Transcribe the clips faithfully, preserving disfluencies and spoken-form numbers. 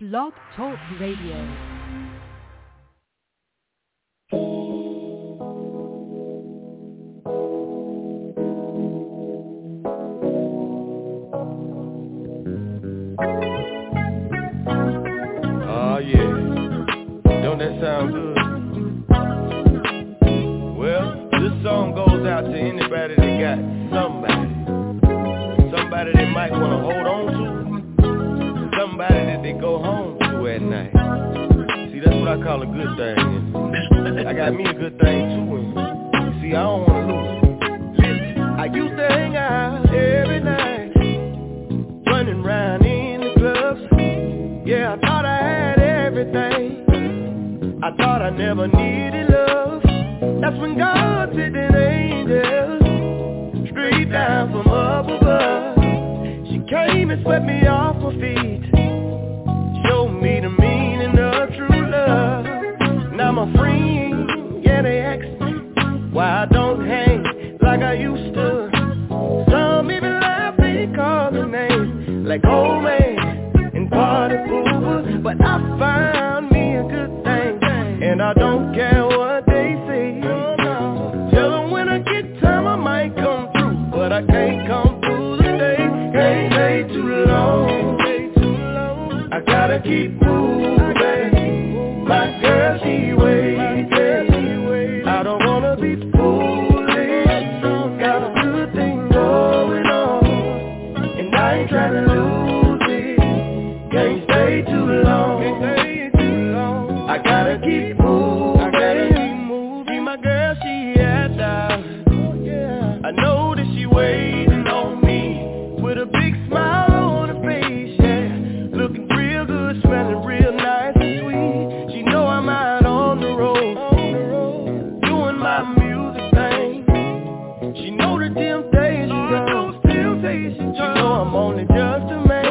Blog Talk Radio. Oh yeah, don't that sound good? Well, this song goes out to anybody that got somebody, somebody they might want to hold on to, somebody that they go home to at night. See, that's what I call a good thing. I got me a good thing too, and see, I don't want to lose it. Listen, I used to hang out every night, running round in the clubs. Yeah, I thought I had everything. I thought I never needed love. That's when God sent an angel straight down from up above. She came and swept me off my feet, showed me the meaning of true love. Now my friends, yeah, they ask me why I don't hang like I used to. Some even laugh, they call me names like old man and party pooper. But I found me a good thing, and I don't care what they say. Tell them when I get time I might come through, but I can't come through today. Can't stay too long, I gotta keep moving. My girl, she waiting. I don't wanna be foolish. Got a good thing going on, and I ain't trying to lose it. Can't stay too long, I gotta keep moving. See my girl, she at out. I know that she waiting on me with a big smile on her face, yeah. Looking real good, smelling real nice and sweet. She know I'm out on the road, doing my music thing. She know the temptation comes. She know I'm only just a man.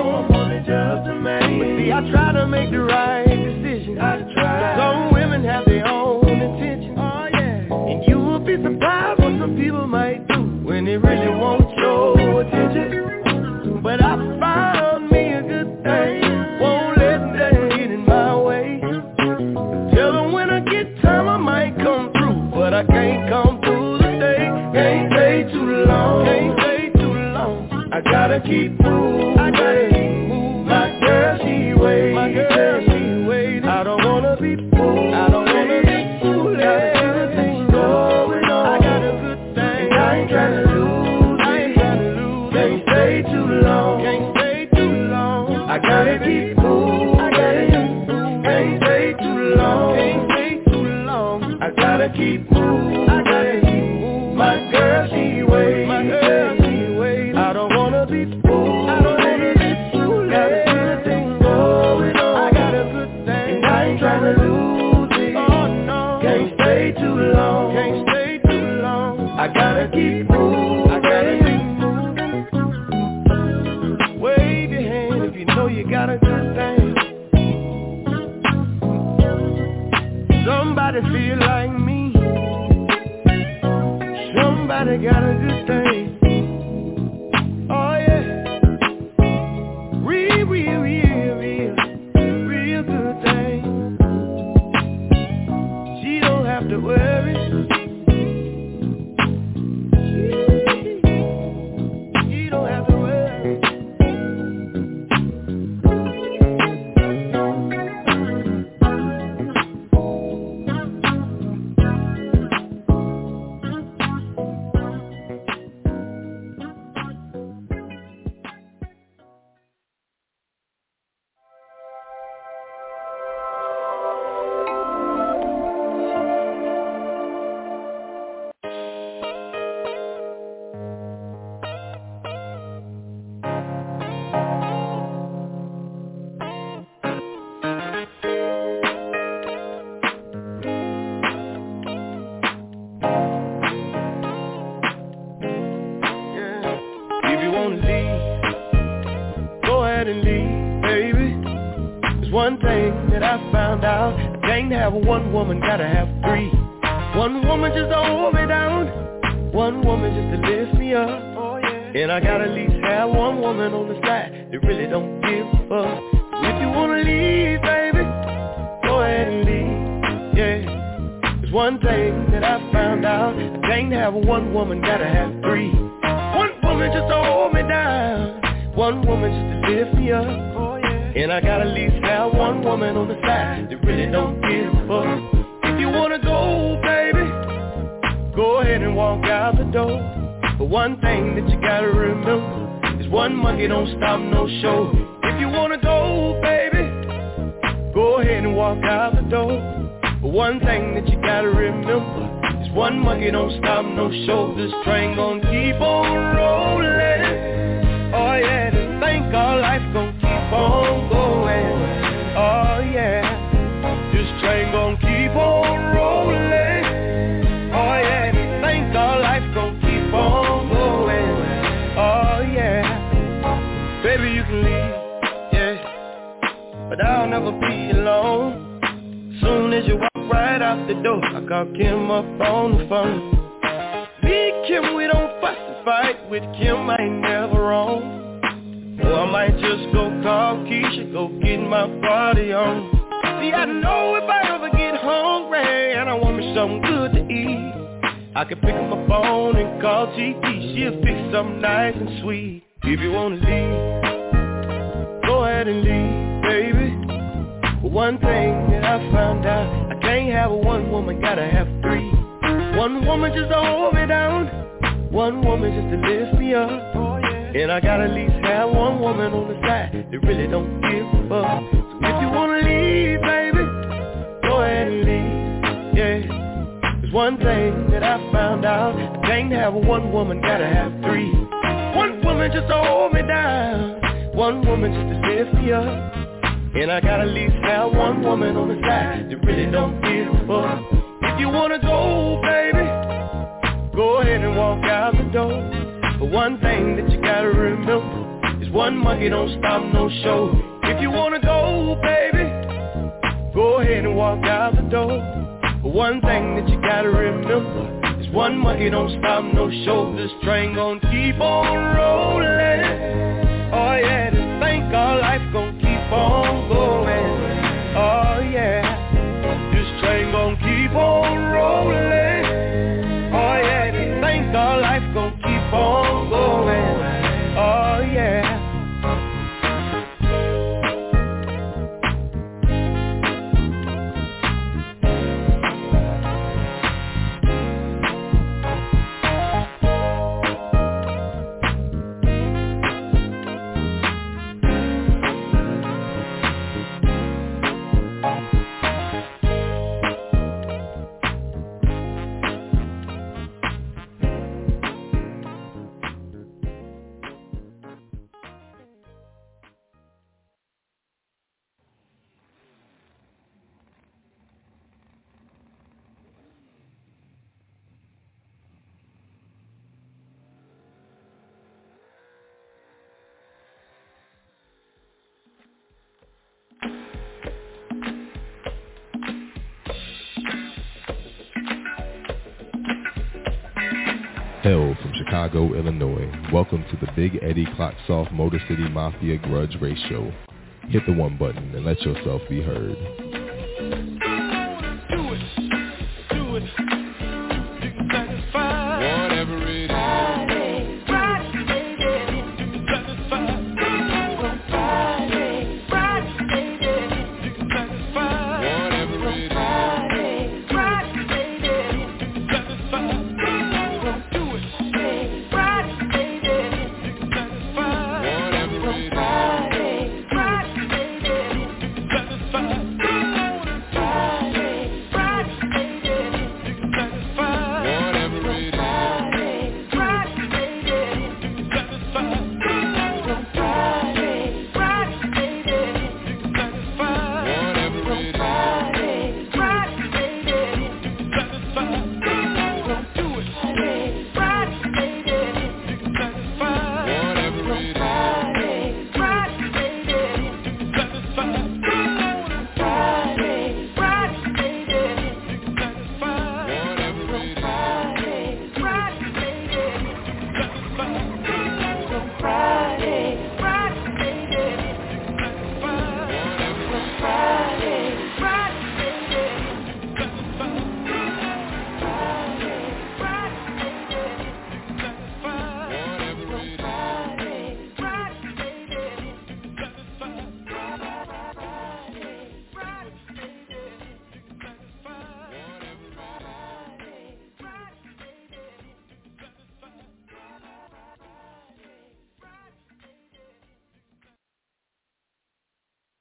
But see, I try to make the right decision. Some women have their own intentions, and you will be surprised what some people might do when they really want your attention. But I found me a good thing, won't let that get in my way. Tell them when I get time I might come through, but I can't come through today. Can't stay too long, can't stay too long, I gotta keep moving. I gotta keep moving. My girl, she waiting. My girl, she waiting. I don't wanna be fooled. I don't wanna be fooled. Got a good thing going on. I got a good thing. And I ain't trying to lose. I ain't trying to lose. Can't stay too long. Can't stay too long. I gotta keep moving. I gotta keep moving. Can't stay too long. Can't stay too long. I gotta keep moving. I gotta keep moving. My girl, she waiting. My girl, she waiting. I don't wanna be fooled. I don't wanna be fooled. Got a good thing going on. I got a good thing. And I ain't trying to lose it. Oh no. Can't stay too long. Can't stay too long. I gotta keep moving. I gotta keep moving. Wave your hand if you know you got a good thing. Somebody feel like me. Somebody got a good thing. Oh yeah. Real, real, real, real, real good thing. She don't have to worry. She don't have to worry. One thing that I found out, I can't have one woman, gotta have three. One woman just don't hold me down, one woman just to lift me up. Oh yeah. And I gotta at least have one woman on the side that really don't give a fuck. If you wanna leave one thing that I found out, I can't have one woman, gotta have three. One woman just to hold me down, one woman just to lift me up. Oh, yeah. And I gotta at least have one woman on the side that really don't give a fuck. If you wanna go, baby, go ahead and walk out the door. But one thing that you gotta remember is one monkey don't stop no show. If you wanna go, baby, go ahead and walk out the door. But one thing that you gotta remember is one monkey don't stop no show. This train gon' keep on rolling. Oh yeah, to think our life gon' keep on going. Oh yeah, this train gon' keep on rolling. Oh yeah, to think our life gon' keep on going. Oh yeah, baby you can leave, yeah, but I'll never be alone. Soon as you walk right out the door, I call Kim up on the phone. Me and Kim, we don't fuss and fight. With Kim, I ain't never wrong. Or I might just go call Keisha, go get my party on. See, I know if I ever get hungry and I want me something good to eat, I can pick up my phone and call T T. She'll fix something nice and sweet. If you wanna leave, go ahead and leave, baby. But one thing that I found out, I can't have a one woman, gotta have three. One woman just to hold me down, one woman just to lift me up. Oh, yeah. And I gotta at least have one woman on the side that really don't give a fuck. So if you wanna leave, baby, go ahead and leave, yeah. There's one thing that I found out, I can't have a one woman, gotta have three. One woman just to hold me down, one woman just to lift me up. And I gotta at least have one woman on the side that really don't give a fuck. If you wanna go, baby, go ahead and walk out the door. But one thing that you gotta remember is one monkey don't stop no show. If you wanna go, baby, go ahead and walk out the door. But one thing that you gotta remember is one monkey don't stop no show. This train gon' keep on rolling. Oh yeah, to think our life gon' keep on going. Oh yeah, this train gon' keep on rolling. Oh yeah, to think our life gon' keep on going. Oh yeah. Hail from Chicago, Illinois. Welcome to the Big Eddie Clocksoft Motor City Mafia Grudge Race Show. Hit the one button and let yourself be heard. Do it, do it. You can satisfy whatever it is. Friday, Friday, baby. You can satisfy. Friday, Friday, baby. You can satisfy whatever it is. Friday, Friday, baby. You can satisfy. Do it, Friday, baby. You can satisfy whatever it is. Friday, Friday, baby. You can satisfy.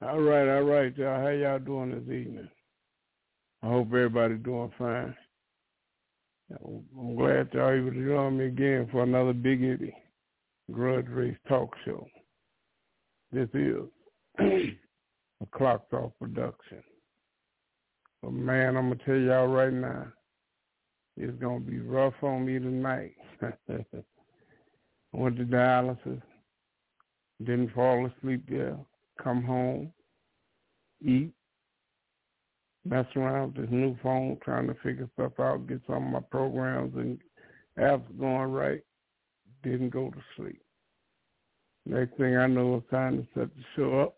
All right, all right, y'all. How y'all doing this evening? I hope everybody doing fine. I'm glad y'all able to join me again for another Big Eddie Grudge Race talk show. This is a Clocks Off production. But man, I'm gonna tell y'all right now, it's gonna be rough on me tonight. I went to dialysis, didn't fall asleep there, come home, eat, mess around with this new phone, trying to figure stuff out, get some of my programs and apps going right, didn't go to sleep. Next thing I know, it's time to set the show up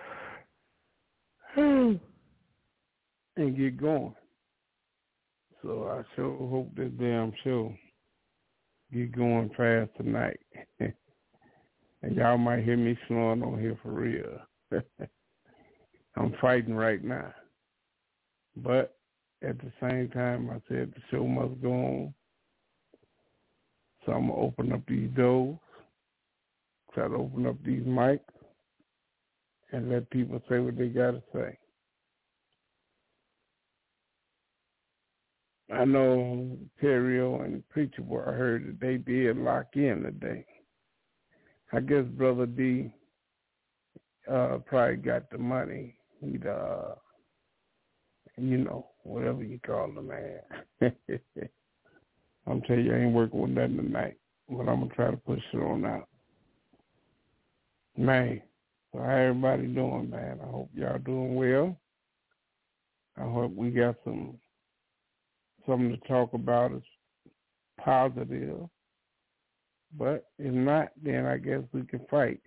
and get going. So I sure hope this damn show get going fast tonight. And y'all might hear me snoring on here for real. I'm fighting right now. But at the same time, I said the show must go on. So I'm going to open up these doors, try to open up these mics, and let people say what they got to say. I know Terrio and Preacher Boy, I heard that they did lock in today. I guess Brother D uh, probably got the money. He'd, uh, you know, whatever you call the man. I'm telling you, I ain't working with nothing tonight, but I'm going to try to push it on out. Man, so how everybody doing, man? I hope y'all doing well. I hope we got some something to talk about is positive. But if not, then I guess we can fight.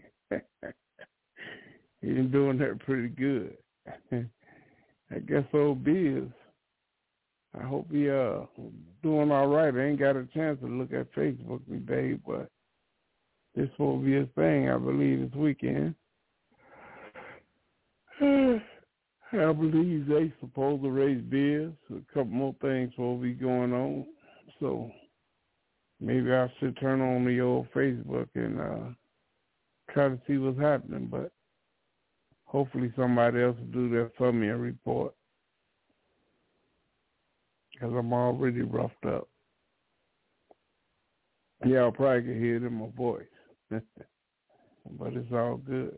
He's been doing that pretty good. I guess old B is, I hope he uh doing all right. I ain't got a chance to look at Facebook today, but this will be his thing, I believe, this weekend. I believe they supposed to raise beers. A couple more things will be going on. So maybe I should turn on the old Facebook and uh, try to see what's happening. But hopefully somebody else will do that for me, a report. Because I'm already roughed up. Yeah, I probably can hear it in my voice. But it's all good.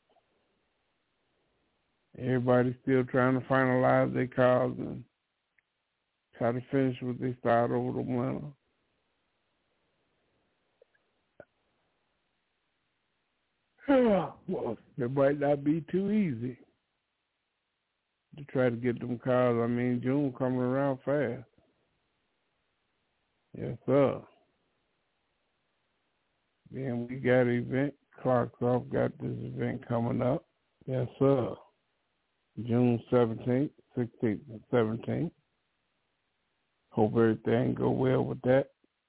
Everybody's still trying to finalize their cars and try to finish what they started over the winter. Well, it might not be too easy to try to get them cars. I mean, June coming around fast. Yes, sir. Then we got an event. Clocks Off got this event coming up. Yes, sir. June seventeenth, sixteenth, and seventeenth. Hope everything go well with that.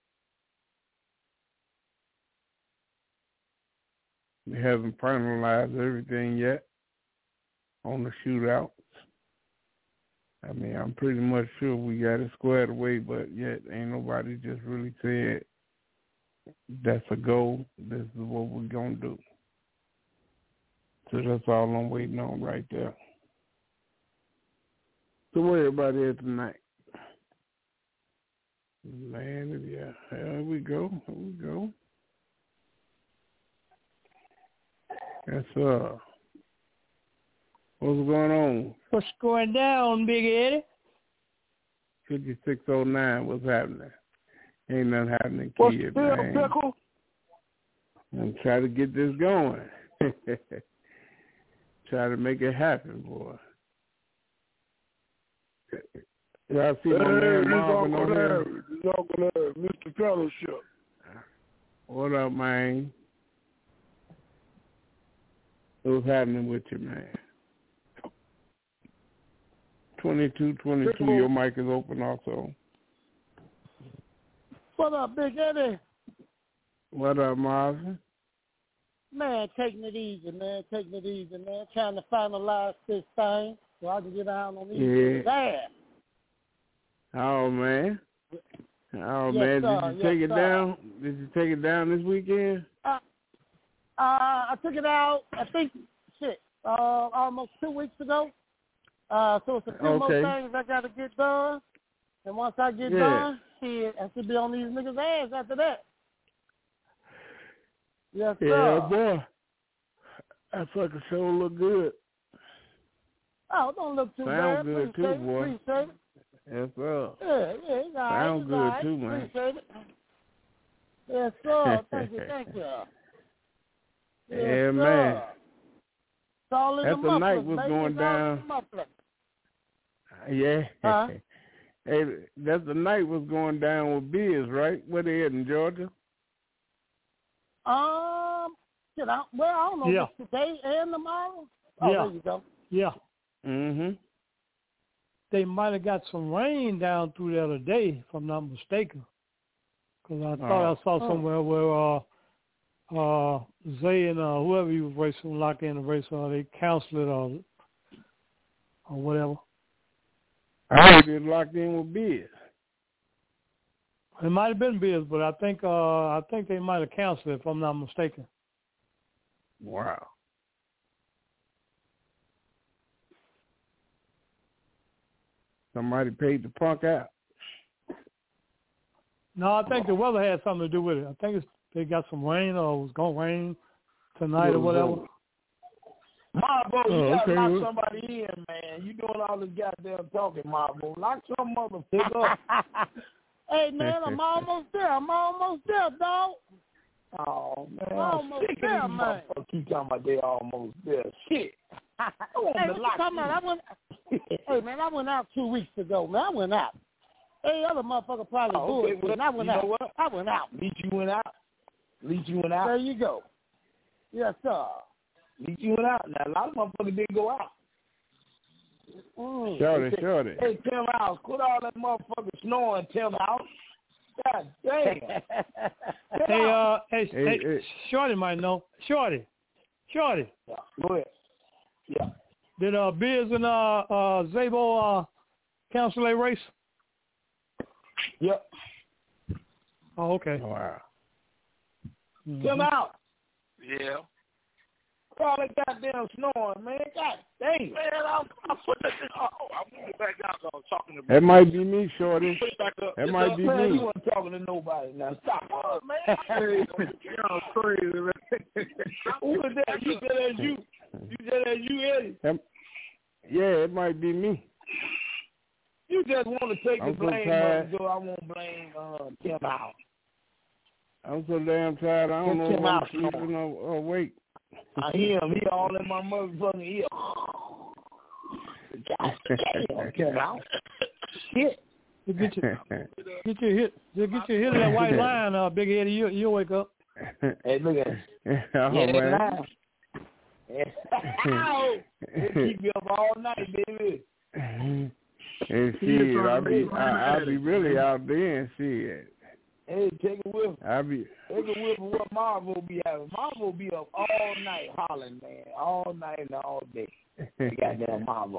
We haven't finalized everything yet on the shootouts. I mean, I'm pretty much sure we got it squared away, but yet ain't nobody just really said that's a goal. This is what we're going to do. So that's all I'm waiting on right there. So where everybody at tonight? Man, yeah, here we go, here we go. That's uh, what's going on? What's going down, Big Eddie? fifty-six oh nine, what's happening? Ain't nothing happening, What's kid, the man. pickle? I'm trying to get this going. Try to make it happen, boy. Y'all see my hey, man Marvin on here? This Uncle Larry, Mister Fellowship. What up, man? What's happening with you, man? twenty-two twenty-two, your mic is open also. What up, Big Eddie? What up, Marvin? Man, taking it easy, man. Taking it easy, man. Trying to finalize this thing so I can get out on these Yeah. bad. Oh, man. Oh, Yes, man. sir. Did you Yes, take it sir. down? Did you take it down this weekend? Uh, uh, I took it out, I think, shit, uh, almost two weeks ago. Uh, so it's a few Okay. more things I got to get done. And once I get Yeah. done, shit, I should be on these niggas' ass after that. Yes, sir. Yeah, boy. That fucking show look good. Oh, don't look too Sound bad. good Appreciate too, it. boy. Appreciate it. Yes, sir. Yeah, yeah, it's all right. Sound It's good all right. too, man. Appreciate it. Yes, sir. Thank you, thank you. Yes, Yeah, sir. man. It's all in As the the night muffler, was baby. going It's all in down. the muffler. Yeah. Huh? Hey, that's the night was going down with Biz, right? Where they at in Georgia? Um, shit, I, well, I don't know Yeah. if it's today and tomorrow. Oh, Yeah. there you go. Yeah. Mm-hmm. They might have got some rain down through there today, if I'm not mistaken. Because I thought Oh. I saw Oh. somewhere where uh, uh, Zay and uh, whoever he was racing, locked in the race, uh, they canceled it or, or whatever. I heard they locked in with Biz. It might have been Biz, but I think uh, I think they might have canceled it, if I'm not mistaken. Wow. Somebody paid the punk out. No, I think the weather had something to do with it. I think it's, they got some rain or it was going to rain tonight or whatever. Marbo, you Oh, gotta okay. lock somebody in, man. You doing all this goddamn talking, Marbo. Lock some motherfucker up. Hey, man, I'm almost there. I'm almost there, dog. Oh, man. I'm I'm almost sick there, of these man. motherfuckers keep talking about they almost there. Shit. I want Hey, to what you lock talking about? I went, hey, man, I went out two weeks ago, man. I went out. Hey, other motherfucker probably Oh, okay, bullshit. well, I went you out. know what? I went out. At least you went out. At least you went out. There you go. Yes, sir. At least you went out. Now, a lot of motherfuckers didn't go out. Mm. Shorty, shorty. Hey, Tim House, quit all that motherfucking snoring, Tim House. God damn. Hey, uh, hey, Hey, hey, hey. Shorty might know. Shorty, Shorty, Yeah, go ahead. Yeah. did uh, Biz and uh, uh, Zabo uh, cancel a race? Yep. Oh, okay. Wow. Mhm. Tim House. Yeah. All that goddamn snoring, man. God damn. Man, I'm, I'm putting this in. Oh, I'm moving back down because I was talking to That might be me, Shorty. Put it back up. That might be Man, me. you weren't talking to nobody. Now, stop. Oh, man. Y'all crazy, man. Who is that? You said that's you. You said that's you, Eddie. That, yeah, it might be me. You just want to take I'm the so blame, tired. so I won't blame uh, Tim House. I'm so damn tired. I don't Get know if Tim I'm out, sleeping or, or awake. I hear him. He all in my motherfucking ear. God damn, Tim House. Shit. Just get your get your hit. Just get your hit of that white line, uh, Big Eddie. You you'll wake up. Hey, look at him. Oh, Yeah, man. man. They keep you up all night, baby. And shit, I'll be, I, I'll be really out there and shit. Hey, take a whiff. I'll be, Take a whiff of what Marvel be having. Marvel be up all night hollering, man. All night and all day. Goddamn Marvel.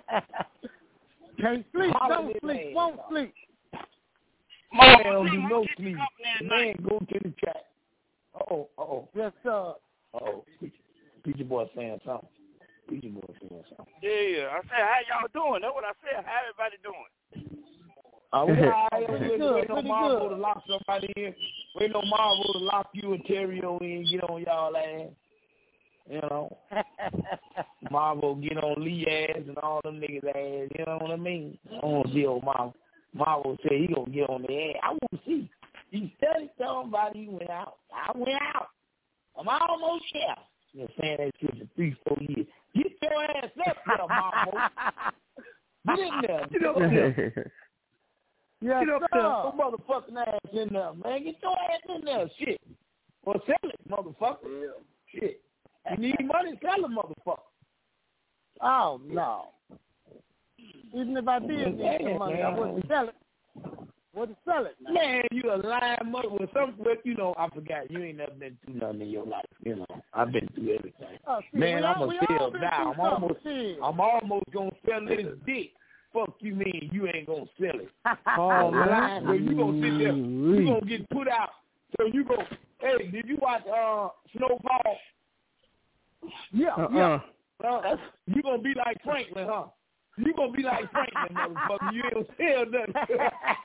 Can't sleep, Hollering don't his sleep, ass won't off. sleep. Man don't do no sleep. Man, go to the chat. Uh-oh, uh-oh, Yes, sir. uh-oh. Peachy Boy saying something. Peachy Boy saying something. Yeah, I said, how y'all doing? That's what I said. How everybody doing? Uh, we all right. Pretty Wait, good, wait no pretty Marvel good. to lock somebody in. Wait no Marvel to lock you and Terrio in, get on y'all ass. You know, Marvel get on Lee ass and all them niggas ass. You know what I mean? I don't want to deal with Marvel. Marvel said he gonna get on the ass. I want to see. He studied somebody. He went out. I went out. I'm almost there. You're saying that shit for three, four years. Get your ass up there, Marvel. Get in there. Get up there. Yes, Get up sir. there. Put motherfucking ass in there, man. Get your ass in there. Shit. Or sell it, motherfucker. Shit. You need money, sell it, motherfucker. Oh, no. Even if I did need some money, I wouldn't sell it. Wouldn't sell it, man. Man, you a lying mother with some, but you know, I forgot. You ain't never been through nothing in your life. You know, I've been through everything. Oh, shit, Man, we I'm all- a we all sell been now. through I'm almost, something, shit. I'm almost gonna sell this dick. Fuck you mean you ain't gonna sell it? Oh, man. lying. So you gonna sit there, you gonna get put out. So you go, hey, did you watch uh Snowfall? Yeah, uh-uh. yeah. Uh, you gonna be like Franklin, huh? You gonna be like Franklin, motherfucker. You ain't gonna tell nothing.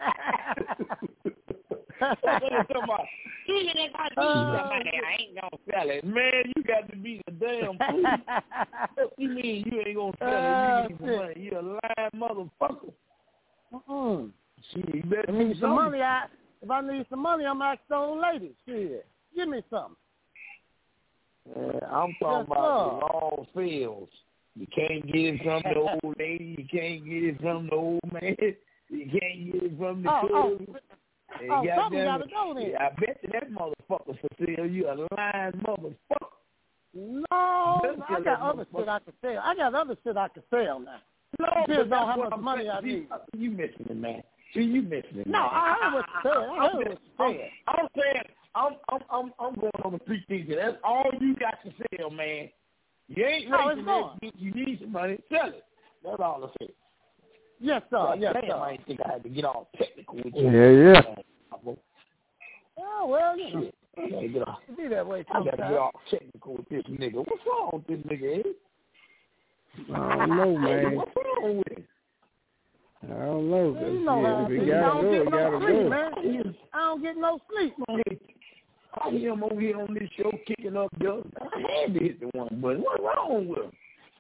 That's what I'm talking about. Even if I need somebody, I ain't gonna sell it. Man, you got to be a damn fool. What you mean you ain't gonna sell it? You need some money. You a lying motherfucker. Mm-mm. Shit, you better I need some money. I, if I need some money, I'm asking the old lady. Shit, give me something. Yeah, I'm talking yes, about the law fails. You can't get it from the old lady. You can't get it from the old man. You can't get it from the oh, cousin. Oh. Hey, Oh, goddamn, something gotta go then. I bet you that motherfucker Cecile, you a lying motherfucker. No, I got other shit I can sell. I got other shit I can sell now. No, depends on how much I'm money I need. See, you missing it, man. See, you missing it. No, man. I heard what you said. I heard what you said. I'm, I'm saying, I'm, I'm, I'm, I'm going on the three things. That's all you got to sell, man. You ain't oh, racing it. You need some money. Sell it. That's all I said. Yes, sir. Yes, damn, sir. I didn't think I had to get all technical with you. Yeah, yeah. Oh, well, you know. I gotta get all, be that way I gotta sometimes. get all technical with this nigga. What's wrong with this nigga, eh? I don't know, man. What's wrong with him? I don't know. Well, you know how If it I gotta don't go, get it no gotta sleep, go. man. I don't get no sleep. I hear him over here on this show kicking up dust. I had to hit the one button. What's wrong with him?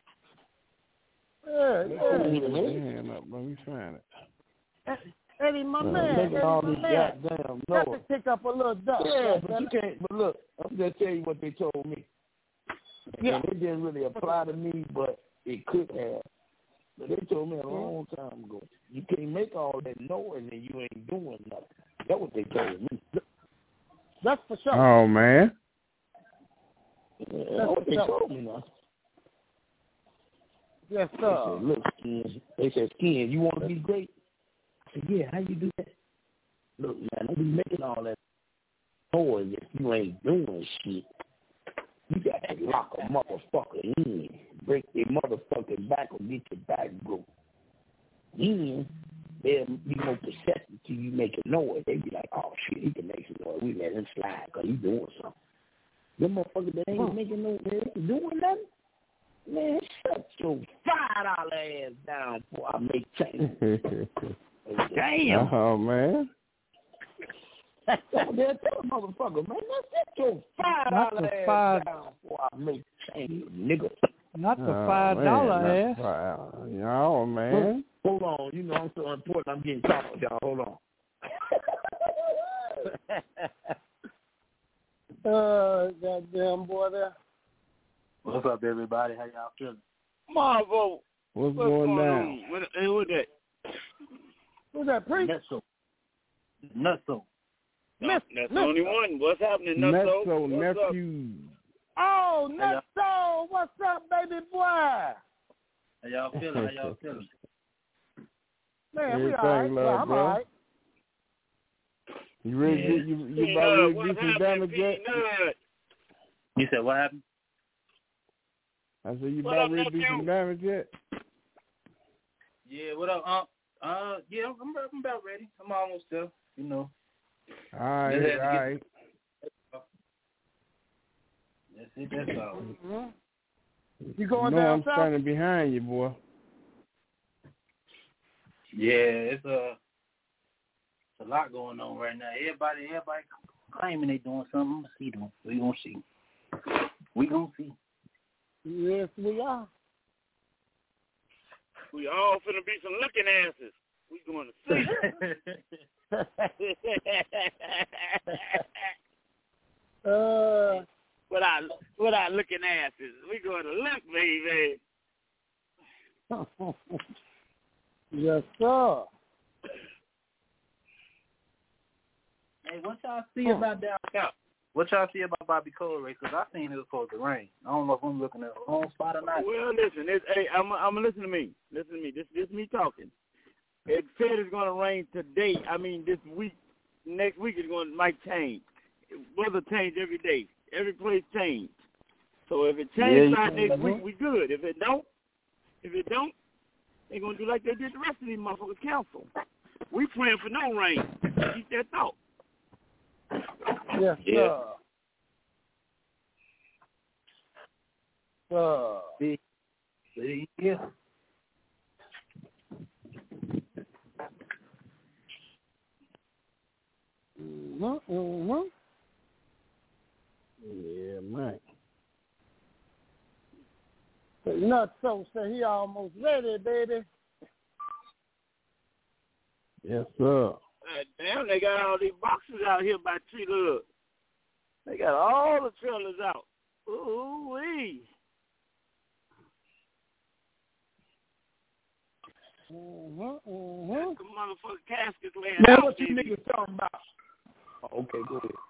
Yeah, yeah. Hand up, let me find it. Eddie, my Uh, man, making Eddie, all my these man. goddamn Got noise. to pick up a little dust. Yeah, but you can't. But look, I'm just tell you what they told me. Yeah. And it didn't really apply to me, but it could have. But they told me a long time ago, you can't make all that noise and you ain't doing nothing. That's what they told me. That's for sure. Oh, man. Yeah, that's what they sure. told me now. Yes, They sir. said, look, Skin. They said, Skin, you want to be great? I said, yeah, how you do that? Look, man, don't be making all that noise if you ain't doing shit. You got to lock a motherfucker in. Break their motherfucking back or get your back broke. Then they'll be more perceptive to you making noise. They be like, oh, shit, he can make some noise. We let him slide because he's doing something. Them motherfuckers that ain't making no, they ain't doing nothing. Man, shut your five dollar ass down before I make change. Damn. Oh, man. Tell a motherfucker, man, shut your five dollar ass five. down before I make change, nigga. Not the Oh, five dollar man, ass. not five. No, man. Hold on, you know I'm so important. I'm getting caught, y'all. Hold on. uh, goddamn boy there. What's up, everybody? How y'all feeling? Marvo. What's, What's going, going down? on? What, hey, who that? Who's that, priest? Nutso. Nutso. No, that's the only one. What's happening, Nutso? Nutso, What's up? nephew. Oh, Nutso. What's up, baby boy? How y'all feeling? How y'all feeling? Man, we Everything, all right. love, Yeah, I'm bro. all right. You ready Yeah. to you, you Peanut, about ready to what do some happened, damage yet? Peanut? You said what happened? I said you What about up, ready to do nephew? some damage yet? Yeah, what up? Uh, uh yeah, I'm, I'm about ready. I'm almost there, you know. All right, Just had to all get- right. That's it, that's all. Mm-hmm. You You going know down I'm south? standing behind you, boy. Yeah, it's a, it's a lot going on right now. Everybody, everybody claiming they doing something. I'm gonna see them. We gonna see. We gonna see. Yes, we are. We all finna be some looking asses. We going to see. uh, without, without looking asses. We going to look, baby. yes, sir. Hey, what y'all see about down south? What y'all see about Bobby Cole race? Because I seen it was supposed to rain. I don't know if I'm looking at the wrong spot or not. Well, listen. It's, hey, I'm, I'm listen to me. Listen to me. This, this me talking. It said it's going to rain today. I mean, this week. Next week it's going to might change. Weather change every day. Every place change. So if it changes Yeah, by next can. week, we good. If it don't, if it don't, they're going to do like they did the rest of these motherfuckers council. We praying for no rain. Keep that thought. Yes, Yeah. sir. Uh, See, See, yeah. Mm-hmm, mm-hmm. Yeah, man. So Nuts so say he almost ready, baby. Yes, sir. God damn, they got all these boxes out here by Tree Love. They got all the trailers out. Ooh wee. Mm-hmm, mm-hmm. The motherfucking caskets laying Man, out. what you baby. niggas talking about? Oh, okay, go ahead.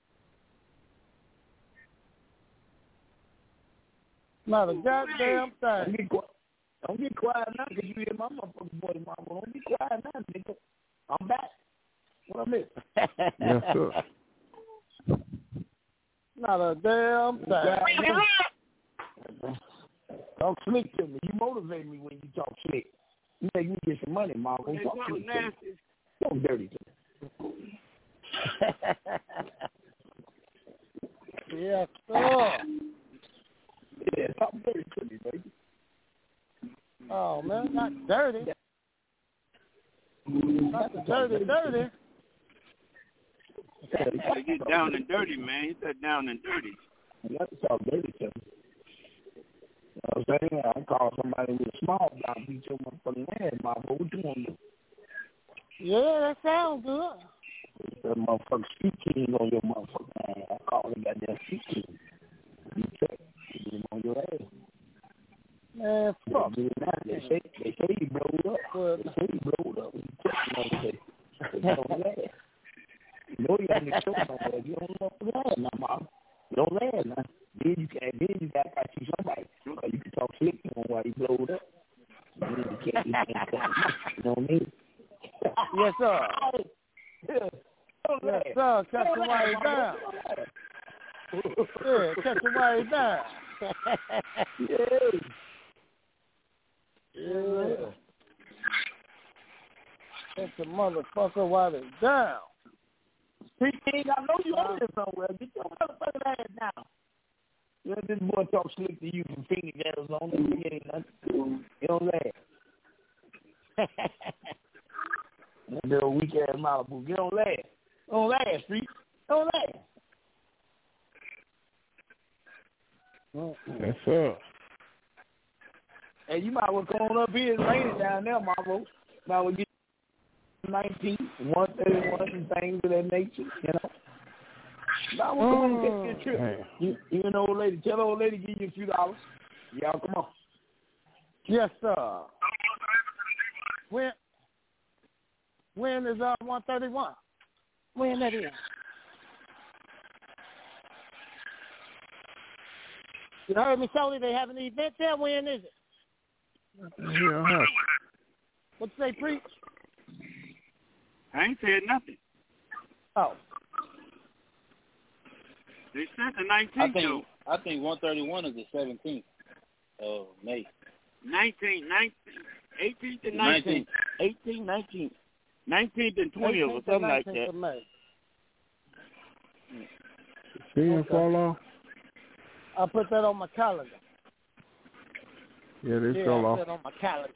Not a goddamn Don't thing. get quiet. Don't get quiet now, because you hear my motherfucking boy tomorrow. Don't get quiet now, nigga. I'm back. What I miss? Yes, sir. Not a damn thing. Talk slick to me. You motivate me when you talk slick. You make me get some money, Mom. Don't They talk talk slick to me. nasty. Don't dirty to me. Yes, sir. Yeah, talk dirty to me, baby. Oh, man, not dirty. Not the dirty, dirty. They get down and dirty, man. He said down and dirty. You have to talk dirty to me. You know what I'm saying? I call somebody with a small block, beat your motherfucking ass, Mom. What you want to do? Yeah, that sounds good. That motherfucker street king on your motherfucking ass. I call the goddamn street king. You check. You on your ass. Man, fuck. They, they, say, they say you blowed up. Well, They say you blowed up. You check another day. They don't laugh. You know you got to show somebody. You don't know for that now, Mom. You don't laugh now. Then you can then you got to see somebody. Or you can talk slick to him while he blowed up. Then you can't, you can't come. You know what I mean? Yes, sir. Yeah. Yes, sir. Catch him while he's down. Yeah, catch him while he's down. Yeah. Yeah. Catch the motherfucker while he's down. Street king, I know you on here somewhere. Get your motherfucking ass down. You know, this boy talk slick to you from fingernails on him. He ain't nothing. You don't laugh. That little weak ass Malibu. You don't laugh. Don't laugh, Street. Don't laugh. Yes, sir. Hey, you might well come on up here. It's raining down there, Marvo. Might well get nineteen, one thirty-one, and things of that nature, you know. Might well come on and take your trip. You, you an old lady. Tell the old lady give you a few dollars. Y'all come on. Yes, sir. When when is uh one thirty one? When that is? You heard me, Tony. They have an event there. When is it? Yeah. What you say, preach? I ain't said nothing. Oh. They said the I nineteenth, think though. I think one thirty-one is the seventeenth of May. nineteenth, nineteenth, eighteenth and nineteenth. eighteenth, nineteenth. nineteenth and twentieth or something like that. Of May. See him Okay. fall off? I put that on my calendar. Yeah, they yeah, fell I off. put it on my calendar.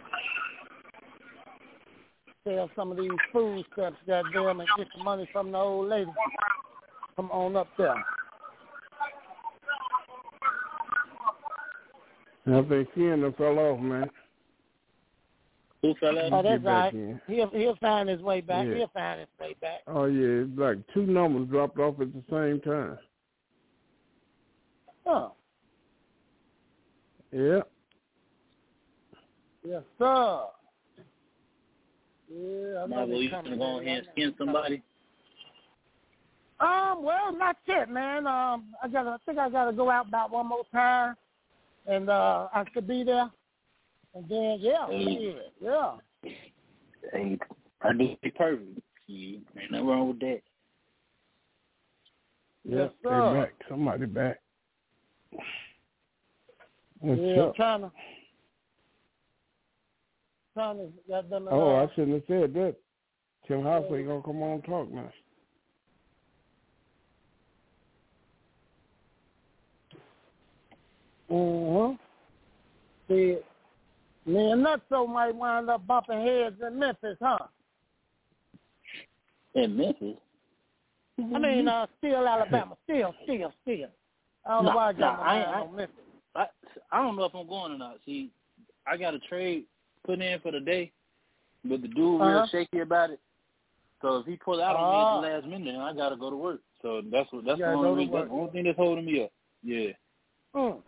Sell some of these food stuffs, goddamn, and get the money from the old lady. Come on up there. I think Ken done fell off, man. Who fell out? Oh, that's Get back right. in. He'll he'll find his way back. Yeah. He'll find his way back. Oh, yeah, it's like two numbers dropped off at the same time. Oh, Yeah. yes, sir. Yeah, I know Marvel, they you coming gonna go in ahead and right skin somebody? Um, well, not yet, man. Um, I got. I think I got to go out about one more time, and uh, I could be there. And then, yeah, Hey. yeah, yeah. Hey, I do it perfect. Yeah, ain't nothing wrong with that. Yep, Yes, they sir. back. Somebody back. What's Yeah, up? trying to, trying to get them. Oh, uh, I shouldn't have said that. Tim House ain't gonna come on and talk now. Uh-huh. See, Me and Nutso might wind up bumping heads in Memphis, huh? In Memphis? I mean, uh, still Alabama. Still, still, still. I don't know Nah, why I got nah, my I, mind I, on Memphis. I, I don't know if I'm going or not. See, I got a trade put in for the day, but the dude Uh-huh. real shaky about it. So if he pull out on me Ah. at the last minute, then I got to go to work. So that's what that's You the gotta only, go to reason, that's work. the only thing that's holding me up. Yeah. Mm.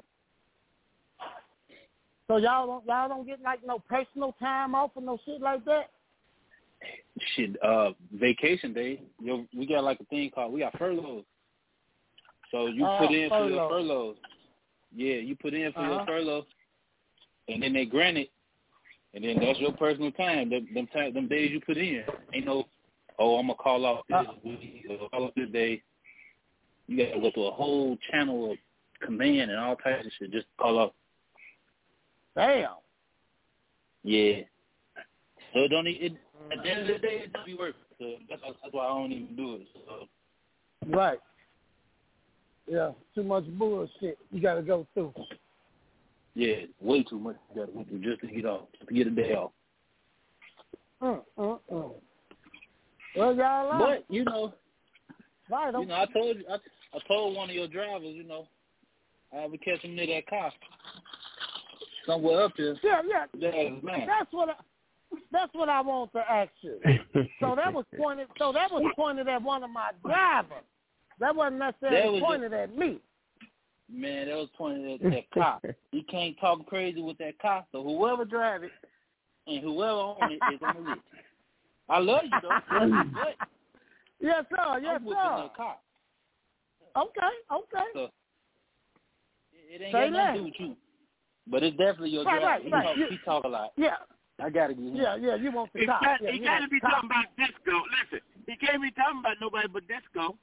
So y'all don't y'all don't get like no personal time off or no shit like that? Shit, uh, vacation day. Yo, we got like a thing called we got furloughs. So you Oh, put in for your furlough. furloughs. Yeah, you put in for Uh-huh. your furlough, and then they grant it, and then that's your personal time. Them them, time, them days you put in. Ain't no, oh, I'm gonna call off this Uh. week or call off this day. You got to go through a whole channel of command and all types of shit just to call off. Damn. Yeah. So it don't. It, at the end of the day, it don't be worth it. So that's, that's why I don't even do it. So. Right. Yeah, too much bullshit you got to go through. Yeah, way too much you got to go through just to get off, just to get a day off. Mm, mm, mm. Well, y'all are. But you know, right, you know, I told you, I, I told one of your drivers, you know, I would catch him near that car somewhere up there. Yeah, yeah. That's man. That's what I, that's what I want to ask you. So that was pointed. So that was pointed at one of my drivers. That wasn't necessarily That was pointed just, at me. Man, that was pointed at that car. He can't talk crazy with that car. So whoever drive it and whoever own it is on the list. I love you though. But Yes, sir. Yes, I'm whooping sir. that car. Okay, okay. So it ain't Say got nothing less. to do with you. But it's definitely your Right, driver. right, he, right. Talk, You- he talk a lot. Yeah, I gotta get him. yeah, yeah. You want the He cop? got, Yeah, he you got to want be the cop. talking about disco. Listen, he can't be talking about nobody but disco.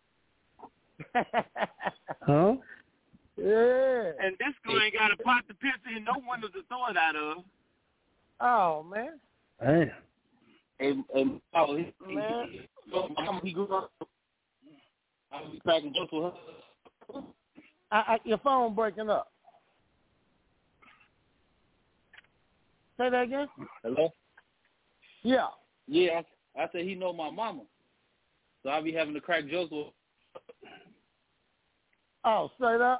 Huh? Yeah. And disco ain't got a pot to piss in, no windows to throw it out of. Oh man. Damn. And, and oh, he, Man. he, so my mama, he grew up. I was cracking jokes with her. I, I, your phone breaking up. Say that again. Hello? Yeah. Yeah, I, I said he know my mama. So I be having to crack jokes with Oh, straight up.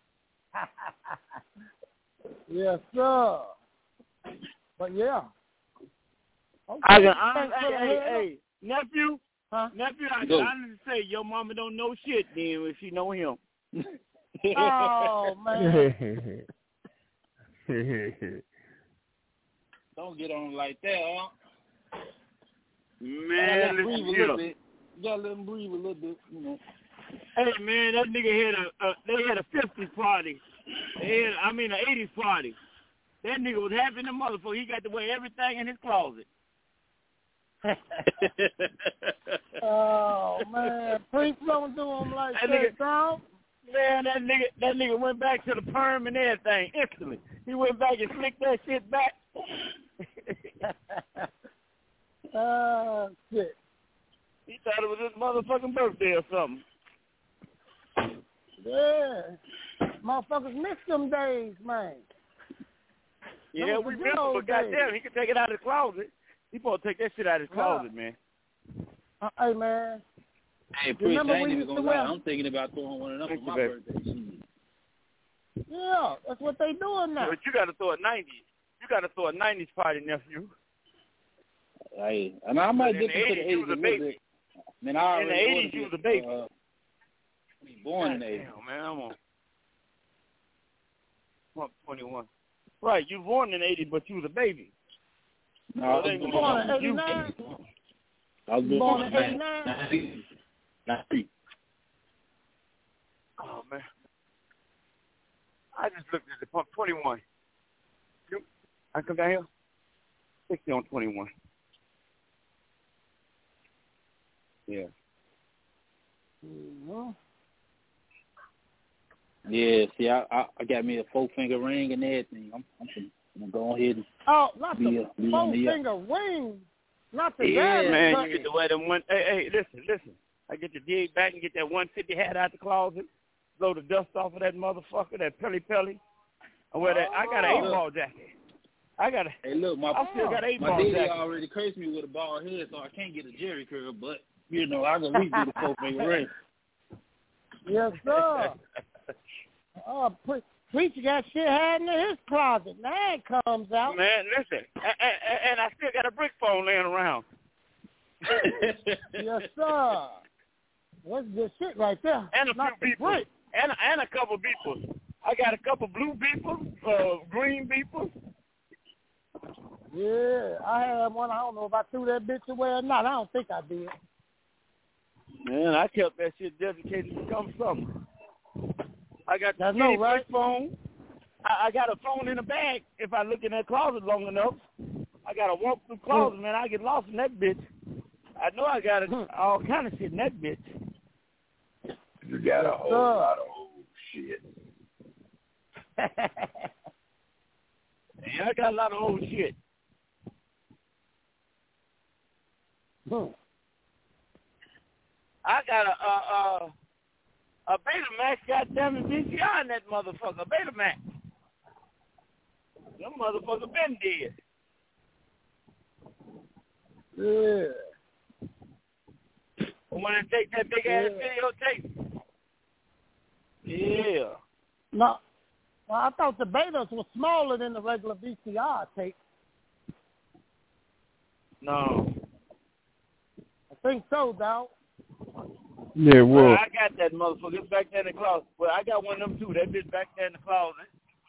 Yes, sir. But yeah. Okay. I can, I, Thanks hey, for the hey, heads up. hey, nephew, Huh? nephew, I Go. can honestly say your mama don't know shit then if she know him. Oh man. Don't get on like that, huh? Man, gotta let him listen breathe a here. little bit. You gotta let him breathe a little bit, you know. Hey man, that nigga had a uh, they had a fifties party. They had, I mean, an eighties party. That nigga was happy in the motherfucker. He got to wear everything in his closet. Oh man, please don't do him like That that, nigga- dog. Man, that nigga, that nigga went back to the perm and everything instantly. He went back and slicked that shit back. Oh shit. He thought it was his motherfucking birthday or something. Yeah. Motherfuckers miss them days, man. Yeah, Those we were good miss him, old but goddamn, days. he can take it out of his closet. He supposed to take that shit out of his closet, man. Uh, hey man. Hey, Prince, Remember I ain't we even used to gonna wear- lie. I'm thinking about throwing one of them Thank for you, my baby. birthday. Shit. Yeah, that's what they doing now. But you got to throw a nineties. You got to throw a nineties party, nephew. Hey, and I might In dip the into the eighties, eighties you a was a little baby. bit. Man, I In the already eighties, you was a baby. Uh, born in the eighties. Damn, man, I'm on. I'm twenty-one. Right, you born in the eighties, but you was a baby. No, I So they was was born in born eighty-nine? I was Born born in in eighty-nine? ninety-three. ninety-three. Oh, man. I just looked at the pump, twenty-one. You, I come down here, sixty on twenty-one. Yeah. Mm-hmm. Yeah, see, I, I I got me a four finger ring and everything. I'm I'm gonna, I'm gonna go ahead and Oh, not be the a, be on four the up. finger ring. Not the Yeah, diamond, man, but you get to wear them one. Hey, hey, listen, listen. I get to dig back and get that one fifty hat out the closet, blow the dust off of that motherfucker, that pelly pelly. I wear that. I got an Oh. eight ball jacket. I got. Hey, look, my I still got eight my ball daddy jacket. already cursed me with a bald head, so I can't get a Jerry curl. But you know, I can at least do the four finger ring. Yes, sir. Oh, pre- preacher got shit hiding in his closet. Now it comes out. Man, listen, and, and I still got a brick phone laying around. Yes, sir. That's good shit right there. And a Not few the beepers. brick. And, and a couple beepers. I got a couple blue beepers, uh, green beepers. Yeah, I had one. I don't know if I threw that bitch away or not. I don't think I did. Man, I kept that shit just in case it becomes something. I got the I know, skinny right? brick phone. I, I got a phone in the bag if I look in that closet long enough. I got a walk-through closet, man. I get lost in that bitch. I know I got a, all kind of shit in that bitch. You got a whole lot of old shit. Yeah, I got a lot of old shit. Hmm. I got a a a, a Betamax, goddamn it, V C R in that motherfucker. Betamax. Them motherfucker been dead. Yeah. When I take that big ass videotape. Yeah. No, well, I thought the betas were smaller than the regular V C R tape. No. I think so, dog. Yeah, well, well, I got that motherfucker. It's back there in the closet. Well, I got one of them too. That bitch back there in the closet.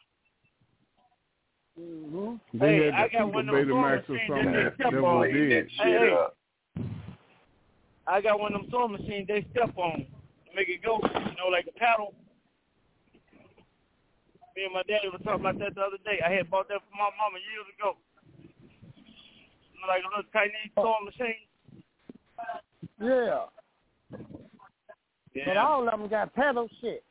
Mm-hmm. they Hey, had I the got one of Super them Betamax sewing or machines something that that, they step that on. was dead. Hey, hey. I got one of them sewing machines they step on to make it go. You know, like a paddle. Me and my daddy were talking about that the other day. I had bought that for my mama years ago. You know, like a little Chinese sewing machine. Yeah. Yeah. But all of them got pedal shit.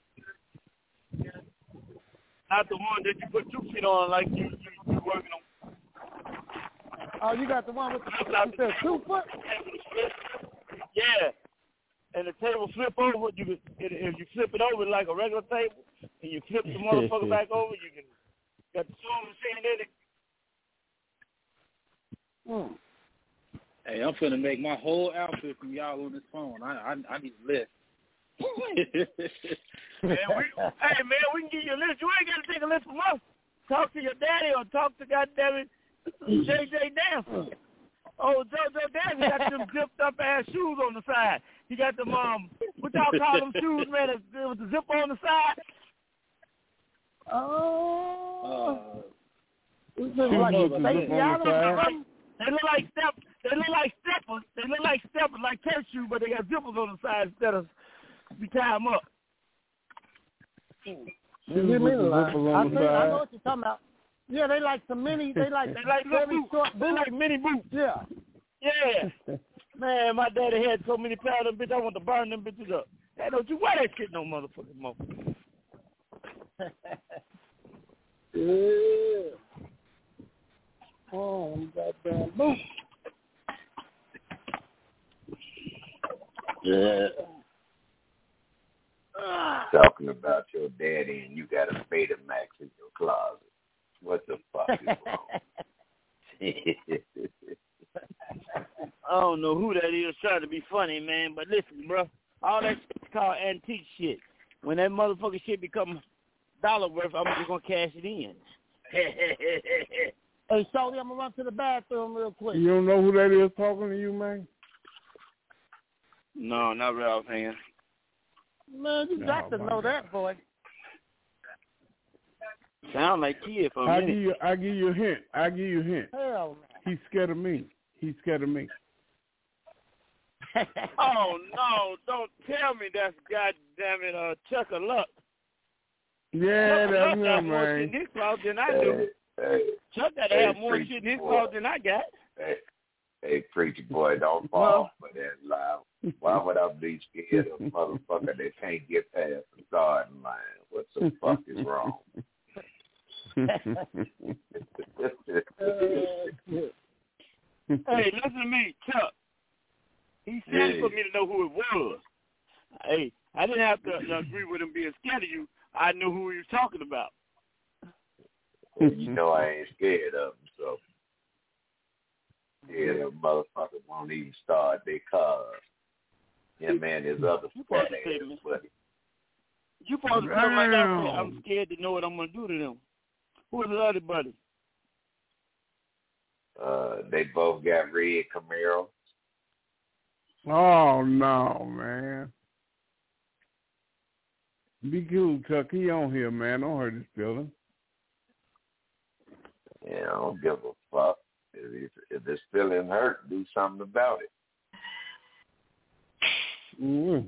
Not the one that you put two feet on like you, you, you working on. Oh, you got the one with the, you said two foot? Yeah. And the table flip over. You can, if you flip it over like a regular table, and you flip the motherfucker back over, you can got the sewing machine in it. Mm. Hey, I'm finna make my whole outfit from y'all on this phone. I I, I need a list. man, we, hey man, we can give you a list. You ain't got to take a list from us. Talk to your daddy or talk to goddamn it J J Dancer. Oh, JoJo Dancer got them zipped up ass shoes on the side. He got them um, what y'all call them shoes, man? With the zipper on the side. Oh. Uh, It's like with the Stacey zip on the Adams or side. something. They look like step. They look like steppers. They look like steppers, like tennis shoes, but they got zippers on the side instead of you tie them up. You hear me? with the Like, zipper I, on the think, I know side. what you're talking about. Yeah, they like some mini. They like They like little very boots. short They boots. like mini boots. Yeah. Yeah. Man, my daddy had so many pairs of them bitches. I want to burn them bitches up. Hey, don't you wear that shit no motherfucking more. Yeah. Oh, goddamn boots. Yeah. Talking about your daddy and you got a Betamax in your closet. What the fuck is wrong? I don't know who that is trying to be funny, man, but listen, bro, all that shit's called antique shit. When that motherfucking shit become dollar worth, I'm just gonna cash it in. Hey, Shorty, I'm gonna run to the bathroom real quick. You don't know who that is talking to you, man? No, not real offhand. Man, you got Oh, to my know God. that, boy. Sound like kid for a I minute. give you, I give you a hint. I give you a hint. Hell, He's scared of me. He's scared of me. man. Oh no! Don't tell me that's goddamn it, uh, Chuck of Luck. Yeah, Chuck of that's Luck got him, more shit man. in his closet than I do. Hey, hey, Chuck got to hey, have more preacher shit in his boy. closet than I got. hey, hey, preacher boy, don't fall for that lie. Why would I be scared of a motherfucker that can't get past the starting line? What the fuck is wrong? Hey, listen to me, Chuck. He said Yeah. for me to know who it was. Hey, I didn't have to agree with him being scared of you. I knew who he was talking about. And you know I ain't scared of them, so yeah, the motherfucker won't even start their cars. Him and his other fat ass buddy. You supposed to tell like that, say, I'm scared to know what I'm gonna do to them. Who is the other buddy? Uh, they both got red Camaro. Oh no, man. Be cool, Chuck. He on here, man. Don't hurt his feelings. Yeah, I don't give a fuck. If, if this feeling hurt, do something about it. Mm-hmm.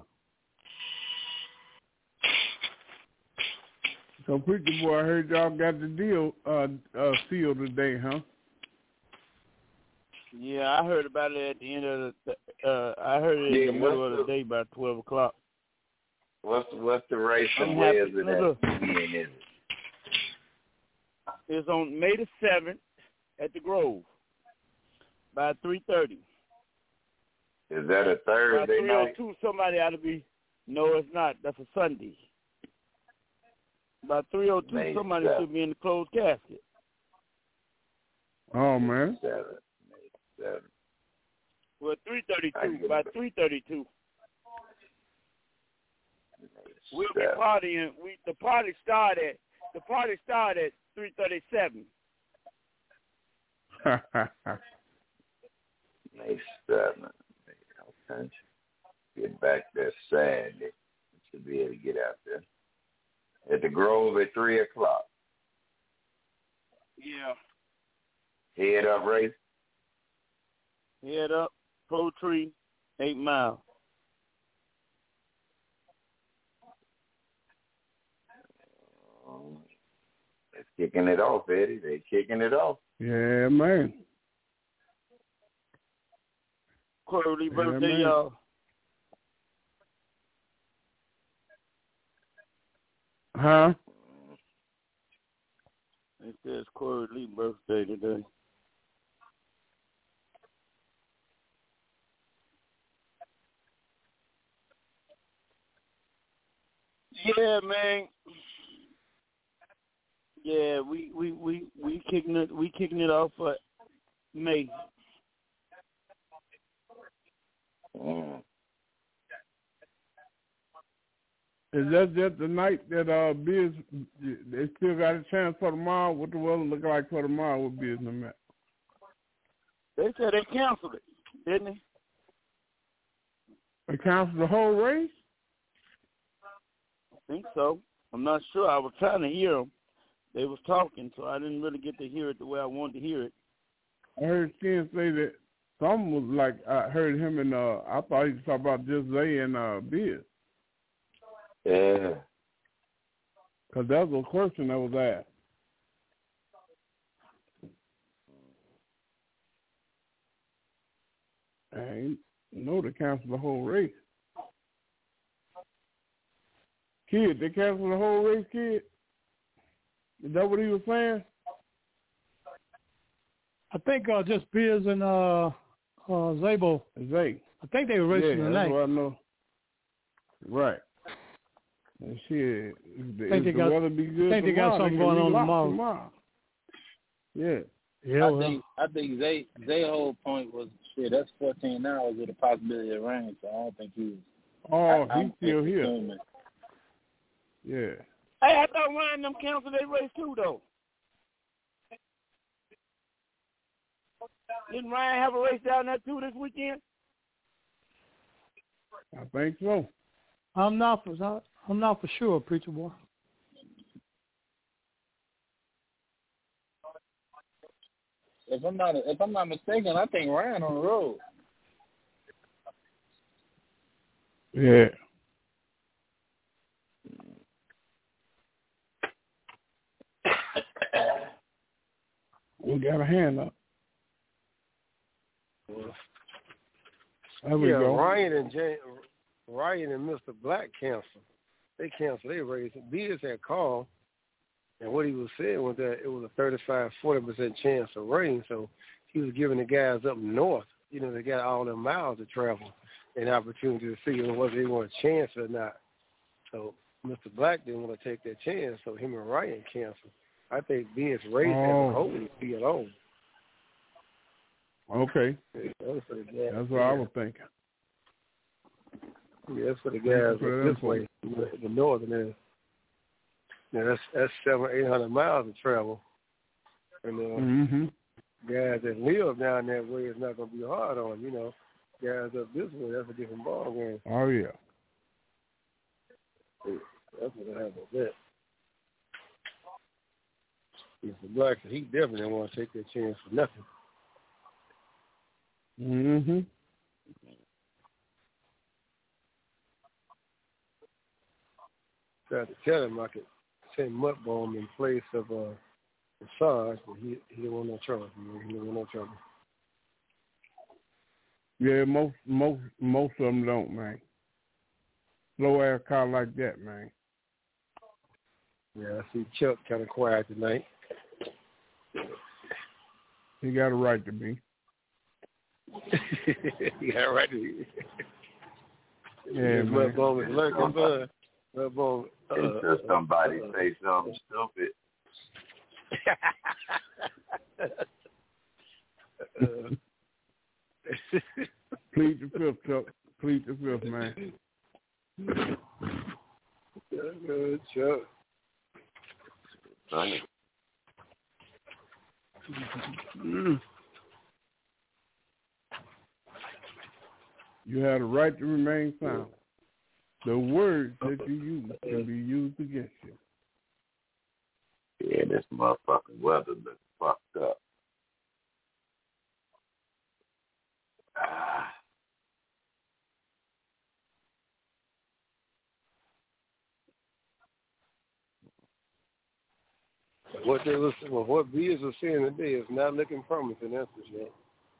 So, Preacher Boy, I heard y'all got the deal uh, uh, sealed today, huh? Yeah, I heard about it at the end of the. Uh, I heard it yeah, in the middle of the, the day, about twelve o'clock. What's what's the race and I'm where happy. is it Look, at? When is it? It's on May the seventh at the Grove by three thirty. Is that a Thursday by three oh two, night? somebody ought to be. No, it's not. That's a Sunday. By three oh two, May somebody seventh. should be in the closed casket. Oh, man. Seven. May seven. Well, three thirty-two. By three thirty-two. We'll be partying. We the party started. The party started at three thirty-seven. May seventh. Okay. Get back there Saturday. Should be able to get out there. At the Grove at three o'clock. Yeah. Head up race. Head up. Pro Tree. Eight miles. Um, they're kicking it off, Eddie. They're kicking it off. Yeah, man. Quarterly Yeah, birthday, man. y'all. Huh? It says quarterly birthday today. Yeah, man. Yeah, we we we we kicking it we kicking it off for May. Mm. Is that just the night that uh Biz they still got a chance for tomorrow? What the weather look like for tomorrow with Biz and Matt? They said they canceled it, didn't they? They canceled the whole race? I think so. I'm not sure. I was trying to hear them. They was talking, so I didn't really get to hear it the way I wanted to hear it. I heard Ken say that some was like I heard him and uh I thought he was talking about just Zay and uh Biz. Yeah. Cause that was a question that was asked. I ain't know they canceled the whole race. Kid, they canceled the whole race, kid? Is that what he was saying? I think uh, just Biz and uh, uh, Zabo. Zay. I think they were racing yeah, tonight. That's what I know. Right. And shit, if, think if they the got, weather be good think they got tomorrow, something they going on relax tomorrow. tomorrow. Yeah. Yeah, I well. think I think Zay Zay's whole point was shit. That's fourteen hours with a possibility of rain, so I don't think he was. Oh, I, he's still here. assuming. Yeah. Hey, I thought Ryan them canceled their race too, though. Didn't Ryan have a race down there too this weekend? I think so. I'm not for I'm not for sure, Preacher Boy. If I'm not if I'm not mistaken, I think Ryan on the road. Yeah. We got a hand up. There we yeah, go. Ryan and Jay, Ryan and Mister Black canceled. They canceled their race. Beers had called, and what he was saying was that it was a thirty-five, forty percent chance of rain, so he was giving the guys up north, you know, they got all them miles to travel, an opportunity to see whether they want a chance or not. So Mister Black didn't want to take that chance, so him and Ryan canceled. I think being raised Oh. as a whole would be alone. Okay. That's, for the guys. That's what I was thinking. Yeah, that's for the guys For up this them way, the, the northern end. Yeah, that's that's seven, eight hundred miles of travel. And uh, Mm-hmm. guys that live down that way is not gonna be hard on, you know. Guys up this way, that's a different ball game. Oh yeah. That's what I have with that. If the blacks, he definitely don't want to take that chance for nothing. Mm-hmm. Tried to tell him I could send Mudbone in place of uh, Massage, but he he didn't want no trouble. Man. He didn't want no trouble. Yeah, most most most of them don't, man. Slow ass car like that, man. Yeah, I see Chuck kind of quiet tonight. He got a right to be. He got a right to be. Yeah, man. Mudbone is lurking, bud. Mudbone. Uh, Until somebody uh, say something stupid. uh, Plead the fifth, Chuck. Plead the fifth, man. Good, Chuck. Funny. Mm. You have a right to remain silent. The words that you use can be used against you. Yeah, this motherfucking weather looks fucked up. Ah. What they was, well, what Beers was saying today is not looking promising, that's for sure.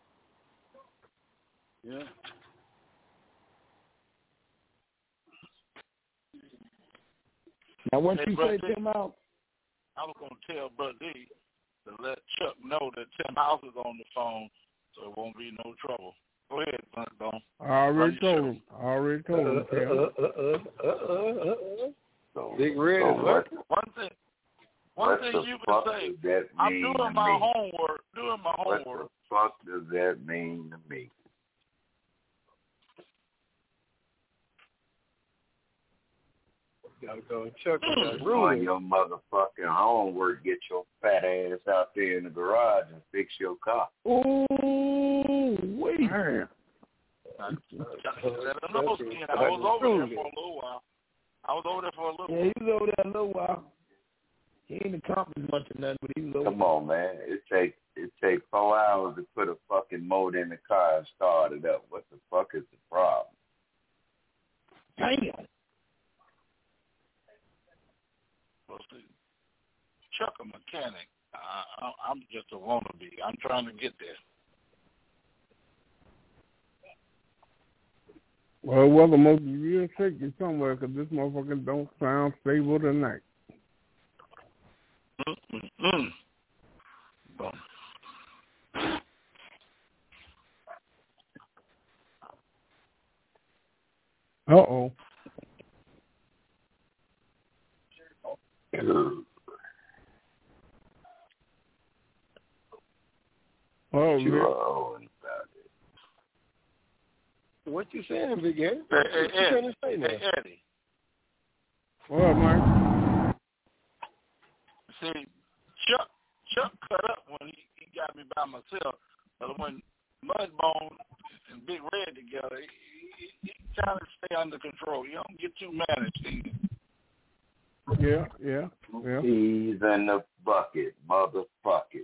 Yeah. Now, once Hey, you Brother say D, Tim out, I was going to tell Brother D to let Chuck know that Tim House is on the phone, so it won't be no trouble. Go ahead, Don. I already told him. I already told him, Uh, Tim. uh, uh, uh, uh, uh, uh. So, Big Red so is what, lurking. One thing, one what thing the you can fuck say, does that I'm mean doing to my me? homework, doing my What homework. the fuck does that mean to me? Gotta go. Chuck is Doing rude. your motherfucking homework, get your fat ass out there in the garage and fix your car. ooh, wait. Man. I, I, I, know, Skin. I was over there for a little while. I was over there for a little Yeah, while. he was over there a little while. He ain't accomplished much of nothing, but he was over Come on, man. It take it take four hours to put a fucking motor in the car and start it up. What the fuck is the problem? Damn. Well, see, Chuck a mechanic. I, I, I'm just a wannabe. I'm trying to get there. Well, weather must be real shaky somewhere because this motherfucker don't sound stable tonight. Mm-mm-mm. Boom. Uh-oh. Oh, You man. are owing about it. What you saying, Big Ed? Hey, hey, What you trying to say now? Hey, Eddie. What up, man? See, Chuck Chuck cut up when he, he got me by myself. But when Mudbone and Big Red together, he, he, he trying to stay under control. You don't get too managed. Yeah, yeah, yeah. He's in the bucket, motherfucker.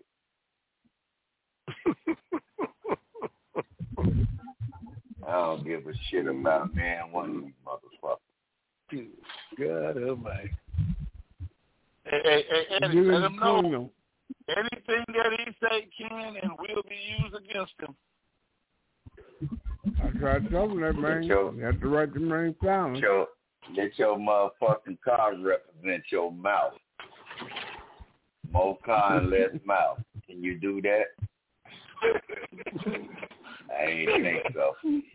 I don't give a shit about man one of these motherfuckers. God almighty. Hey, hey, hey, Eddie, Give let him him know Cleveland. anything that he say can and will be used against him. I tried to tell him that, man. Your- You have the right to remain silent. Your, let your motherfucking car represent your mouth. More car and less mouth. Can you do that? I ain't think so.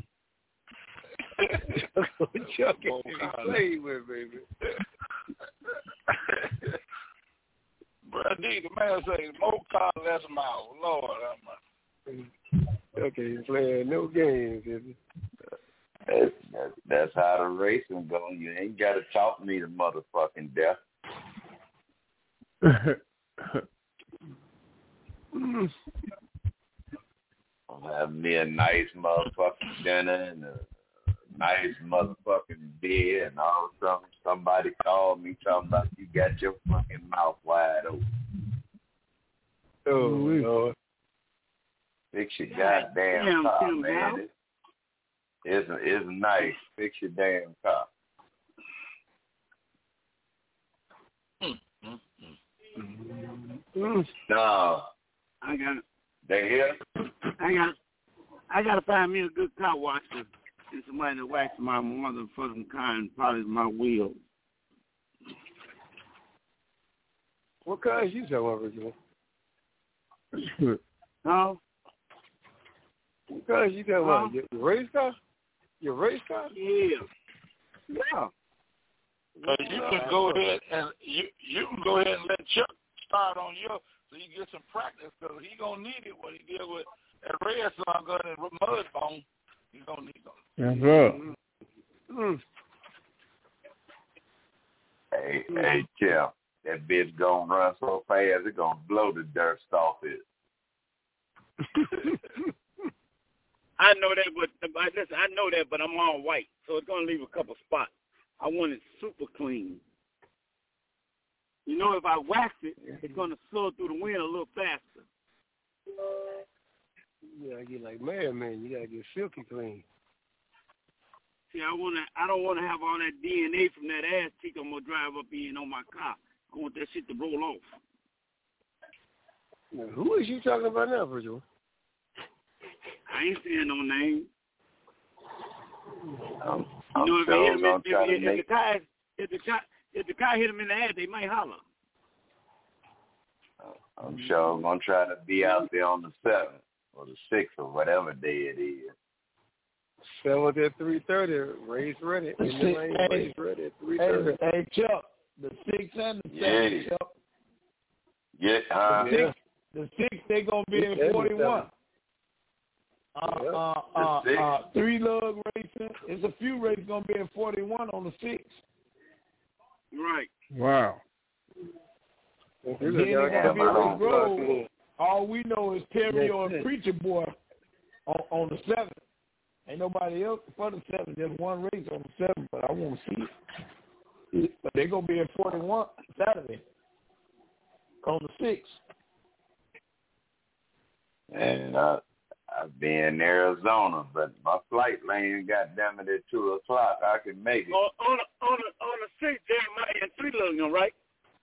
Chuck ain't played with, baby. Bro, D, the man say more cars, less miles. Lord, I'm Okay, he's playing no games, is he? That's, that's, that's how the racing goes. You ain't got to talk me to motherfucking death. I'll have me a nice motherfucking dinner and a nice motherfucking beer, and all of a sudden somebody called me talking about you got your fucking mouth wide open. Oh, Lord. Fix your goddamn Damn, car, Tim, man. Al. It, it's, it's nice. Fix your damn car. Mm. No. I got They here? I got I gotta find me a good car washer and somebody to wax my motherfucking car and polish my wheels. What car is you talking about, Richard? No? What car is you talking Huh? about? Your, your race car? Your race car? Yeah. Yeah. So you can go ahead and you you can go ahead and let Chuck start on your so you get some practice because he gonna need it when he deal with that red song gun and Mudbone. He's gonna need them. That's right. Mm. Hey, hey, Kim, that bitch gonna run so fast it's gonna blow the dirt off it. I know that, but but listen, I know that, but I'm all white, so it's gonna leave a couple spots. I want it super clean. You know, if I wax it, it's gonna slow through the wind a little faster. You gotta get like man, man. You gotta get silky clean. See, I wanna, I don't wanna have all that D N A from that ass cheek I'm gonna drive up in on my car. I want that shit to roll off. Now, who is you talking about now, Virgil? I ain't saying no name. I'm, You know, I'm if, sure they hit him gonna in, try if, to if, make if the guy, if the guy, if the guy hit him in the ass, they might holler. I'm sure I'm gonna try to be out there on the seventh or the sixth or whatever day it is. Seventh at three thirty. Race ready. In the lane, Hey, race ready at three hey, thirty. hey, Chuck, the six and the Yeah. seven, Chuck. Yeah, uh, The six, the six, they gonna be Six in and forty-one. Uh, Yeah. uh, The uh, six. uh, three lug racing. There's a few races gonna be in forty-one on the six. Right. Wow. And And then then they're Yeah, gonna be but I in don't this road. All we know is Terrio That's and it. Preacher Boy on, on the seventh. Ain't nobody else for the seventh. There's one race on the seventh, but I want to see it. But they're gonna be in forty-one Saturday on the sixth. and uh, I've been in Arizona, but my flight land got damn it at two o'clock. I can make it. On on the, on the, on the sixth, Jeremiah and three lug, right?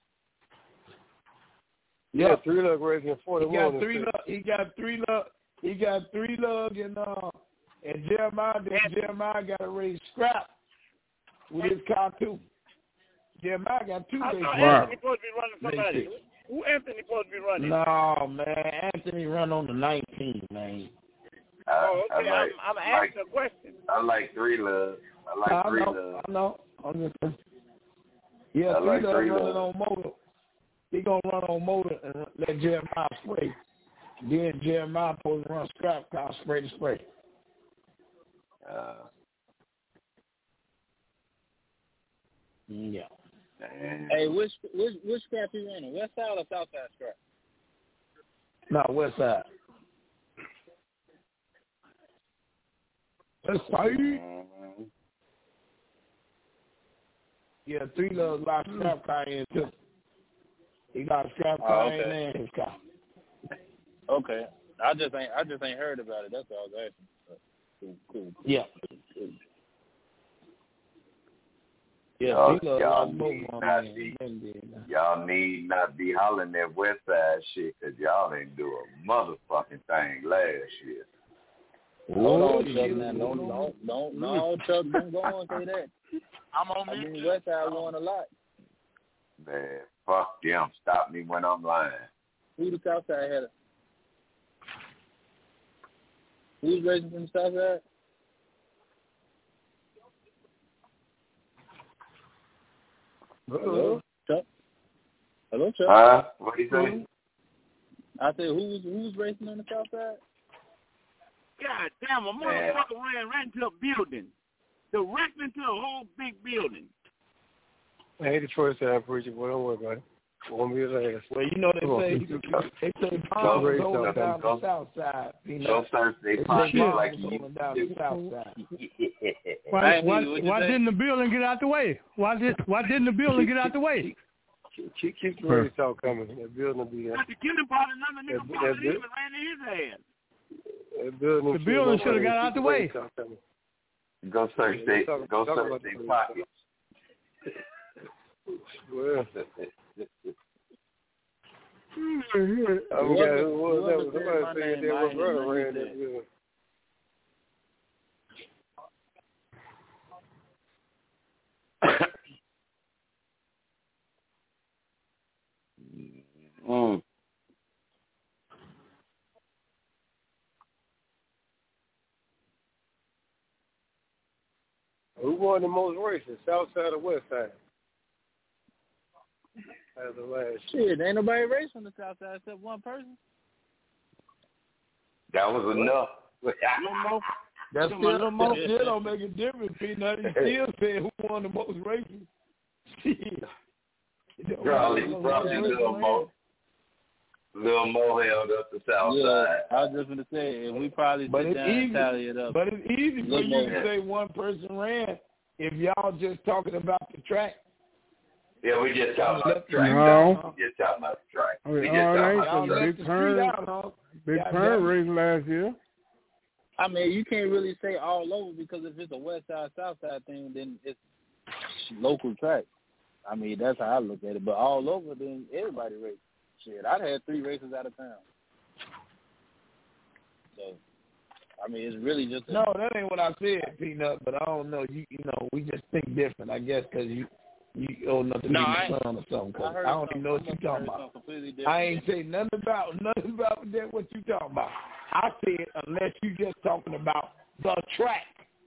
Yeah, three lug racing at He forty-one. got three lug. He got three lug. He got three lug and uh and Jeremiah. Then Jeremiah got to race scrap with his car too. Jeremiah got two I races. thought Wow. Anthony supposed to be running somebody. Six. Who Anthony supposed to be running? No, man. Anthony run on the nineteenth, man. I, Oh, I okay. like, I'm, I'm like, asking a question. I like three love. I like I three know. love. I know. I'm just saying. Yeah, I three like lug three running love. on motor. He gonna run on motor and let Jeremiah spray. Then Jeremiah supposed to run scrap car spray to spray. Uh, Yeah. and Hey, which which which scrap you running? West side or south side scrap? No, west side. West side. Mhm. Yeah, three lug lock scrap car in too. He got a scrap Oh, car okay. in there and his car. Okay, I just ain't I just ain't heard about it. That's all I was asking. Cool, cool. cool. Yeah. Cool. Yeah, Y'all, three lug y'all lock both need on not there. be, Then did that. y'all need not be hollering that West Side shit because y'all didn't do a motherfucking thing last year. Hold Oh, on, Chuck. shit. Now, don't don't don't no, Chuck. Don't go on and say that. I'm on I mute. mean, West Side won a lot. Man, fuck them. Stop me when I'm lying. Who the South Side had? Who's racing from the South Side? Uh-oh. Chuck. Hello, Chuck. Huh? What do you say? I said, who was who was racing on the south side? God damn, a motherfucker ran right into a building. Directly into a whole big building. I hate the first time, preacher, boy. Don't worry about it. Won't be his ass. Well, you know they Come say on. they say bombs was holding down the south side. You know, they say pocket bombs like was you. holding down the south side. Why, why, why didn't the building get out the way? Why did why didn't the building get out the way? Keep, keep the radio talk coming. That building will be there. But the killing part, another nigga That- probably that- even ran in his ass. That building The building should have got out the way. Go search they Talk- go talk search about their the- pockets. Well, Oh, I mean, who was that? Somebody said there was runner ran that building. Mm. Who won the most races, south side or west side? As the last Shit, ain't nobody racing on the south side except one person. That was enough. That's Come still on. most still don't make a difference, Peanut. He still said who won the most races. Shit. Probably, probably Lil Mo. Lil Mo held up the south Yeah, side. I was just gonna say, if we probably But sit it's down and easy. tally it up. But it's easy for Lil you Mo. to say one person ran if y'all just talking about the track. Yeah, we just talking about the track. No. We just talking about the track. I mean, We just all talking right, about Y'all the so track. left Big the street Pun, out, huh? Big Goddamn. Pun race last year. I mean, you can't really say all over because if it's a west side, south side thing, then it's local track. I mean, that's how I look at it. But all over, then everybody races. Shit, I'd had three races out of town. So, I mean, it's really just a, No, that ain't what I said, Peanut. But I don't know. You you know, we just think different, I guess, because you you owe nothing No, to I- your son or something. 'Cause I heard I don't even know what something- you I talking heard about. something completely different. I ain't say nothing about nothing about that. What you talking about? I said unless you just talking about the track.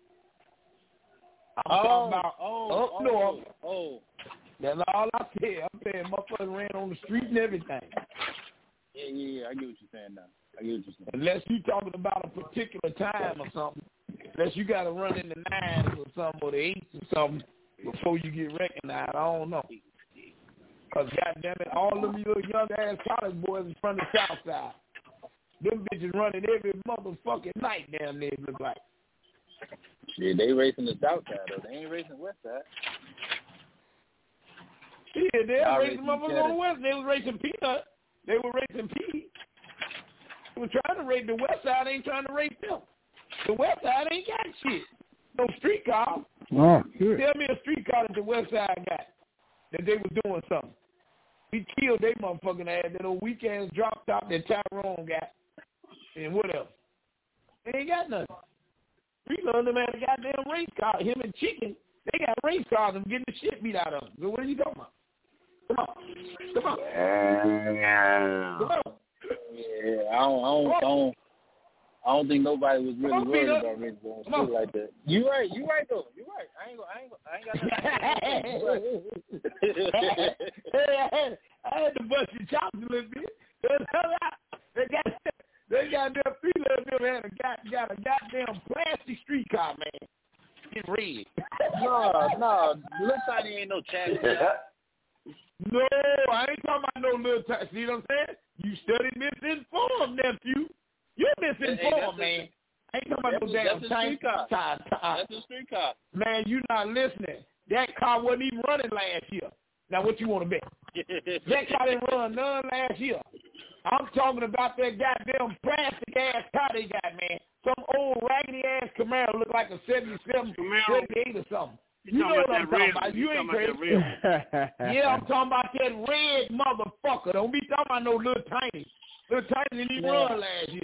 I'm Oh, talking about oh, up oh, north. oh. That's all I said. I'm saying motherfuckers ran on the street and everything. Yeah, yeah, yeah. I get what you're saying now. I get what you're saying. Unless you talking about a particular time or something. Unless you got to run in the nines or something or the eights or something before you get recognized. I don't know. Because goddamn it, all them little young ass college boys is from the south side. Them bitches running every motherfucking night down there, it look like. Shit, they racing the south side though. They ain't racing west side. Yeah, they Y'all were racing racing motherfuckers each on other. the west. They was racing Peanut. They were racing P. They were trying to race the west side. Ain't trying to race them. The west side ain't got shit. No streetcar. Oh, good. Tell me a streetcar that the west side got that they was doing something. We killed they motherfucking ass. That old weak-ass drop top that Tyrone got. And what else? They ain't got nothing. We learned them had a goddamn race car. Him and Chicken, they got race cars and getting the shit beat out of them. So what are you talking about? Come on. Come on. Come on. Yeah, I don't, I don't, I don't, I don't think nobody was really Come on, worried Peanut. about race going Come on. shit like that. You right, you right though. You right. I ain't, go, I ain't, go, I ain't got nothing. You right. Hey, I had to bust your chops a little bit. They got, they got them three little them had a got, got a goddamn plastic streetcar, man. It's red. No, no, Lil Tiny ain't no chat. No, I ain't talking about no little time. See what I'm saying? You studied misinformed, nephew. You misinformed, man. I ain't talking about no damn That's a time. streetcar. time, time. That's a streetcar. Man, you not listening. That car wasn't even running last year. Now, what you want to bet? That car didn't run none last year. I'm talking about that goddamn plastic-ass car they got, man. Some old raggedy-ass Camaro look like a seventy-seven, seventy-eight or something. You, you know what I'm talking about. You ain't crazy. Yeah, I'm talking about that red motherfucker. Don't be talking about no little tiny. Little tiny didn't even Yeah. run last year.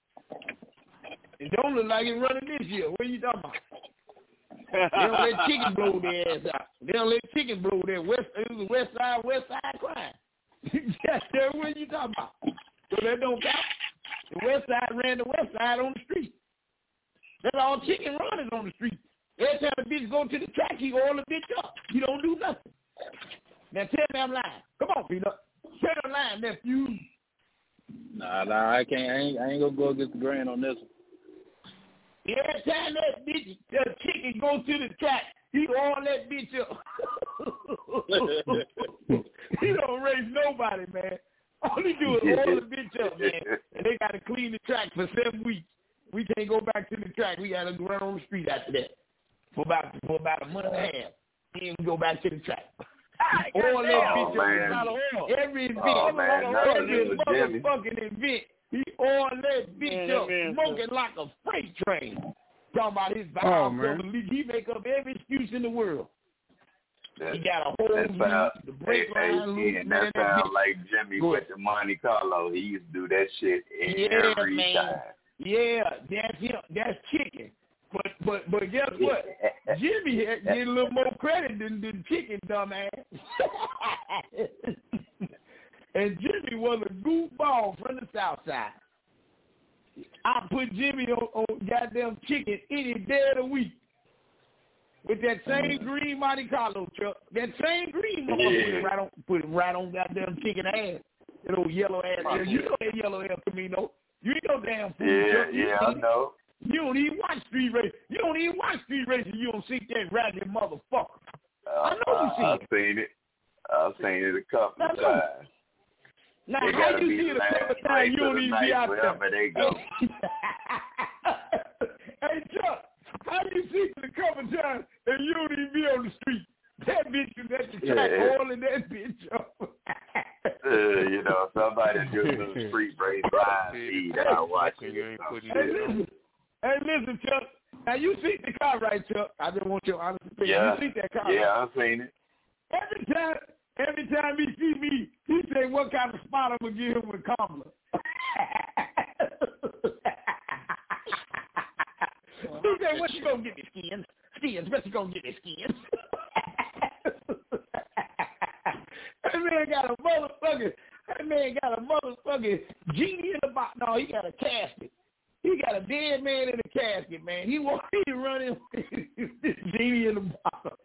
It don't look like it's running this year. What are you talking about? They don't let chicken blow their ass out. They don't let chicken blow their west. It was west side, west side crime. That's what you talking about. So that don't count. The west side ran the west side on the street. That's all chicken runners on the street. Every time a bitch go to the track, he oil the bitch up. You don't do nothing. Now tell me I'm lying. Come on, Peanut. Tell me I'm lying, nephew. Nah, nah, I can't. I ain't, I ain't gonna go against the grain on this one. Every time that bitch, the chicken goes to the track, he oil that bitch up. He don't raise nobody, man. All he do is oil the bitch up, man. And they got to clean the track for seven weeks. We can't go back to the track. We got to run on the street after that for about for about a month and a half. Then we go back to the track. Oil that bitch up. Every event, oh, man, every motherfucking event, he oil that bitch man, up, man, smoking man. like a freight train. Talking about his valves oh, over leak. He make up every excuse in the world. That, he got a whole that sound, the brake hey, line hey, loose, that man. sound like Jimmy with the Monte Carlo. He used to do that shit yeah, every man. time. Yeah, that's him. That's chicken. But but but guess what? Jimmy had get a little more credit than than chicken, dumbass. And Jimmy was a goofball from the South Side. I put Jimmy on, on goddamn chicken any day of the week with that same green Monte Carlo truck. That same green motherfucker yeah. put it right on, put it right on goddamn chicken ass. That old yellow ass. Oh, you know that yellow ass Camino. You ain't no damn food yeah, truck. You yeah, I know. You don't even watch street racing. You don't even watch street racing. You don't see that ragged motherfucker. Uh, I know you see I've it. seen it. I've seen it a couple of times. Now, they how you see it a couple of times, you don't even be out there. They go. Hey, Chuck, how do you see it a couple of times and you don't even be on the street? That bitch is at the track yeah. oiling that bitch up. uh, you know, somebody doing some street race live feed. I watch it. Hey, listen, hey, listen, Chuck. Now, you see the car, right, Chuck? I just want your honest opinion. Yeah. You see that car, Yeah, right? I've seen it. Every time, every time he see me, he say, what kind of spot I'm going to give him with Kamala? He say, what you going to get me, Skins? Skins, what you going to get me, Skins? That man got a motherfucker, that man got a motherfucking genie in the box. No, he got a casket. He got a dead man in a casket, man. He want me to run in this genie in the box.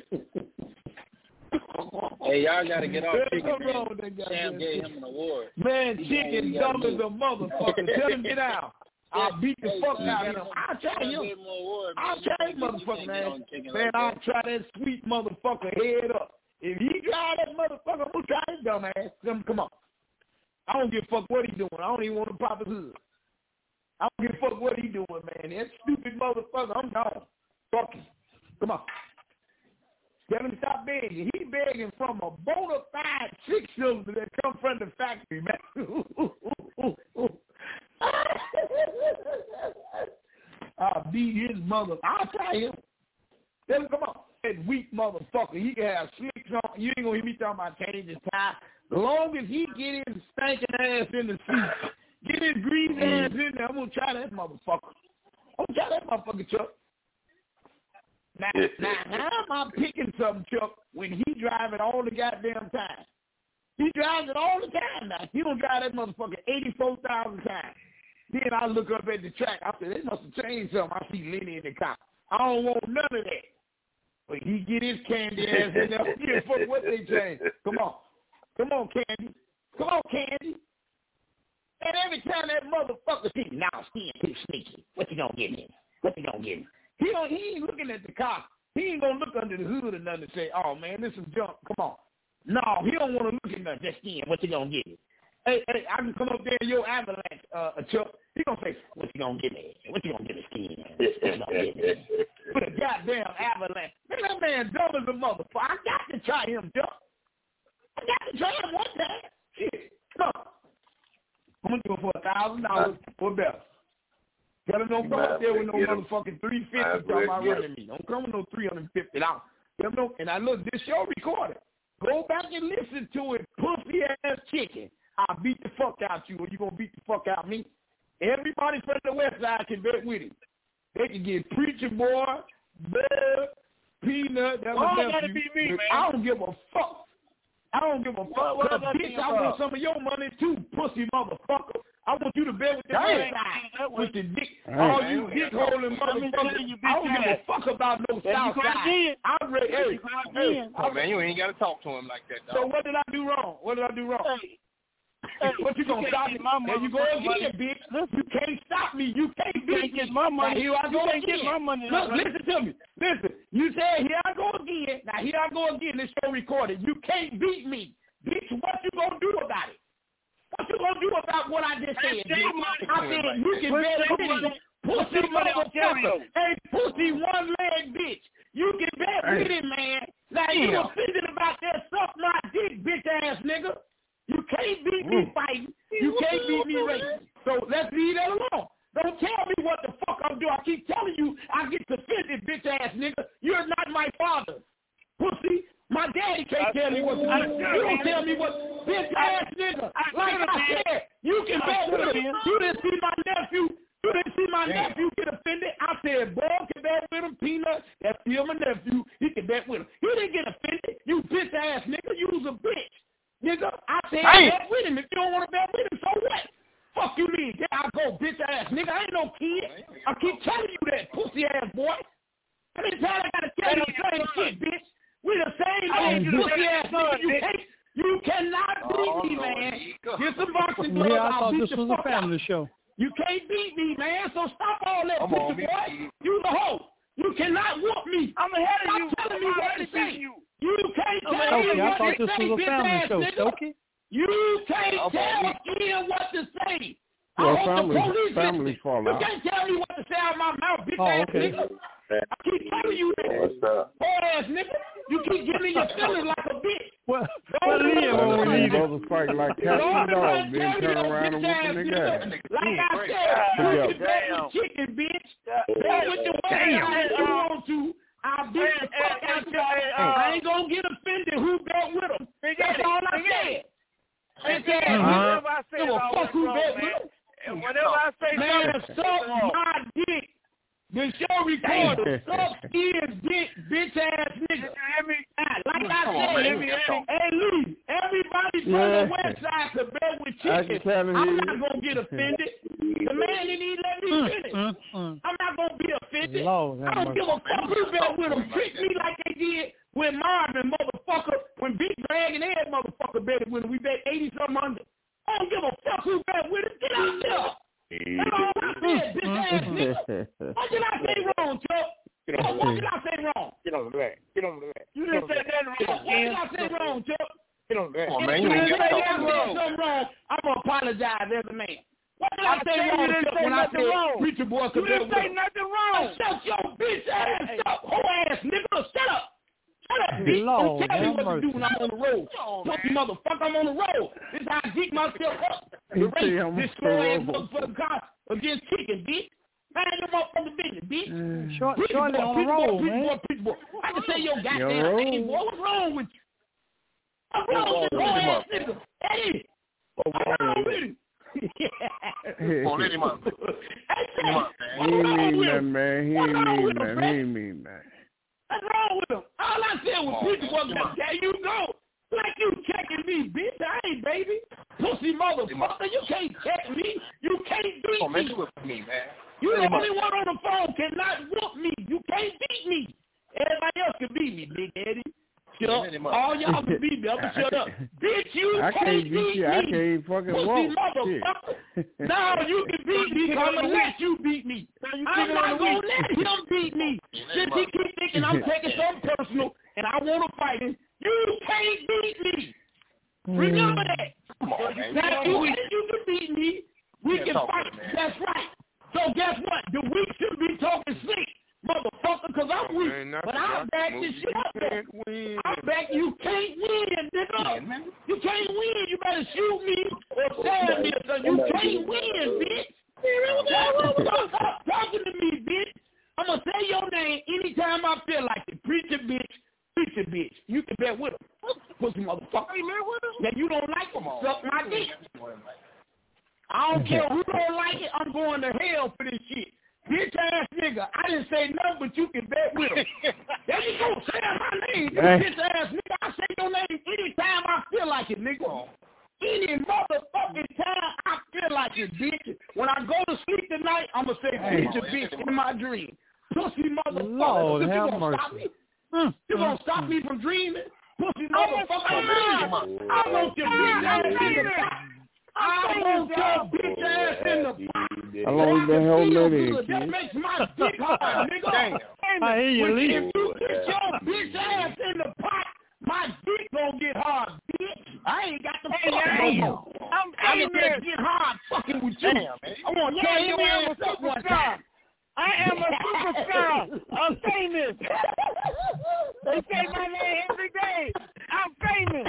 Hey, y'all got to get off Chicken, man. Sam gave him an award. Man, Chicken dumb as a motherfucker. Tell him get out. I'll beat the fuck out of him. I'll try him. I'll try him, motherfucker, man. Man, I'll try that sweet motherfucker head up. If he drive that motherfucker, I'm going to try his dumb ass. Come on. I don't give a fuck what he doing. I don't even want to pop his hood. I don't give a fuck what he doing, man. That stupid motherfucker, I'm gone. Fuck him. Come on. Tell him to stop begging. He begging from a bona fide six-cylinder that come from the factory, man. I'll beat his mother. I'll try him. Tell him, come on. That weak motherfucker. He can have slicks on. You ain't going to hear me talking about changing his tie. As long as he get his stinking ass in the seat, get his green ass in there, I'm going to try that motherfucker. I'm going to try that motherfucker, Chuck. Now, now, how am I picking something, Chuck, when he drive it all the goddamn time? He drives it all the time now. He don't drive that motherfucker eighty-four thousand times. Then I look up at the track. I said, they must have changed something. I see Lenny in the car. I don't want none of that. But he get his candy ass in there. Give a fuck what they change. Come on. Come on, Candy. Come on, Candy. And every time that motherfucker see, now Skin too sneaky. What you gonna give me? What you gonna give me? He don't, he ain't looking at the car. He ain't gonna look under the hood or nothing and say, oh man, this is junk. Come on. No, he don't want to look at nothing. Just Skin. What you gonna give me? Hey, hey, I can come up there in your avalanche, uh, Chuck. He gonna say, what you gonna give me? What you gonna give me, Skin? What you gonna give me? With a goddamn avalanche. Man, that man dumb as a motherfucker. I got to try him, Chuck. I got to try him one time. Shit. Come on. I'm going to do it for a thousand dollars or better. Tell him don't come up there with no motherfucking three fifty talking about running me. Don't come with no three hundred fifty dollars. Tell him no, and I look, this show recorded. Go back and listen to it, pussy ass chicken. I'll beat the fuck out you, or you going to beat the fuck out me. Everybody from the west side can bet with him. They can get Preacher Boy, Bud, Peanut. That was oh, gotta be me, man. I don't give a fuck. I don't give a fuck. Well, well, bitch, I want some of your money too, pussy motherfucker. I want you to bet with the other side, with the dick, all you dick holding motherfuckers. I don't give a fuck about no south side. I'm ready. Hey, hey, oh man, you ain't got to talk to him like that, dog. So what did I do wrong? What did I do wrong? Hey. Hey, what you gonna stop me? There you go again, bitch. Look, you can't stop me. You can't beat me. Get my money. Now, here I go you can't again. Get my money. Look, listen to me. Listen. You said here I go again. Now here I go again. This show recorded. You can't beat me, bitch. What you gonna do about it? What you gonna do about what I just said? Bitch? I said you can bet with him. Pussy motherfucker. Hey, pussy one leg bitch. You can bet with him, man. Now you offended about that suck my dick, bitch ass nigga. You can't beat me fighting. You can't beat me racing. So let's leave that alone. Don't tell me what the fuck I'm doing. I keep telling you I get defended, bitch ass nigga. You're not my father. Pussy. My daddy can't tell me what to do. You don't tell me what, bitch ass nigga. Like I said, you can bet with him. You didn't see my nephew. You didn't see my nephew get offended. I said, boy, can bet with him. Peanut, that's still my nephew. He can bet with him. He didn't get offended. You bitch ass nigga. You was a bitch. Nigga, I said Damn. bet with him. If you don't want to bet with him, so what? Fuck you mean? There I go, bitch ass nigga. I ain't no kid. I keep telling you that, pussy ass boy. How many times I gotta tell you the same shit, bitch? We the same age, pussy ass nigga. You can't, you cannot beat oh, me, man. Get some boxing gloves. Yeah, I I'll thought beat this the was fuck a family out. show. You can't beat me, man. So stop all that, pussy boy. You the hoe. You cannot whoop me. I'm ahead of stop you. telling me what to say. You. You can't tell Stokey, me I what thought to this say, was a family show, nigga. Stokey. You can't oh, tell Ian what to say. Well, I hope family, the police family listen. fall You out. can't tell me what to say out of my mouth, bitch Oh, ass okay. nigga. I keep telling you that. What's up? Poor ass nigga. You keep giving your feelings like a bitch. Well, well Liam, when we need it. Brothers fight like cats and dogs, then turn around and whoop a nigga ass. Like I said, you can bet with chicken, bitch. Bet with the way I you want to. I'll beat the fuck out you. I ain't gonna get offended who bet with them. That's all I said. I said, whenever I say give a fuck who bet with them. And whenever I say man, suck my dick. The show recorded. Suck his dick, bitch ass nigga. Like I said, hey Lee, everybody from yeah. the west side could bet with chicken. I'm not gonna get offended. The man didn't even let me finish. Mm, mm, mm. I'm not gonna be offended. Lord, I don't give a fuck who bet with them. Trick me like they did with Marvin, motherfucker. When Big Drag and Ed, motherfucker, betted with him. We bet eighty something under. I don't give a fuck who bet with us. Get out there. That's all I said, bitch ass nigga. What did I say wrong, Chuck? What, what did I say wrong? Get on the back. Get on the back. You didn't say nothing wrong. What did I say wrong, Chuck? Get on the back. Come on, man. You If ain't you got to say talk I to said me. something wrong, I'm going to apologize as a man. What did I, I say wrong, Chuck, when I said wrong. Preacher Boy could You bet didn't with say him? nothing wrong. Shut your bitch ass Hey, up, whole ass nigga. Shut up. Shut up, bitch. Lord, Don't tell me have what to do mercy. when I'm on the road. Pussy motherfucker, I'm on the road. This is how I dig myself up. The race, this slow ass motherfucker car against chicken, bitch. Man, them motherfucker business, bitch. Mm. Short, Preacher shortly boy, on the preacher boy, roll, preacher man. boy, preacher boy. I can say your Yo, goddamn roll. name, boy. What's wrong with you? What's wrong with this whole ass nigga? Eddie. What's wrong with him? Come on, let him up. Hey, Come on, He ain't mean nothing, man. He What's ain't wrong mean with him, nothing. man? He ain't mean nothing. What's wrong with him? All I said was, preacher boy, there you go. Like you checking me, bitch. I ain't, baby. Pussy motherfucker. You can't check me. You can't beat Come on, man. me. Do it for me, man. You Let the him only up. one on the phone cannot whoop me. You can't beat me. Everybody else can beat me, Big Eddie. Shut up. Let him up. All y'all can beat me. I'm gonna shut up. Bitch, you I can't can't beat beat you. me. I can't fucking Pussy walk. motherfucker. No, you can beat me. I'm gonna let you beat me. I'm not gonna let him beat me. Since he keep thinking I'm taking something personal and I want to fight him, you can't beat me. Remember that. Come on, man. Now, if you, if you can beat me, we Yeah, can talk fight. to me, man. That's right. So guess what? The weak should be talking slick, motherfucker, because I'm weak. Man, But I back this shit up, though. I back you can't win, nigga. You can't win. You better shoot me or stab me or something. You can't win, bitch. Stop talking to me, bitch. I'm going to say your name anytime I feel like it. Preacher, bitch. Preacher, bitch. You can bet with him. Pussy motherfucker. Now, you don't like him. Suck my dick. I don't care who don't like it. I'm going to hell for this shit. Bitch ass nigga. I didn't say nothing, but you can bet with him. There you go. Say my name. You bitch ass nigga. I say your name anytime I feel like it, nigga. Any motherfucking time I feel it like it, bitch. When I go to sleep tonight, I'm going to say, bitch, a bitch in my dream. Pussy motherfucker. Lord you have gonna mercy. Stop me? Mm, you going to stop mm, me from dreaming? Pussy motherfucker. I want your bitch ass in the pot. I want your bitch ass in the pot. How long you been holding that in, That kid? makes my dick hard, nigga. Damn. I hear you, Lee. If you get your bitch ass in the pot, my dick gonna get hard, bitch. I ain't got the fuck no more. I'm I'm gonna get hard fucking with you. Damn, I want to tell your ass up one time. I am a superstar. I'm famous. They say my name every day. I'm famous.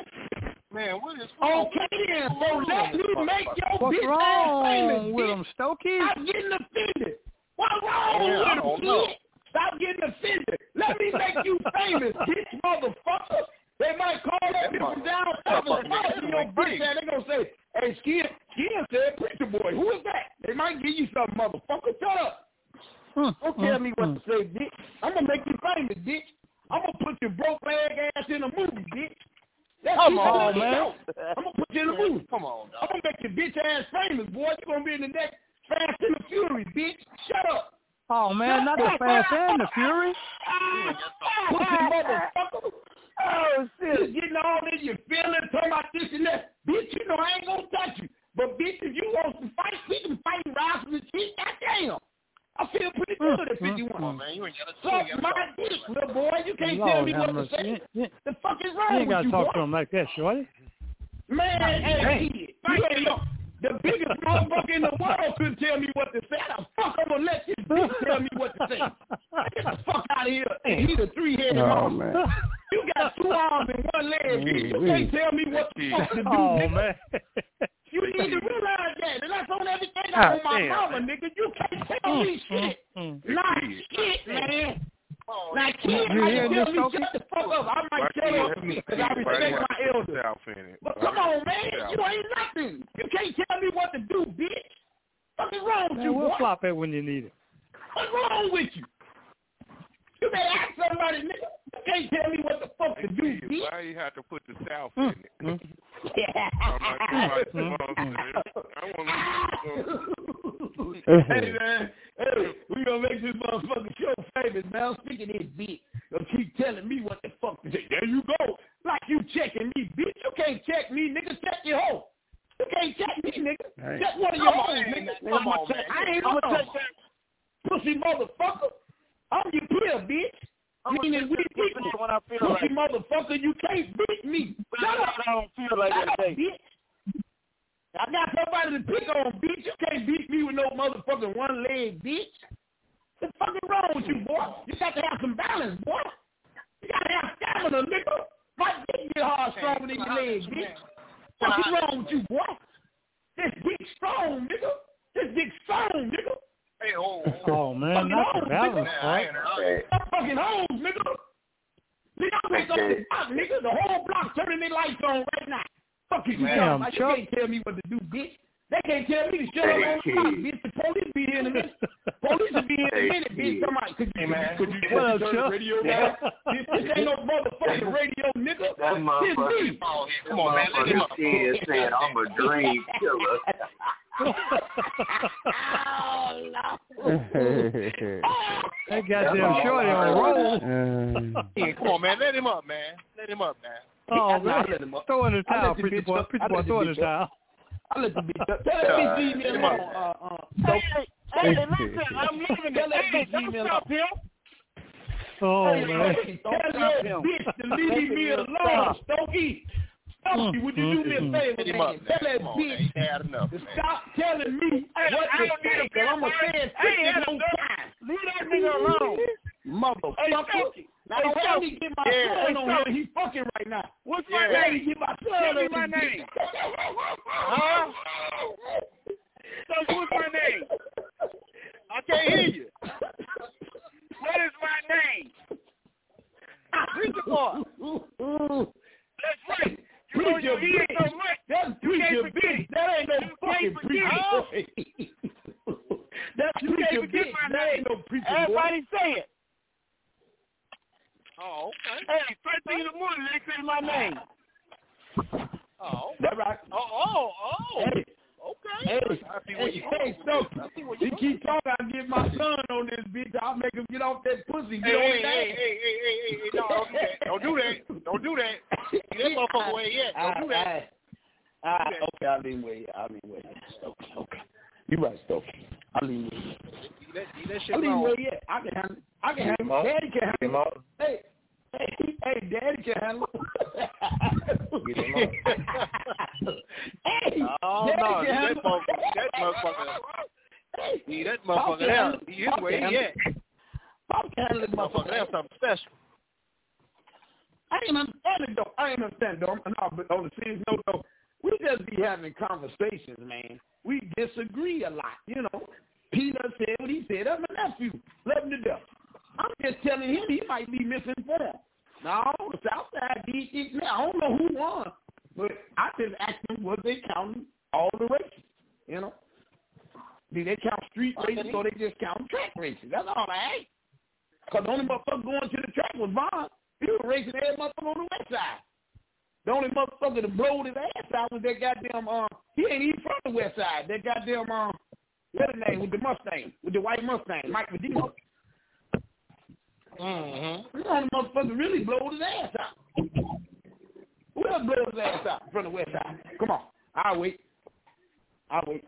Man, what is wrong? Okay then, so let me make your What's bitch wrong ass famous, with bitch. them, Stokey? I'm getting offended. What's wrong Man, I with don't them, know. kid? Stop getting offended. Let me make you famous, bitch, motherfucker. They might call that bitch from down south and follow your bitch ass. They gonna say, hey, Skin, Skin said, Preacher Boy, who is that? They might give you something, motherfucker. Shut up. Hmm, Don't tell me what to say, bitch. I'm gonna make you famous, bitch. I'm gonna put your broke leg ass in a movie, bitch. That's Come it. on, man. I'm gonna put you in a movie. Come on, dog. I'm gonna make your bitch ass famous, boy. You're gonna be in the next Fast and the Fury, bitch. Shut up. Oh, man, not the Fast and the Fury. Pussy motherfucker. Oh, shit. Getting all in your feelings, talking about this and that. Bitch, you know I ain't gonna touch you. But, bitch, if you want to fight, we can fight and rise from the shit. Goddamn. I feel pretty good at fifty-one. Oh, man, you ain't got to Suck my dick, little boy. You can't Lord tell me have what to mercy. say. You, The fuck is you wrong ain't with got to you, talk boy? to him like that, shorty. Man, hey, kid, you ain't know. The biggest motherfucker in the world couldn't tell me what to say. How the fuck I'm going to let this bitch tell me what to say? Get the fuck out of here. He's a three-headed Oh, monster. man. You got two arms and one leg. bitch. You can't tell me what the fuck to do, Oh, nigga. man. You need to realize that. And that's on everything Ah, on my damn. mama, nigga. You can't tell me shit. Not shit, man. Now, kid, You I hear can tell this, me Stokey? shut the fuck up. I might shut up because I respect my elders. But come on, man. You ain't nothing. You can't tell me what to do, bitch. What's wrong with Man, you, we'll boy? flop it when you need it. What's wrong with you? You better ask somebody, nigga. You can't tell me what the fuck to do, bitch. Why you have to put the South in it? Mm. I want to. Hey, man. Hey, we gonna make this motherfucking show famous, man. I'm speaking this bitch. Don't keep telling me what the fuck to say. There you go. Like you checking me, bitch. You can't check me, nigga. Check your hoe. You can't check me, nigga. Hey. Check one of your Come hoes, on, nigga. come on, man. I ain't gonna check that pussy motherfucker. I'm your peer, bitch. I'm Me and we people. when I feel Pussy like motherfucker, you can't beat me. Shut up. I don't feel like Shut that up, day. bitch. I got somebody to pick on, bitch. You can't beat me with no motherfucking one leg, bitch. What's fucking wrong with you, boy? You got to have some balance, boy. You got to have stamina, nigga. My dick get hard stronger than your legs, bitch. What's wrong with you, boy? This dick strong, nigga. This dick strong, nigga. Hey, oh, Oh, man, Fucking not the hoes, balance nigga. part. Some fucking hoes, nigga. Nigga, I'm on the block, nigga. The whole block turning their lights on right now. Fuck you, Damn, man. You Chuck. can't tell me what to do, bitch. They can't tell me to shut up on the block, bitch. The police be here in a minute. Police will be here in a minute, bitch. Somebody, could you, man. could you, What up, turn the Chuck? radio down? This, this ain't no motherfucking radio, nigga. That This motherfucker, me. Come on, man. Let him up. kid said, I'm a dream killer. Oh, no. That goddamn shorty on a roll. Uh, Yeah, come on, man. Let him up, man. Let him up, man. Oh, I'll man. let him up. Throw in the I'll towel, let the preacher bitch boy. up. Preacher I'll boy, let the throw in the bitch towel. I let the bitch up. Tell that bitch leave me alone. Uh, uh, Hey, hey, hey, listen, I'm leaving the Tell that stage. bitch leave Don't me stop alone. him. Oh, Hey, man. Stokey, tell that bitch to leave me alone, Stokey. Stokey, would you do me a favor, Let him man? up, man. Tell that Come on, man. bitch He had enough, to man. stop telling me Hey, what I to don't need say, a because I'm going to say it I ain't had no enough. time. Leave that nigga alone. Motherfucker. Hey, Stokey. Now, Hey, don't let Stokey. me get my Yeah. son Hey, on here. Stokey. He fucking right now. What's Yeah. my Let me name? get my son Tell me on my this name. bitch. Huh? So what's my name? I can't hear you. What is my name? Preacher boy. That's right. You know you hear so much. That's You can't preacher forget bitch. it. That ain't no You fucking can't forget preacher it. boy. That's You preacher can't forget bitch. my That name. ain't no preacher boy. Everybody say it. Oh, okay. Hey, first thing in the morning, they say my name. Oh, That right. oh, oh, oh. Hey. Okay. Hey, I see where hey, you hey, going. so I see where he you keep talking. I get my son on this bitch. I'll make him get off that pussy. Get Hey, on hey, his hey, ass. hey, hey, hey, hey, hey, no, don't do that. Don't do that. Don't do that. Get that motherfucker where he at. Don't do that. All right, okay, I'll leave him where he at. I'll leave him where he at. Okay, okay. You right, Stokey. I'll leave him where he at. Leave that, leave that shit I'll leave him alone. where he at. I can handle it. I can handle it. Daddy can handle it. Hey, hey, hey, Daddy can handle it. Hey, Oh, Daddy no, can leave handle that motherfucker. That motherfucker. Leave that motherfucker there. Leave him where he at. Pop can handle this Motherfucker, motherfucker. that's something special. I ain't understand though. I ain't understand though. No, but on the serious note though, we just be having conversations, man. We disagree a lot, you know. Peter said what he said. That's my nephew. Let him to death. I'm just telling him he might be misinformed. No, the Southside did it. I don't know who won, but I just asked him, was they counting all the races? You know, did they count street races or they just count track races? That's all I asked. Because the only motherfucker going to the track was Vaughn. He was racing every motherfucker on the west side. The only motherfucker that blowed his ass out was that goddamn, uh, he ain't even from the west side. That goddamn, uh, what's his name, with the Mustang, with the white Mustang, Mike Medina. Mm-hmm. The only motherfucker really blowed his ass out. Who else blowed his ass out from the west side? Come on. I'll wait. I'll wait.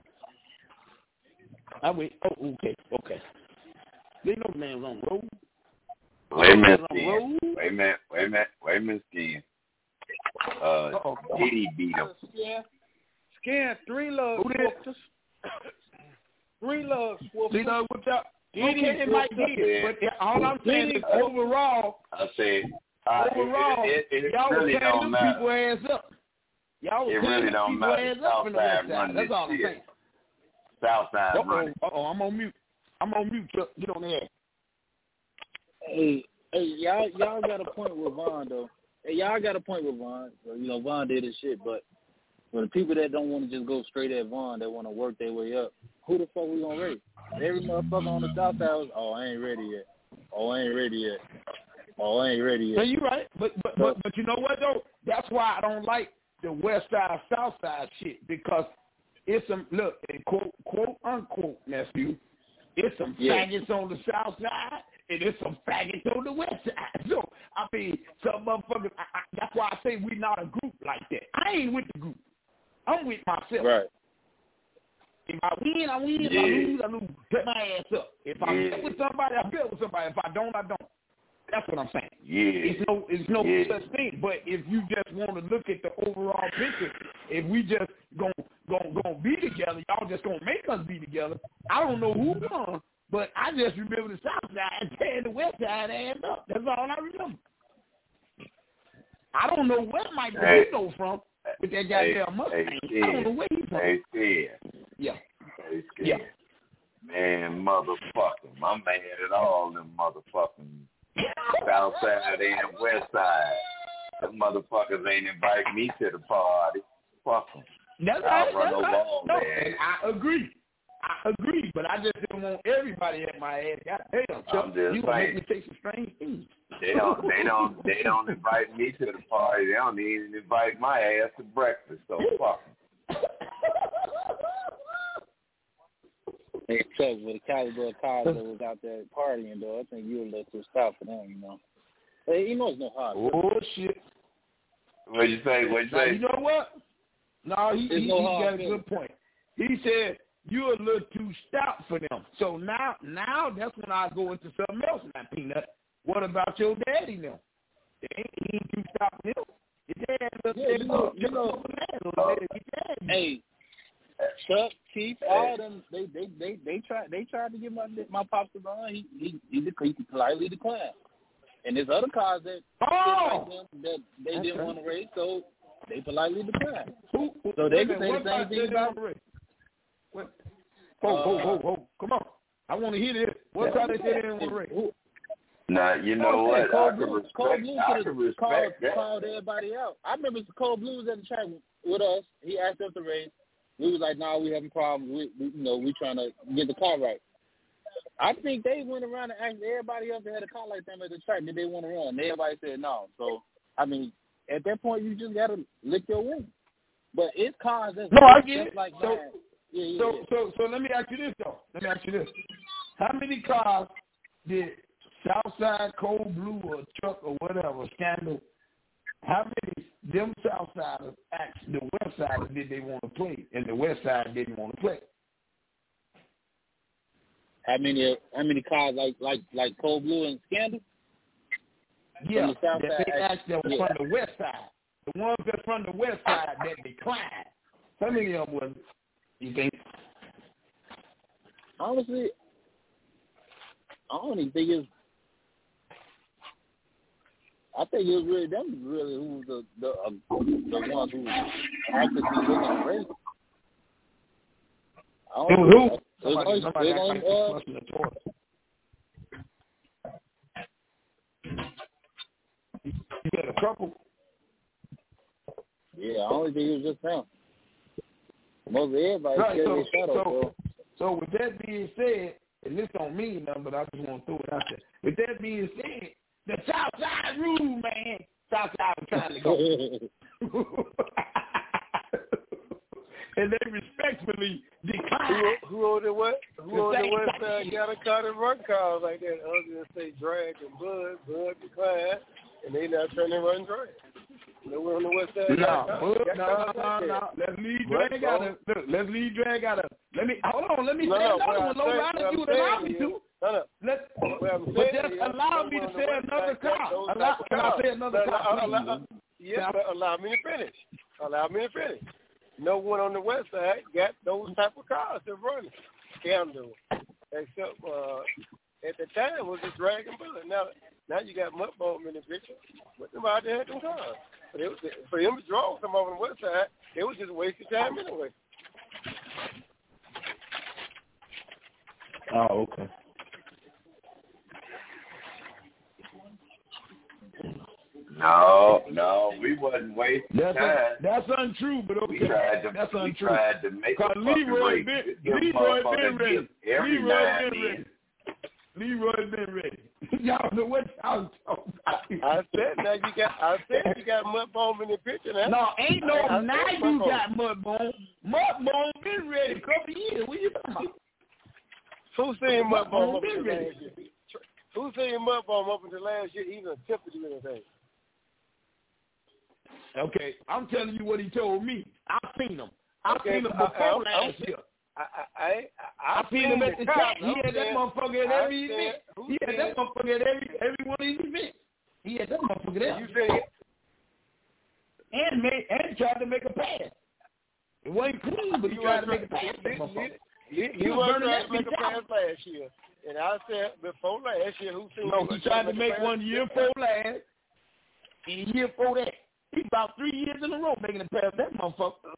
I'll wait. Oh, okay, okay. They know the man's on the road. Wait a minute, Skin. Wait a minute, wait a minute, wait a minute, Skin. Uh, Diddy beat him. Skin, Skin, three loves whooped us. Three loves whooped us. Three loves whooped up. Okay, it might be, but all I'm saying is overall, I said, uh, overall, it, it, it, y'all it really was tearing don't them matter. people ass up. Y'all was It tearing really them don't people matter. ass up from the west Southside side. run That's this all I'm shit. saying. Southside Uh-oh, running. uh-oh, I'm on mute. I'm on mute, Chuck. Get on there. Hey, hey, y'all, y'all got a point with Vaughn though. Hey, y'all got a point with Vaughn. So, you know, Vaughn did his shit, but for the people that don't want to just go straight at Vaughn, that want to work their way up, who the fuck we gonna race? Every motherfucker on the south side was, oh, I ain't ready yet. Oh, I ain't ready yet. Oh, I ain't ready yet. No, you're right, but but but but you know what though? That's why I don't like the west side south side shit, because it's some look and quote quote unquote nephew. It's some Yeah. faggots on the south side, and there's some faggots on the west side. So, I mean, some motherfuckers, I, I, that's why I say we not a group like that. I ain't with the group. I'm with myself. Right. If I win, I win. If Yeah. I lose, I lose. Get my ass up. If I Yeah. bet with somebody, I bet with somebody. If I don't, I don't. That's what I'm saying. Yeah. It's no, it's no Yeah. such thing. But if you just want to look at the overall picture, if we just gonna gonna gonna be together, y'all just gonna make us be together. I don't know who won, but I just remember the south side tearing the west side ass up. That's all I remember. I don't know where Mike Hey. Medina from with that Hey, goddamn Mustang. hey, I don't know where he's from. Hey, Skin. Yeah. Hey, Skin. Yeah. Man, motherfucker. I'm mad at all them motherfucking south side and west side. Them motherfuckers ain't invite me to the party. Fuck them. That's I'll right. run That's over right. all No, their and ass. I agree. I agree, but I just didn't want everybody at my ass. God damn, Chuck, I'm just you gonna make saying. me take some strange things. They don't they don't they don't invite me to the party. They don't even invite my ass to breakfast, so fuck 'em. Hey, Chuck, with the caliber of cars that was out there partying, though, I think you were a little too stout for them, you know. Hey, you know it's no hard. Oh, shit. What'd you say? What'd you Now, say? you know what? No, he, There's he, no he hard got a feeling. good point. He said, you're a little too stout for them. So now, now that's when I go into something else now, Peanut. What about your daddy now? They ain't, he ain't too stout for him. His dad look Yeah, you know, you know. Hey, Chuck, Chief, all them, they they they they tried they tried to get my my pops to run. He he he, dec- he politely declined. And there's other cars that Oh! like them that they Okay. didn't want to race, so they politely declined. Who, who, So they wait a can say minute, the what same about thing they about. didn't What? Ho, ho, ho, ho. Come on. I want to hear this. What time they say they didn't want to race? Nah, you know Oh, what? Cold I Blue, can respect, Cold Blue I could can have called, respect that. called everybody out. I remember Cold Blue was at the track with us. He asked us to race. We was like, "No, nah, we having problems. We, we, you know, we trying to get the car right." I think they went around and asked everybody else that had a car like them at the track, did they want to run? And everybody said no. So, I mean, at that point, you just gotta lick your wound. but it's cars that's No, I get it. like so, mine. Yeah, yeah, so, yeah. so, so let me ask you this though. Let me ask you this: how many cars did Southside, Cold Blue, or Chuck, or whatever Scandal? How many them Southsiders asked the West Siders did they want to play, and the West Side didn't want to play? How many? How many cars like like like Cold Blue and Scandal? Yeah, the South that side, they asked that was yeah. from the West Side. The ones that's from the West Side that declined. How many of them was? You think? Honestly, I don't even think it's. I think it was really them, really, who was the the uh, the ones who actively looking to race. It was who? Somebody, somebody, it somebody uh, asked the question. You got a couple? Yeah, I only think it was just them. Most of everybody Right, said so, they shadow, so, bro. so with that being said, and this don't mean nothing, but I just want to throw it out there. With that being said, the Southside rule, man. Southside was trying to go. And they respectfully declined. Who, who on the west? Who The on the same west thing. side got a car and run cars like that? Other than say drag and bud, bud decline, and they not trying to run drag. No one on the west side. No, got cars. no, Got no, cars no, like no. that. Let's leave What, drag bro? out of. Look, let's leave drag out of. Let me hold on. Let me No, say no, another what one. Low I'm rider, saying- you would what I'm allow me saying to. is- No, no. Let, What I'm but saying just is, allow no me one to on the say west another side got car. those Allow, type of can I cars. say another No, no, car, allow- please? Yes, but allow me to finish. Allow me to finish. No one on the west side got those type of cars to run. Scandal. Except uh, at the time was a Dragon Bud. Now, now you got Mudbone in the picture. But them out there had them cars. But it was, for him to draw some over on the west side, it was just wasting time anyway. Oh, okay. No, no, we wasn't wasting That's time. a, that's untrue, but okay. We tried to, that's we untrue. tried to make a Cause fucking Leroy race. been, Give Leroy motherfucker been ready. gift every Leroy now been and ready. then. Leroy been ready. Y'all know what y'all talking about. I said now you got. I said you got Mudbone in the picture now. No, ain't no. I, I now said you Mudbone. got Mudbone. Mudbone been ready a couple of years. What you talking about? Who seen Mudbone up been until ready. last year? Who seen Mudbone up until last year even attempted to do anything? Okay, I'm telling you what he told me. I've seen him. I've Okay, seen him I- before I- last I'm- year. I I I, I I've seen him at the chat. He had that saying, motherfucker at I every said, event. who He had that said- motherfucker at every every one of these events. He had that motherfucker there. You said and made and tried to make a pass. It wasn't clean, but he You tried to were make a pass. Lee- that motherfucker. Lee- He Lee was was burning trying that to make a bitch pass out. last year, and I said before last year, who seen? No, who he tried to make pass? one year before last. And a year before that. He about three years in a row making a pass. That motherfucker.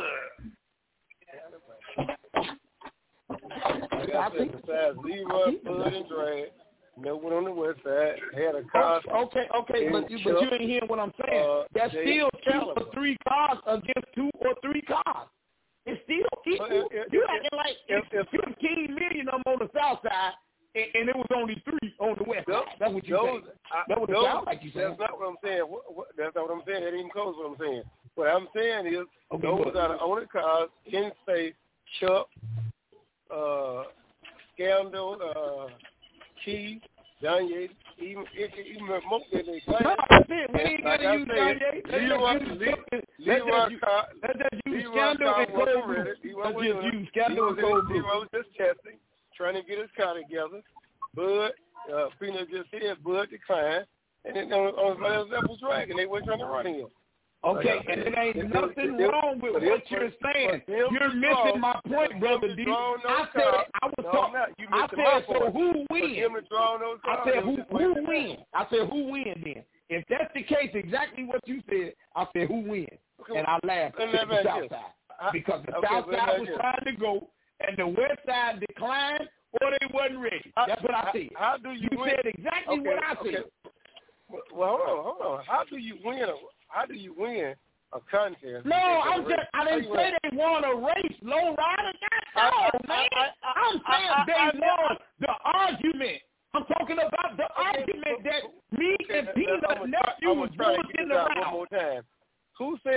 I think besides Leroy, Bud, and Drag, no one on the west side had a car. Okay, okay, but you, but you ain't hearing what I'm saying. Uh, That's they still two caliber. or three cars against two or three cars. It's still equal. Well, if- you if- acting like if- it's fifteen million of them on the south side, and, and it was only three on the west Those- side. That's what you those, saying. I, That's what it those, sounds like you saying. That's not what I'm saying. What, what, that's not what I'm saying. That ain't even close what I'm saying. What I'm saying is Okay, those good. are the only cars in space. Chuck, uh, Scandal, uh, Key, Danye, even even Moke that they claim. No, that's it. We ain't Like gonna I use said, Kanye. Let's Leroy, just use Le- let's Leroy just use- Car- let's just use Leroy Scandal Car and Cold wasn't Blue. ready. He Let's wasn't just ready. use He Scandal was and Cold Blue. Leroy was just testing, trying to get his car together. Bud, uh, Peanut just said Bud declined, and then on, on his last level drag, and they weren't trying to run him. Okay, Like, and it ain't it- nothing it- it- wrong with but what it- you're but- saying. but him You're to missing draw- my for point, him brother to D. draw no I said card- I was no, talking. not. You I missing my said so. point. Who For wins? him to draw no I card, said it who was just who wasting wins? I said who wins then? If that's the case, exactly what you said, I said who wins, Okay, and I laughed let at me the ask south you. side I- because the okay, south let me side ask was you. trying to go, and the west side declined, or they wasn't ready. That's what I said. How do you, You win? said exactly okay, what I okay. said. Well, hold on, hold on. How do you win? A, how do you win a contest? No, I'm just, I How didn't you say win? they won a race, low rider. I- I- No, man. I- I- I'm saying I- I- they I won never- the argument. I'm talking about the Okay, argument that so- me okay, and now, Peanut I'm gonna nephew try, I'm was gonna try to get bullshitting this out one around. more time. Who said something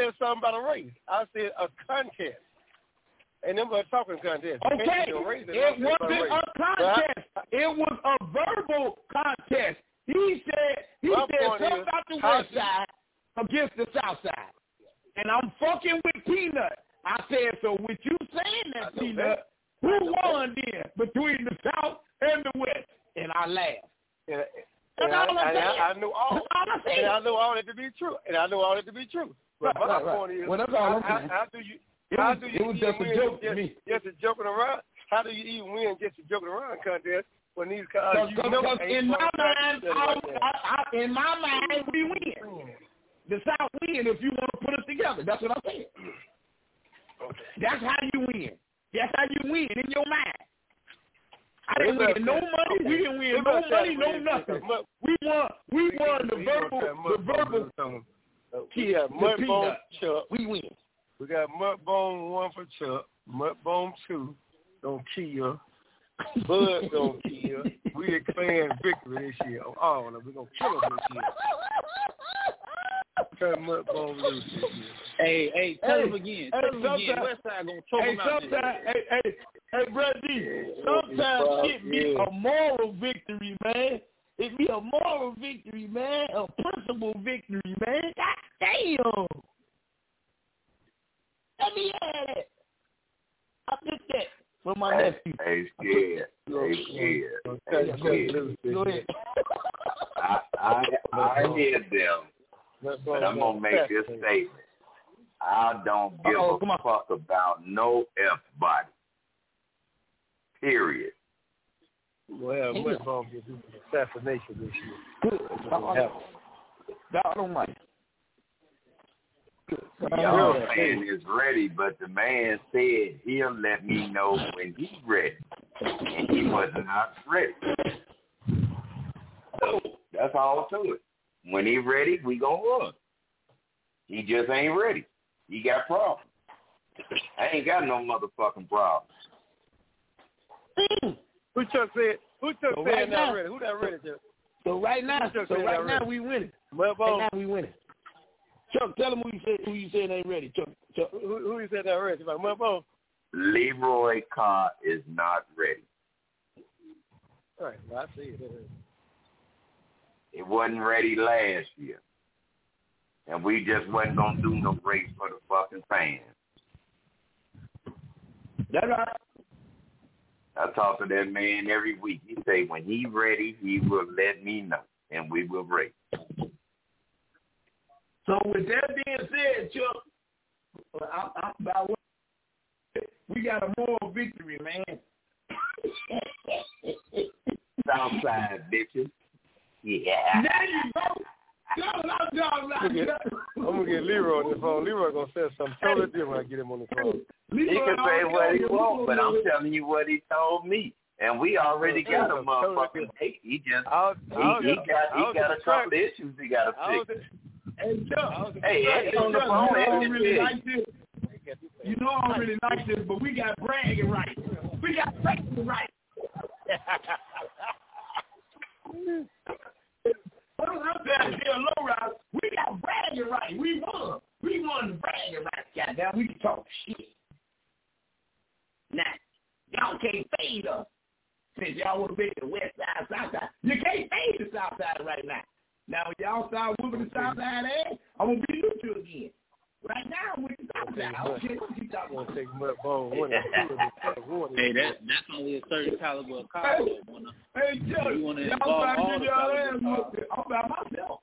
about a race. I said a contest. And them was talking contest. Okay, it wasn't a contest. It was a verbal contest. He said he My said point something is, about the how west do- side against the south side. And I'm fucking with Peanut. I said, so with you saying that, Peanut, that. who won then between the south and the west? And I laughed. And, That's and I, all I'm and saying. I, I knew all, That's all I'm saying. and I knew all that to be true. And I knew all that to be true. But Right, my right, right. point is, Well, that's all I'm how, saying. how do you, It how was- do you it was even just a win joke to just, me. just a joking around? How do you even win just a joking around contest when these cars? Because in my mind, I, I, I, in my mind, we win. The South win if you want to put us together. That's what I'm saying. That's how you win. That's how you win in your mind. I didn't win no money. We didn't win no money, no nothing. We won. We won the verbal, the verbal. We got Mudbone Chuck. We win. We got Mudbone one for Chuck. Mudbone two on Kia. Bud on Kia. We declaring victory this year. Oh, no, we're gonna kill them this year. Turn Mudbone loose this year. Hey, hey, tell Hey, him again. hey, Tell him again. sometime- Westside gonna choke Hey, him out. sometimes, hey, hey, hey, Brother D, sometimes it be a moral victory, man. It be a moral victory, man. A principle victory, man. God damn. Let me add it. I did that for my Hey, nephew. hey, scared. Hey, scared. Hey, scared. Go ahead. I, I, I hear them, but I'm going to make this statement. I don't give Uh-oh, a fuck about no F-body. Period. Well, Mudbone did an assassination this year. Good. God Almighty. Y'all man is ready, but the man said he'll let me know when he's ready. And he was not ready. So that's all to it. When he's ready, we gonna run. He just ain't ready. He got problems. I ain't got no motherfucking problems. Who Chuck said? Who Chuck So said right not now- ready? Who not ready, Chuck? So right now, Who Chuck so said right not now ready? we winning. Mudbone. Right now we winning. Chuck, tell him who you said who you said ain't ready. Chuck, Chuck. Who, who you said not ready? Like Mudbone. Leroy Carr is not ready. All right, well, I see it. It wasn't ready last year. And we just wasn't going to do no race for the fucking fans. That's right. I talk to that man every week. He say when he ready, he will let me know, and we will race. So with that being said, Chuck, I'm, I'm about what we got a moral victory, man. Southside bitches. Yeah. There you go. No, no, no, I'm gonna get, I'm gonna get Leroy on the phone. Leroy gonna say something totally different when I get him on the phone. He can say what he wants, but I'm telling you what he told me. And we already got a motherfucking date. He just I'll, I'll, he, he got I'll he got a couple of issues he got to fix. Hey, Chuck. Hey, Eddie on the Chuck, phone. you know I Eddie don't really said- like this. You know I don't really like this, but we got bragging rights. We got bragging rights. I'm down here low rise. We got bragging rights. We won. We won the bragging rights. Goddamn, we can talk shit. Now, y'all can't fade us. Since y'all want to be the west side, south side. You can't fade the south side right now. Now, when y'all start whooping the south side ass, I'm going to be neutral again. Right now, I'm with the south side. I don't care what you talking about. take Mudbone one and two. Hey, that that's only a certain caliber of car. Hey, hey Chuck, You wanna y'all involve about all to the get y'all caliber ass of cars. whooped. I'm about myself.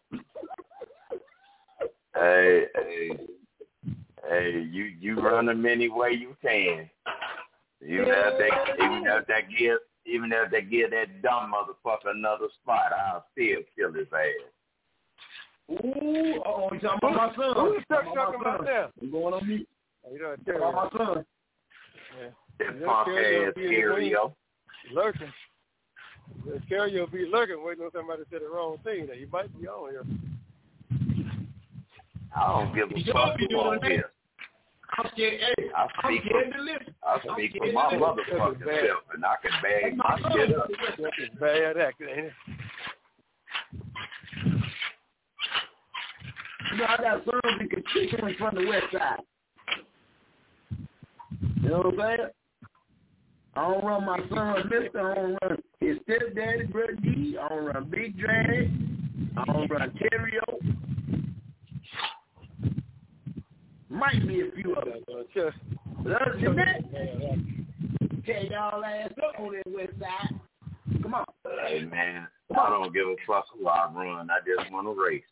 Hey, hey, hey, you you run them any way you can. Even if they even if they give even if they give that dumb motherfucker another spot, I'll still kill his ass. Ooh, oh, you talking about my son? Who's Chuck Talking talking my about son. now? You going on mute? You know, Talking about my son. Yeah. That punk ass Stereo. Lurking. The Stereo be lurking, waiting on somebody to say the wrong thing. That he might be on here. I don't give a You fuck be who on doing here. I'm scared. Hey, I I'm speak scared for, to listen. I I'm speak for scared my to listen. motherfucking self, and I can bag my shit up. That's bad acting, ain't it? You know, I got sons that can kick him from the west side. You know what I'm saying? I don't run my son, Mister. I don't run his stepdaddy, Brother D. I don't run Big Drag. I don't run Terrio. Might be a few of them. But other than that, tear y'all ass up on that west side. Come on. Hey, man, I don't give a fuck who I run. I just want to race.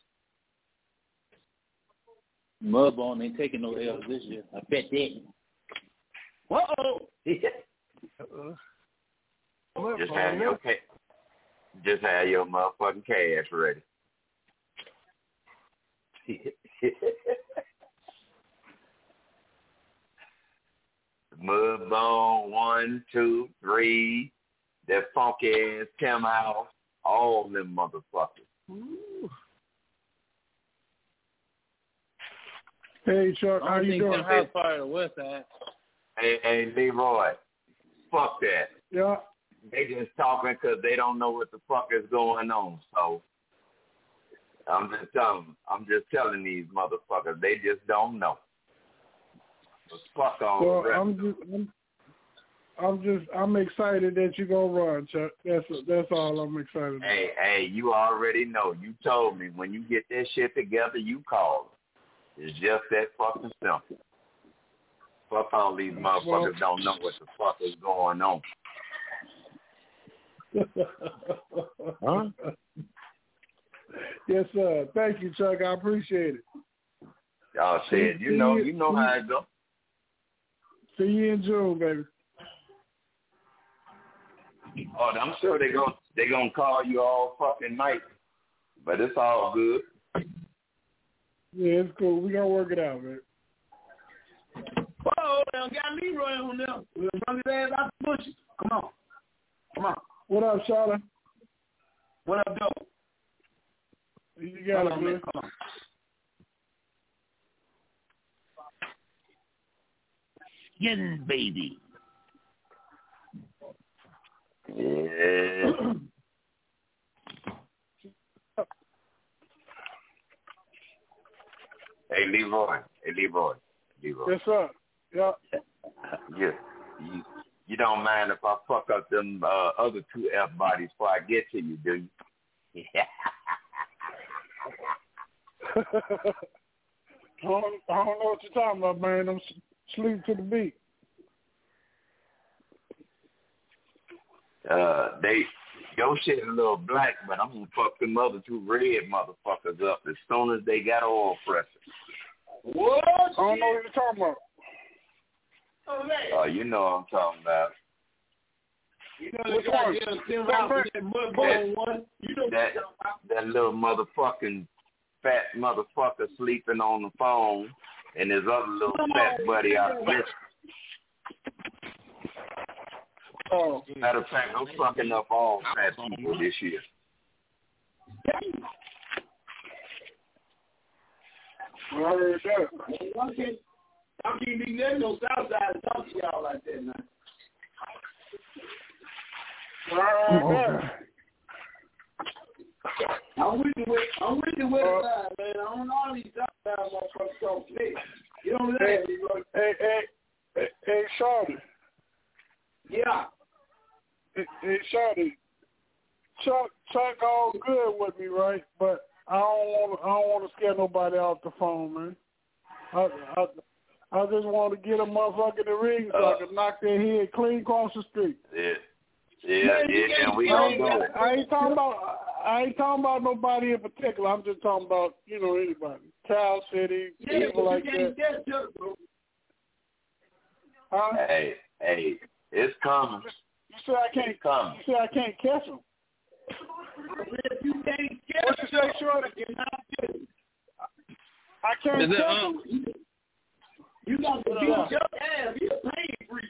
Mudbone ain't taking no L's this year. I bet that. Uh-oh. Just have your ca- just have your motherfucking cash ready. Mudbone, one, two, three, that funky ass Tim House, all them motherfuckers. Ooh. Hey, Chuck, how you doing? How far the west side? Hey, hey, Leroy, fuck that. Yeah. They just talking because they don't know what the fuck is going on. So I'm just telling, I'm just telling these motherfuckers, they just don't know. So fuck all Well, the rest. I'm just, I'm, I'm just, I'm excited that you're gonna run, Chuck. That's that's all I'm excited about. Hey, hey, you already know. You told me when you get that shit together, you call. It's just that fucking simple. Fuck all these motherfuckers well, don't know what the fuck is going on. Huh? Yes, sir. Thank you, Chuck. I appreciate it. Y'all said, you know, you know how it go. See you in June, baby. Oh, I'm sure they're gonna they're gonna call you all fucking night, but it's all good. Yeah, it's cool. We gonna work it out, man. Whoa, they got Leroy on there. We'll run his ass out the bushes. Come on. Come on. What up, Charlotte? What up, Joe? You got it, man. Come on. Skin baby. Yeah. Hey, Leroy. Hey, Leroy. Leroy. Yes, sir. Yeah. Yeah. You, you don't mind if I fuck up them uh, other two F bodies before I get to you, do you? Yeah. I, don't, I don't know what you're talking about, man. I'm sleep to the beat. Uh, they, your shit a little black, but I'm gonna fuck them other two red motherfuckers up as soon as they got oil pressure. What? I don't know what you're talking about. Oh, man. Oh, you know what I'm talking about. You know the goddamn Tim House with that mudbone one. You know that, that little motherfucking fat motherfucker sleeping on the phone, and his other little fat buddy out there. Oh. Matter of fact, I'm fucking up all fat people this year. I heard that. I can't, I can't be there no south side to talk to y'all like that now. I heard that. I'm with the west, I'm with the west side, man. I don't know all these south side motherfuckers talk shit. You know what I'm saying? Hey, hey, hey, hey, Shawty. Yeah. Hey, hey, Shawty. Chuck, Chuck, all good with me, right? But I don't want, I don't want to scare nobody off the phone, man. I, I, I just want to get a motherfucker in the ring so uh, I can knock their head clean across the street. Yeah, yeah, man, yeah, and we don't do it. I ain't talking about, I ain't talking about nobody in particular. I'm just talking about, you know, anybody. Cal City, yeah, people like that. that Chuck, bro. Huh? Hey, hey, it's coming. You say I can't. Come. You say I can't catch them. If you can't catch what you say, Shorty? I can't catch them. You got to beat your ass. You're a pain freak.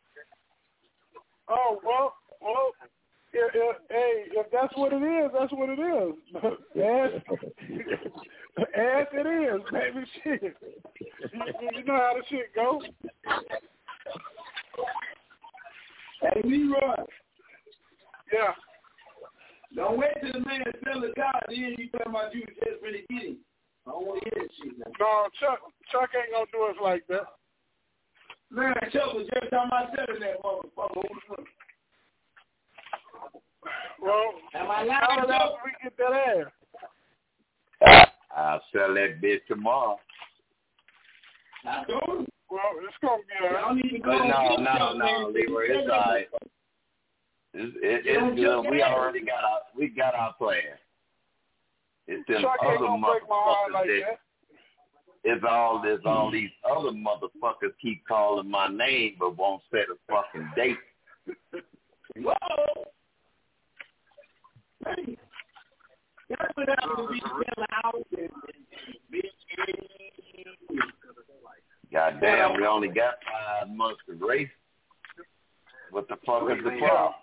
Oh well, well. If, if, hey, if that's what it is, that's what it is. As, as it is, baby. Shit. You, you know how the shit go. Hey, Leroy. Yeah. Don't wait till the man sell the car, then you talking about you just really get it. don't want to hear that shit now. No, Chuck, Chuck ain't gonna do us like that. Man, Chuck was just talking about selling that motherfucker. Well, am I how lying, else we get that ass? I'll sell that bitch tomorrow. I told him. Well, it's gonna be all right. Need to go no, and no, Chuck, no, man. Leroy, it's all right. It's, it, it's good. We already got our we got our plan. It's them Chuck ain't other gonna break my heart motherfuckers like that. that. It's all this, all these other motherfuckers keep calling my name but won't set a fucking date. Whoa! Hey, that's what happens to be still out and bitch. God damn, we only got five months to race. What the fuck is the problem?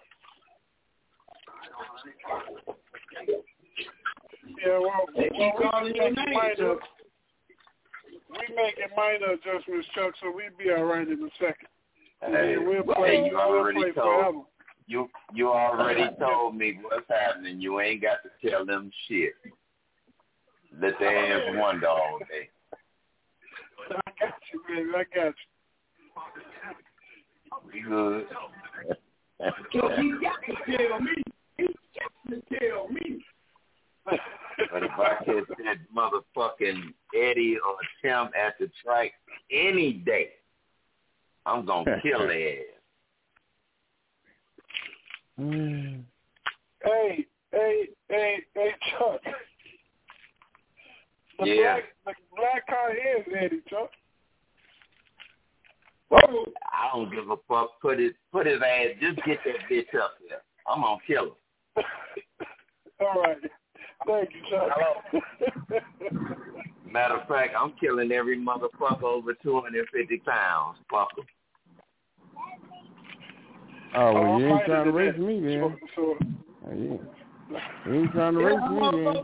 Yeah, well, They keep well calling we, your make name, minor, Chuck. we making minor adjustments, Chuck, so we'll be all right in a second. Hey, yeah, we'll play, hey, you we'll already play told forever. you you already told me what's happening. You ain't got to tell them shit. Let their ass wonder all day. I got you, baby. I got you. We good. So he got to tell me. He got to tell me. But if I catch that motherfucking Eddie or Tim at the track any day, I'm gonna kill their ass. Hey, hey, hey, hey, Chuck. The Yeah. black, the black car is Eddie, Chuck. Whoa. I don't give a fuck. Put it, put his ass. Just get that bitch up there. I'm gonna kill him. All right. Thank you, Chuck. Matter of fact, I'm killing every motherfucker over two hundred fifty pounds. Fuck them. Oh, well, Oh, you I'm ain't trying to fighting race today. me then. So, so, Oh, yeah. You ain't trying to race me then.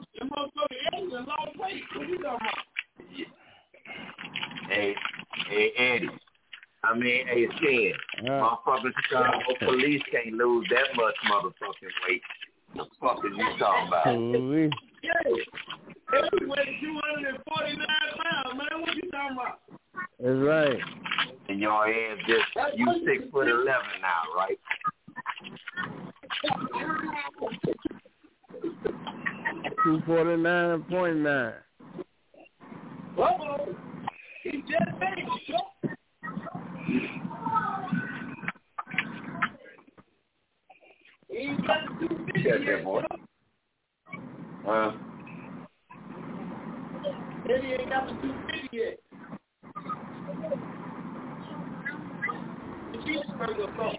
Hey, hey, Eddie. I mean, hey, Ken. Uh, Motherfucking Chicago police can't lose that much motherfucking weight. The fuck is you talking about? Holy. Every weigh two hundred forty-nine pounds, man. What you talking about? That's right. And your ass just, you six foot eleven now, right? Two forty nine point nine. Uh-oh. He just made it. He ain't got the two fifty Yeah, yet, boy. Chuck. Huh? Eddie ain't got the two fifty yet. The cheeseburger song.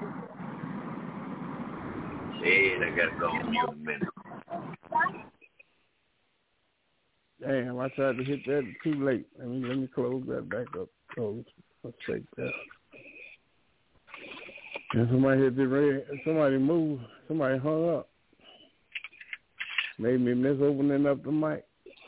Shit, I gotta go on mute a minute. Damn, I tried to hit that too late. Let me let me close that back up. Close. Let's take that. And somebody hit the red. Somebody moved. Somebody hung up. Made me miss opening up the mic.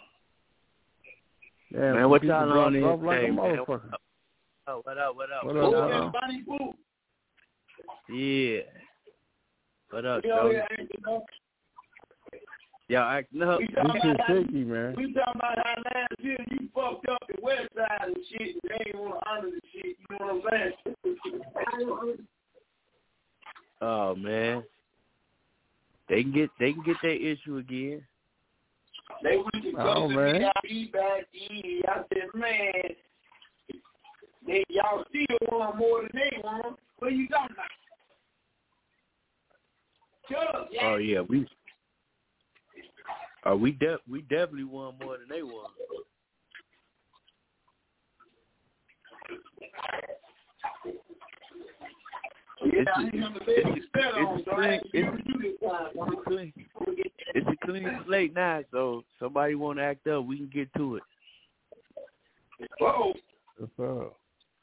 Damn, man, what people y'all dropped on in off like a today, man? motherfucker. Oh, what up, what up? What Who up, that uh, Bonnie Boo? Yeah. What up, You know Joe? that ain't enough. Y'all acting up. We this talking shit about how, shaky, man. we talking about how last year you fucked up the west side and shit, and they ain't want to honor the shit. You know what I'm saying? Oh man. They can get they can get their issue again. They went to Oh, go to man. me, I be back in. I said, man, they y'all still want more than they want. What are you talking about? Shut up, yeah. Oh yeah, we uh, we de- we definitely won more than they won. Yeah, It's I a, ain't never it's, said it's, you spell on, it's, so a I clean, ain't it's, giving you this time. it's a clean it's a clean slate now, so somebody want to act up, we can get to it. Whoa. What's up?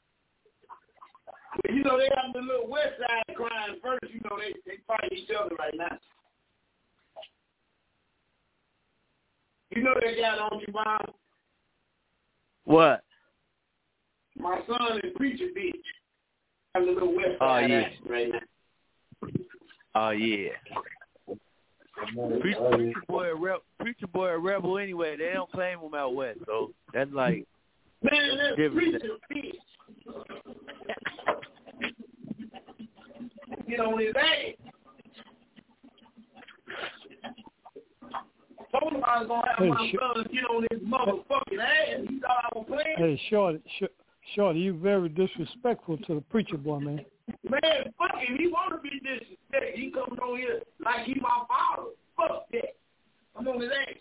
You know, they have the little west side crying first. You know, they, they fight each other right now. You know that guy, don't you, Mom? What? My son in Preacher Beach. Have the little west Oh side yeah. action right now. Oh yeah. Preacher, preacher boy, a rebel, preacher boy, a rebel anyway. They don't claim him out west, so that's like Man, that's different. preacher bitch. Get on his ass. Told him I was gonna have Hey, my sh- brothers get on his motherfucking ass. He thought I was playing. Hey, Shorty, sh- Shorty, you very disrespectful to the preacher boy, man. Man, fuck him. He want to be disrespected. He comes on here like he my father. Fuck that. I'm on his ass.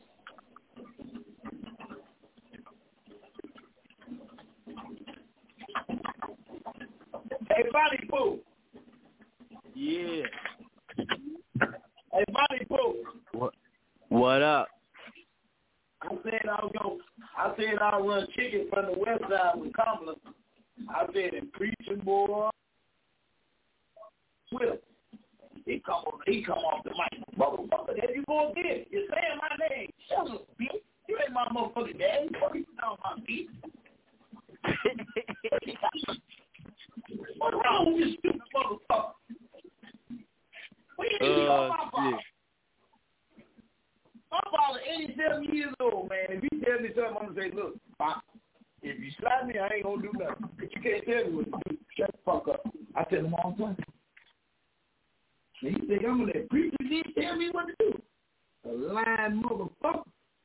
Hey, Body Pooh. Yeah. Hey, Body Pooh. What? What up? I said I was gonna. I said I'll run chicken from the west side with Kamala. I said the preacher boy. Will. He come on. He come off the mic. Motherfucker, there you go again. You're saying my name. Shut up, bitch. You ain't my motherfucking daddy. What are you talking about, bitch? What's wrong with this stupid motherfucker? What do you mean? Uh, Oh, my father. My father, eighty-seven years old, man. If he tell me something, I'm going to say, look, Pop, if you slap me, I ain't going to do nothing. But you can't tell me what to do. Shut the fuck up. I tell him all the time. And he think I'm going to let preacher did tell me what to do. A lying motherfucker.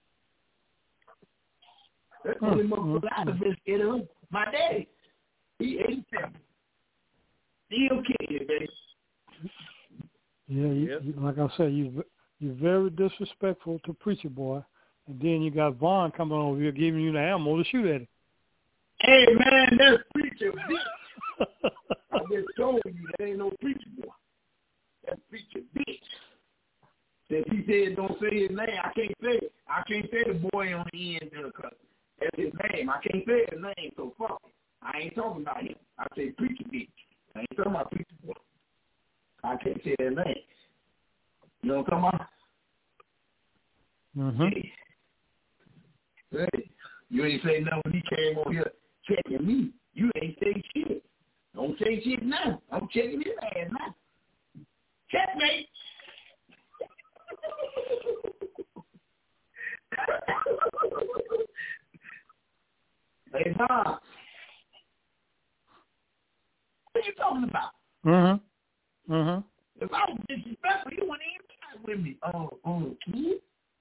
That's the only motherfucker I've been scared of. My daddy. He eighty-seven. Still kicking, baby. Yeah, you, Yep. you, like I said, you you're very disrespectful to preacher boy, and then you got Vaughn coming over here giving you the ammo to shoot at him. Hey, man, that's preacher bitch. I just told you that ain't no preacher boy. That's preacher bitch. That he said don't say his name. I can't say it. I can't say the boy on the end of the cut. That's his name. I can't say his name, so fuck it. I ain't talking about him. I say preacher bitch. I ain't talking about preacher boy. I can't say that name. You know what I'm talking about? Mm-hmm. Hey. Hey. You ain't say nothing when he came over here checking me. You ain't say shit. Don't say shit now. I'm checking his ass now. Checkmate. Hey, Mom. What are you talking about? Mm-hmm. Mm-hmm. If I was disrespectful, you wouldn't even talk with me. Oh, oh, kid.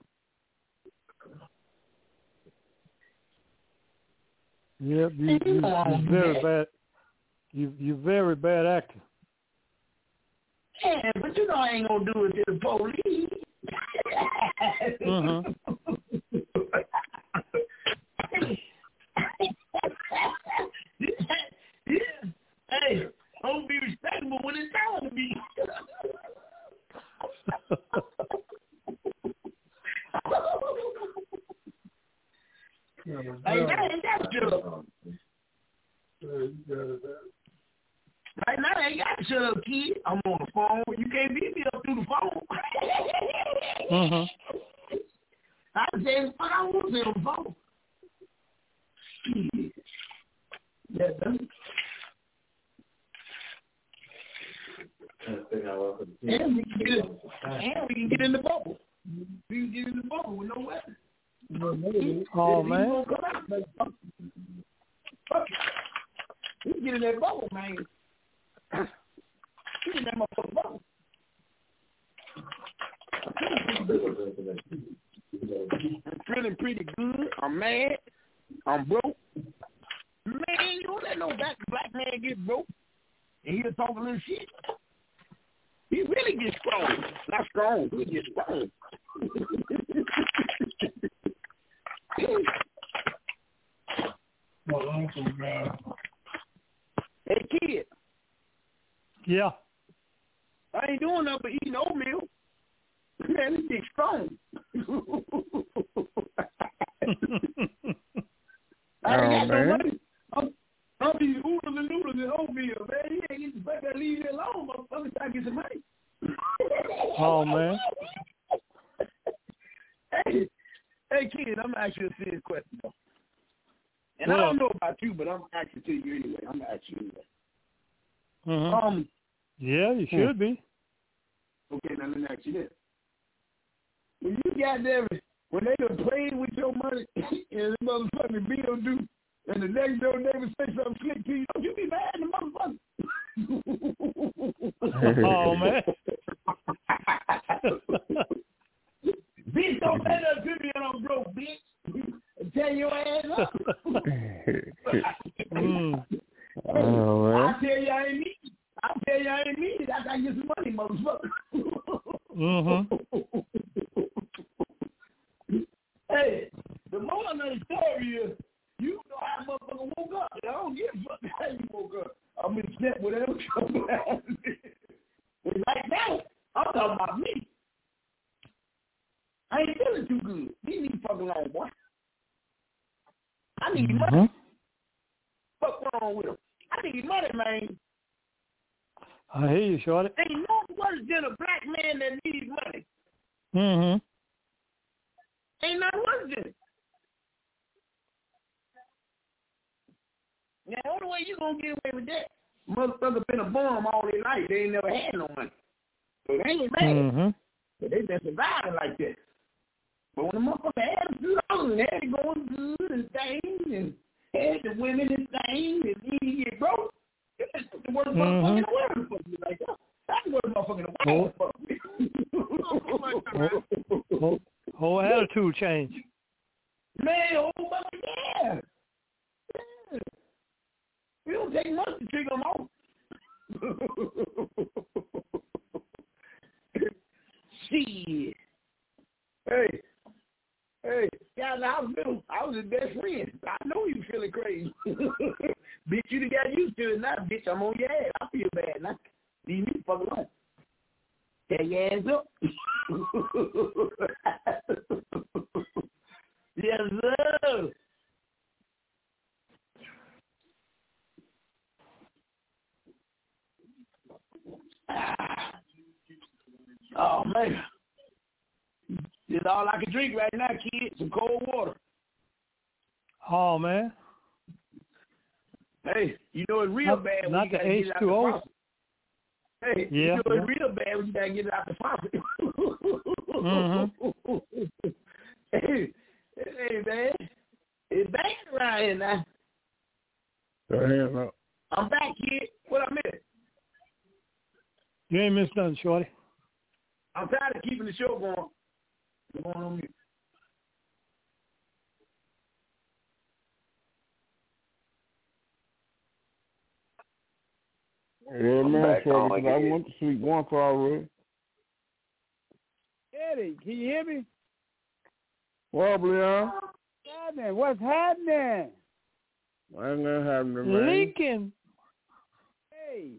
Yeah, you, you, you very bad. You you very bad actor. Yeah, but you know I ain't gonna do it to the police. Mm-hmm. Yeah. Hey, don't be respectable when it's time to be. Hey, that ain't got to shut up. Right now, I ain't got to shut up, kid. I'm on the phone. You can't beat me up through the phone. Mm-hmm. I say what I want to say on the phone. Shit. Yeah, done. And we can get in, and we can get in the bubble. We can get in the bubble with no weapon. Oh, man. Fuck it. We can get in that bubble, man. Get in that motherfucking bubble. I'm feeling pretty good. I'm mad. I'm broke. Man, you don't let no black, black man get broke. And he'll talk a little shit. He really gets strong. Not strong, he gets strong. Hey, kid. Yeah. I ain't doing nothing but eating oatmeal. Man, this big strong. I ain't got no money. I'm, I'm eating oodles and noodles and oatmeal, man. You ain't get the fuck that leave me alone, motherfucker, trying to get some money. Oh, man. Hey, hey, kid, I'm going to ask you a serious question, though. And what I don't up? know about you, but I'm asking to you anyway. I'm going to ask you anyway. Mm-hmm. Um, yeah, you should hmm. be. Okay, now let me ask you this. when you got them, when they done played with your money and the motherfucking bill due, and the next door neighbor say something slick to you, don't you be mad at the motherfucker? Oh, man. Bitch, don't say that to me and I'm broke, bitch. Tell your ass up. mm. Oh, man. I tell you I ain't need it. I tell you I ain't need it. I gotta get some money, motherfucker. Mm-hmm. Hey, the more I know the story is, you know how a motherfucker woke up. I don't give a fuck how you woke up. I'm in step with whatever comes out. And right now, I'm talking about me. I ain't feeling too good. Leave me fucking alone, boy. I need mm-hmm. money. What's wrong with him? I need money, man. I hear you, Shorty. Ain't no worse than a black man that needs money. Mm-hmm. Ain't nothing worse than it. Now, the only way you gonna get away with that, motherfucker been a bum all their life. They ain't never had no money. So they ain't mad. Mm-hmm. But they been surviving like that. But when the motherfucker had a few dollars and had it going good and things and had the women and things and then he get broke, that's the worst mm-hmm. motherfucker in the world to fuck with like that. That's the worst motherfucker in the world to fuck with. Whole, whole attitude change. Man, oh my yeah. yeah. We don't take much to trigger them off. Shit. Hey, hey, guys, I was middle. I was his best friend. I know you feeling crazy. Bitch, you done got used to it now, bitch. I'm on your ass. I feel bad now. Leave me the fuck alone. Take your ass up. Yes, sir. Oh, man. It's all I can drink right now, kid. Some cold water. Oh, man. Hey, you know it's real not, bad when not you gotta the get H it out two the O. faucet. Hey, yeah, you know yeah. it's real bad when you gotta get it out the faucet. mm-hmm. Hey, hey, man. It's bad around here now. Go ahead, up. I'm back, kid. What I missed? You ain't missed nothing, Shorty. I'm tired of keeping the show going. What's going on here? Yeah, I'm man, back Shorty, on 'cause I again. went to sleep once already. Eddie, can you hear me? Wobbly, huh? Happening? What's happening? Ain't nothing happening, man. Lincoln. Hey.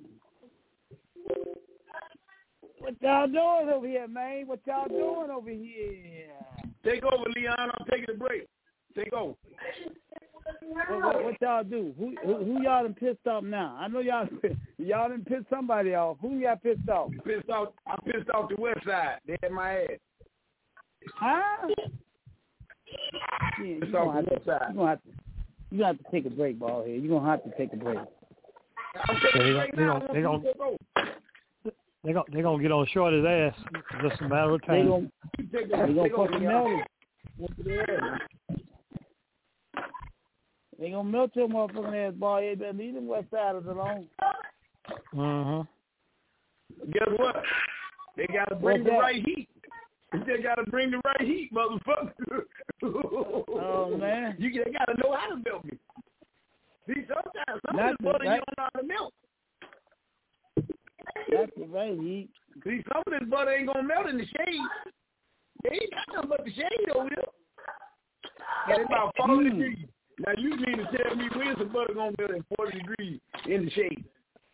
What y'all doing over here, man? What y'all doing over here? Take over, Leon. I'm taking a break. Take over. What, what, what y'all do? Who, who who y'all done pissed off now? I know y'all y'all done pissed somebody off. Who y'all pissed off? Pissed off. I pissed off the West Side. They had my ass. Huh? Yeah, you're gonna have to, you're gonna have to, you're gonna have to take a break, ball here. You're gonna have to take a break. I'm taking a break now. They gonna, they gonna, they gonna get on Shorty's ass. It's just a matter of time. They gonna, they gonna fucking melt it. They gonna melt your motherfucking ass, boy. You better leave them West Siders alone. Uh-huh. Guess what? They gotta bring the right heat. They gotta bring the right heat, motherfucker. Oh man, you they gotta know how to melt me. See, sometimes some Not of this the butter right- you don't know how to melt. That's the right heat. See, some of this butter ain't gonna melt in the shade. They ain't got nothing but the shade over there. And it's about forty Mm. degrees. Now you mean to tell me when's the butter gonna melt at forty degrees in the shade?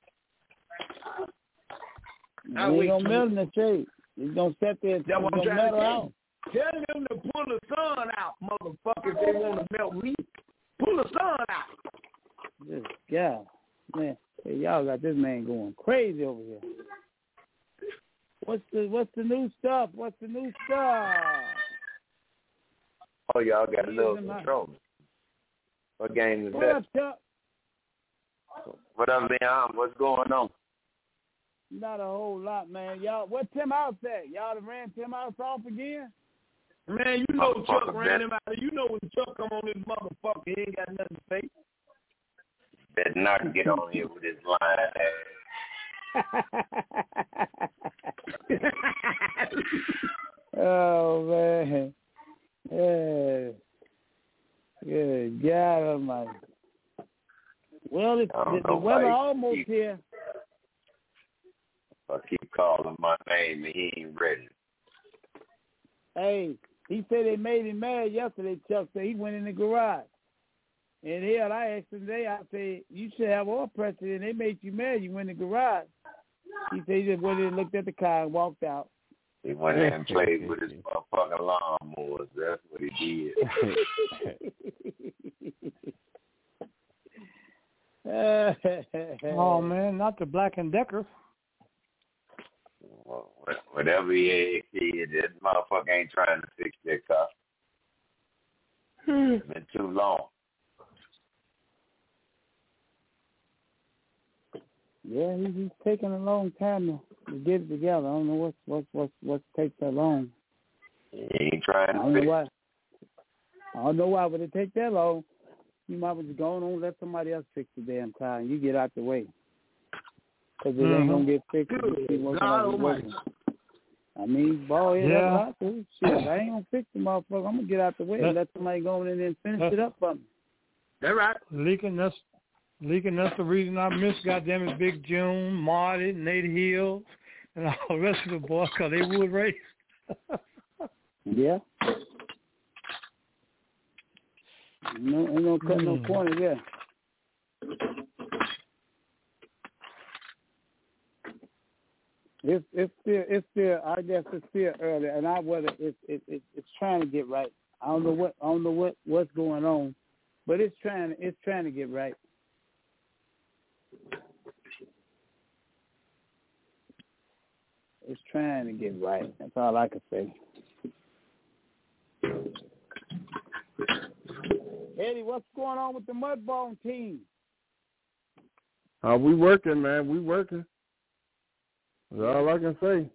It ain't gonna melt in the shade. It's gonna set there. It's That's what I'm gonna trying to melt tell out. you. Tell them to pull the sun out, motherfucker, if they want to melt me. Pull the sun out. This guy, man, hey, y'all got this man going crazy over here. What's the What's the new stuff? What's the new stuff? Oh, y'all got a little Here's my- control. What game is What that? up, Chuck? What up, Leon? What's going on? Not a whole lot, man. Y'all, what Tim House at? Y'all done ran Tim House off again? Man, you know Chuck ran him out. You know when Chuck come on this motherfucker, he ain't got nothing to say. Better not get on here with his line ass. Oh, man. Yeah. Good God Almighty. Well, it's, the, the weather almost keep, here. I keep calling my name and he ain't ready. Hey, he said they made him mad yesterday, Chuck said he went in the garage. And hell, I asked him today, I said, you should have oil pressure, and they made you mad. You went in the garage. He said he just went in and looked at the car and walked out. He went in and played with his motherfucking lawnmowers. That's what he did. Oh, man, not the Black and Decker. Well, whatever he is, this motherfucker ain't trying to fix their car. It's been too long. Yeah, he's, he's taking a long time to, to get it together. I don't know what's what's what's what takes that long. He ain't trying to I don't fix know why. I don't know why, but it take that long. You might as well go on and let somebody else fix the damn car, and you get out the way. Because it mm-hmm. ain't gonna get fixed. God Almighty. I mean, ball head yeah. up out there. Shit, I ain't gonna fix the motherfucker. I'm gonna get out the way and let somebody go in there and finish that's, it up for me. That's right. Leaking, that's leaking. That's the reason I miss goddamn it, Big June, Marty, Nate Hill, and all the rest of the boys because they would race. Yeah. No, ain't no cut mm. no corner there. It's it's still it's still I guess it's still early, and I whether it's it, it, it's trying to get right. I don't know what I don't know what, what's going on, but it's trying it's trying to get right. It's trying to get right. That's all I can say. Eddie, what's going on with the Mudbone team? Uh, we working, man. We working. That's all I can say.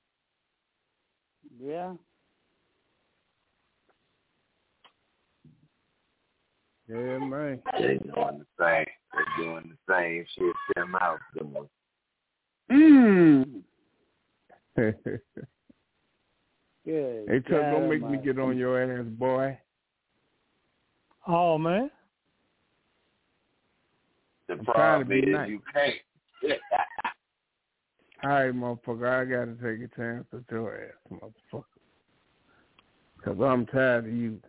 Yeah. Yeah, man. They doing the same. They're doing the same shit them out doing. Mmm. Good. Hey, Chuck, don't make me get on your ass, boy. Oh, man. The problem is nice. You can't. All right, motherfucker, I got to take a chance at your ass, motherfucker. Because I'm tired of you.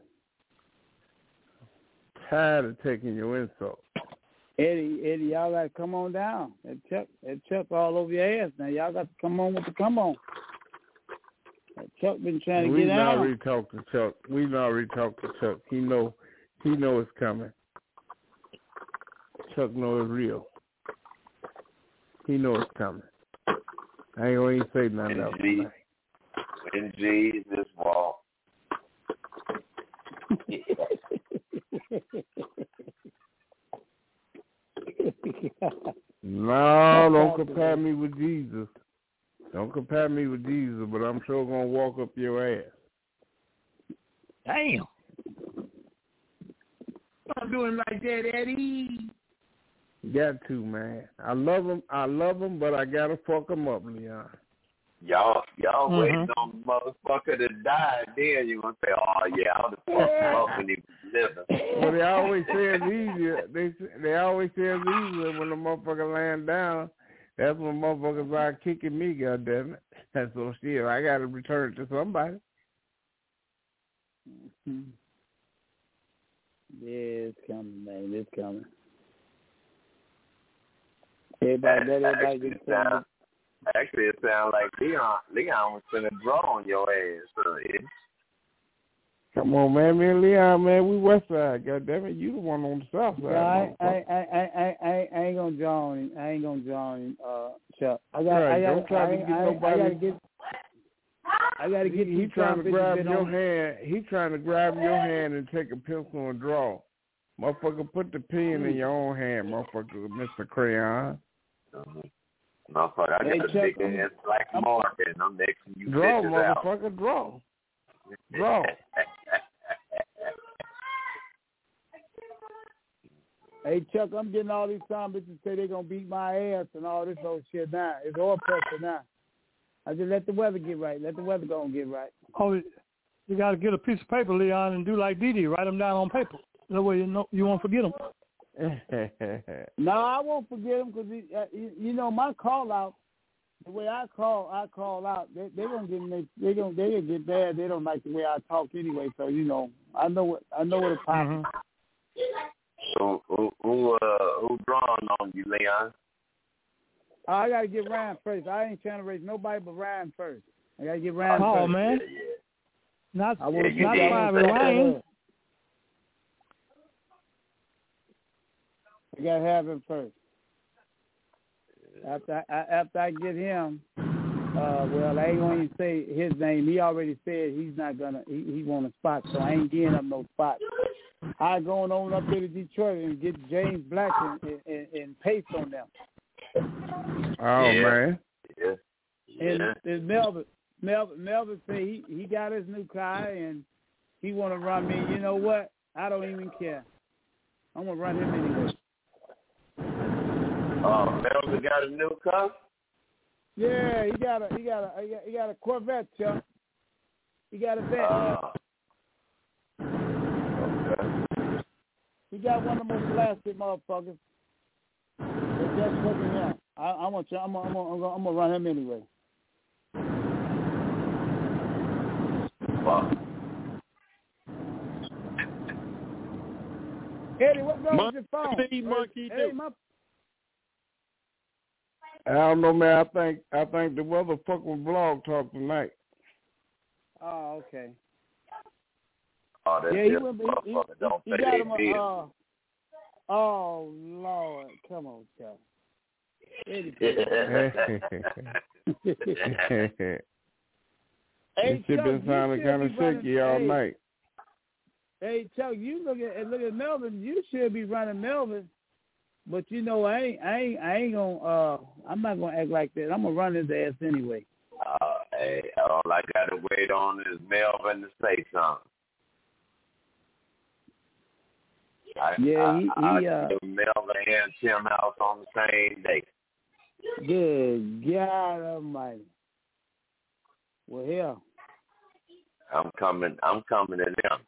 Tired of taking your insult. Eddie, Eddie, y'all got to come on down. That Chuck, that Chuck all over your ass now. Y'all got to come on with the come on. That Chuck been trying to we get out. We already talked to Chuck. We already talked to Chuck. He know, he know it's coming. Chuck know it's real. He know it's coming. I ain't gonna even say nothing else. In Jesus' walk. No, don't compare me with Jesus. Don't compare me with Jesus, but I'm sure gonna walk up your ass. Damn. Don't do him like that, Eddie. Got to, man. I love him. I love him, but I gotta fuck him up, Leon. Y'all, y'all Mm-hmm. waiting on the motherfucker to die. Then you gonna say, "Oh yeah, I would have fucked him up when he was living." Well, they always say it's easier. They they always say it's easier when the motherfucker laying down. That's when motherfuckers are kicking me. Goddamn it! That's so shit. I gotta return it to somebody. Mm-hmm. Yeah, it's coming, man. It's coming. Everybody, let everybody get sound, Actually, it sounds like Leon. Leon was finna draw on your ass. So it, Come on, man. Me and Leon, man, we west side. Goddamn it, you the one on the south side. No, I, I, I, I, I, I ain't gonna draw on him. I ain't gonna draw on him, uh, Chuck. I got, right, I got, don't try I, to get I, nobody. I gotta get. I gotta get. He, he trying to grab your on. hand. He trying to grab your hand and take a pencil and draw. Motherfucker, put the pen in your own hand, motherfucker, Mister Crayon. Mm-hmm. Motherfucker, I got hey, a big ass black marker and I'm making you draw, bitches motherfucker, out. draw. Draw. Hey, Chuck, I'm getting all these time bitches say they're going to beat my ass and all this old shit now. It's all pressure now. I just let the weather get right. Let the weather go and get right. Oh, you got to get a piece of paper, Leon, and do like Didi. Write them down on paper. That way you know you won't forget them. No, I won't forget them because, uh, you, you know, my call out, the way I call, I call out. They they gonna get me. They gonna they gonna get bad. They don't like the way I talk anyway. So you know, I know what I know what a pop. Mm-hmm. Who who who uh who drawing on you, Leon? Oh, I gotta get Ryan first. I ain't trying to raise nobody but Ryan first. I gotta get Ryan oh, first. Oh man, yeah, yeah. not I want yeah, not did. private Ryan. I gotta have him first. After I, after I get him, uh, well, I ain't gonna even say his name. He already said he's not gonna. He, he want a spot, so I ain't giving up no spot. I going on up there to Detroit and get James Black and, and, and paste on them. Oh yeah. man. Yeah. And, Yeah. and Melvin, Melvin, Melvin say he he got his new car and he want to run me. You know what? I don't even care. I'm gonna run him anyway. Oh, Melvin got a new car? Yeah, he got a he got a he got, he got a Corvette, Chuck. He got a vet. Uh, okay. He got one of the most blasted motherfuckers. But just look at him. I, I'm gonna I'm gonna, I'm gonna, I'm gonna I'm gonna run him anyway. Fuck. Eddie, what's wrong with your phone? Monkey, monkey, hey, do. my I don't know, man. I think I think the weather fuck with Blog Talk tonight. Oh, okay. Oh, that's Yeah, he just went. He, he, motherfucker. Don't he say got they him. A, did. uh, oh Lord, come on, Chuck. Eddie. Hey, This shit Chuck, been you sounding should kind of be running- shaky all hey, night. Hey, Chuck, you look at look at Melvin. You should be running Melvin, but you know I ain't I ain't I ain't gonna. Uh, I'm not gonna act like that. I'm gonna run his ass anyway. Uh, hey, all I gotta wait on is Melvin to say something. I, Yeah, he- I, he, I uh, give Melvin and Tim House on the same day. Good God Almighty. Well, hell, I'm coming. I'm coming to them,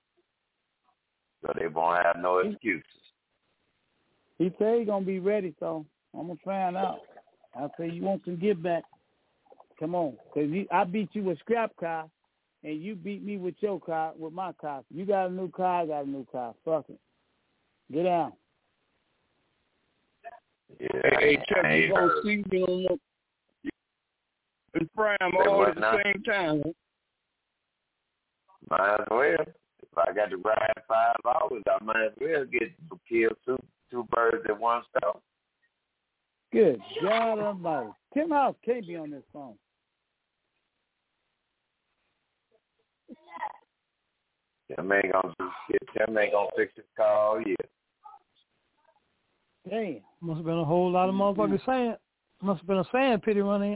so they won't have no excuses. he said he gonna be ready, so I'm gonna find out. I say you want some get back. Come on, cause you, I beat you with scrap car, and you beat me with your car, with my car. You got a new car, I got a new car. Fuck it. Get down. Yeah, Hey, Chuck, I you ain't gonna heard. see me on the and prime Say all what at the now? same time. Might as well. If I got to ride five hours, I might as well get killed two two birds at one stone. Good God Almighty. Tim House can't be on this phone. Tim ain't gonna do shit. Tim ain't gonna fix his car all year. Damn. Must have been a whole lot of motherfuckers sand. Must have been a sand pity running.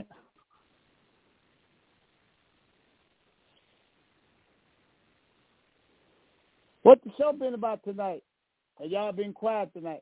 What the show been about tonight? Have y'all been quiet tonight?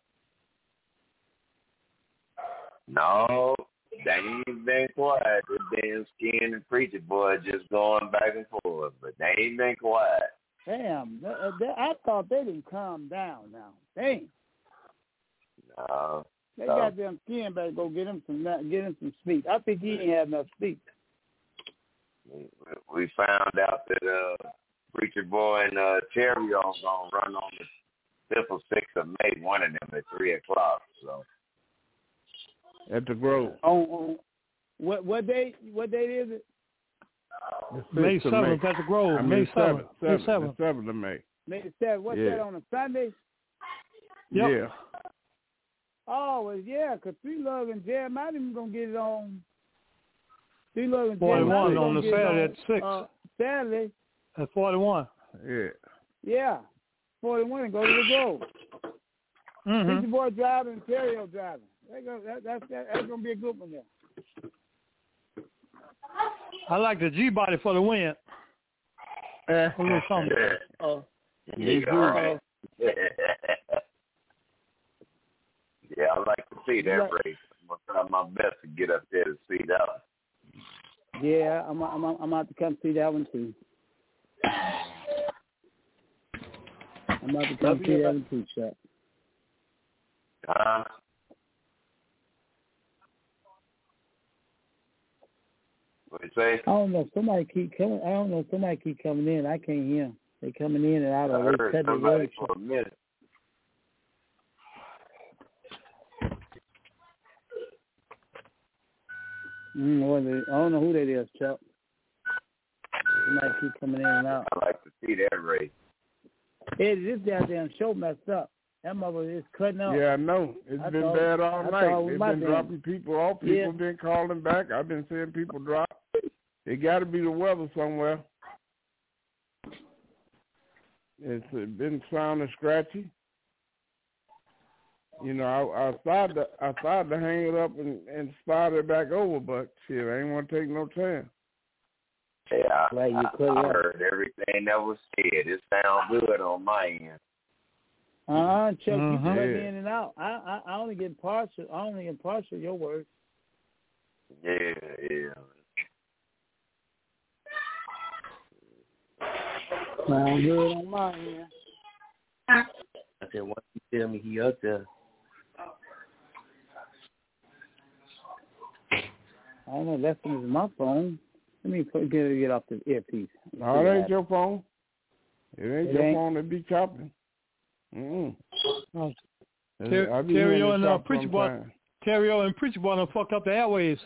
No, they ain't been quiet. The damn Skin and Preacher Boy just going back and forth, but they ain't been quiet. Damn. That, that, I thought they didn't calm down now. Damn. No. They no. got them Skin better go get him some get him some speech. I think he ain't have enough speech. We, we found out that uh, Preacher Boy and uh, Terry are gonna run on the fifth or sixth of May. One of them at three o'clock. So At the Grove. On, on what what day what date is it? The May sixth of seventh at the Grove. I mean, May seventh. May seventh. seventh. The seventh of May. May seventh. What's Yeah. that on a Sunday? Yep. Yeah. Oh well, yeah, cause Three Love and Jeremiah even gonna get it on. Three Love and forty-one Jeremiah on gonna the get it Saturday on, at six. Uh, Saturday. At forty-one. Yeah. Yeah, forty-one and go to the Grove. Mm-hmm. Preacher Boy driving, and Terrio driving. That go, that, that, that, that's gonna be a good one there. I like the G body for the win. A little something. Oh. Yeah, uh, right. Yeah, I like to see that Yeah. race. I'm gonna try my best to get up there to see that. Yeah, I'm I'm I'm out to come see that one too. I'm about to come see that one too, Chuck. Uh, what you say? I don't know. Somebody keep coming. I don't know. Somebody keep coming in. I can't hear them. They coming in and out. I Of heard they cut the somebody road. for a minute. Mm, what they, I don't know who that is, Chuck. Somebody keep coming in and out. I like to see that race. Eddie, this goddamn show messed up. That mother is cutting up. Yeah, I know. It's I been thought- bad I all thought night. it was They've my been bad. dropping people off. People Yeah. been calling back. I've been seeing people drop. It got to be the weather somewhere. It's uh, been sounding scratchy. You know, I, I started to, I started to hang it up and, and start it back over, but shit, I ain't want to take no chance. Yeah, I, Right, you I, cut it I up. heard everything that was said. It sounds good on my end. Uh-huh, Chuck, Mhm. you cutting Yeah. in and out. I, I I only get partial. I only get partial of your words. Yeah, yeah. Sound good on my end. I said, once you tell me he up there, I don't know. That's is my phone. Let me put, get get off the earpiece. No, it ain't your phone. It ain't It your ain't? phone that be chopping. Mm-mm. Oh, I Ter- be hearing Terrio it and uh, chop Preacher Boy, sometime. Terrio and Preacher Boy done fucked up the airways.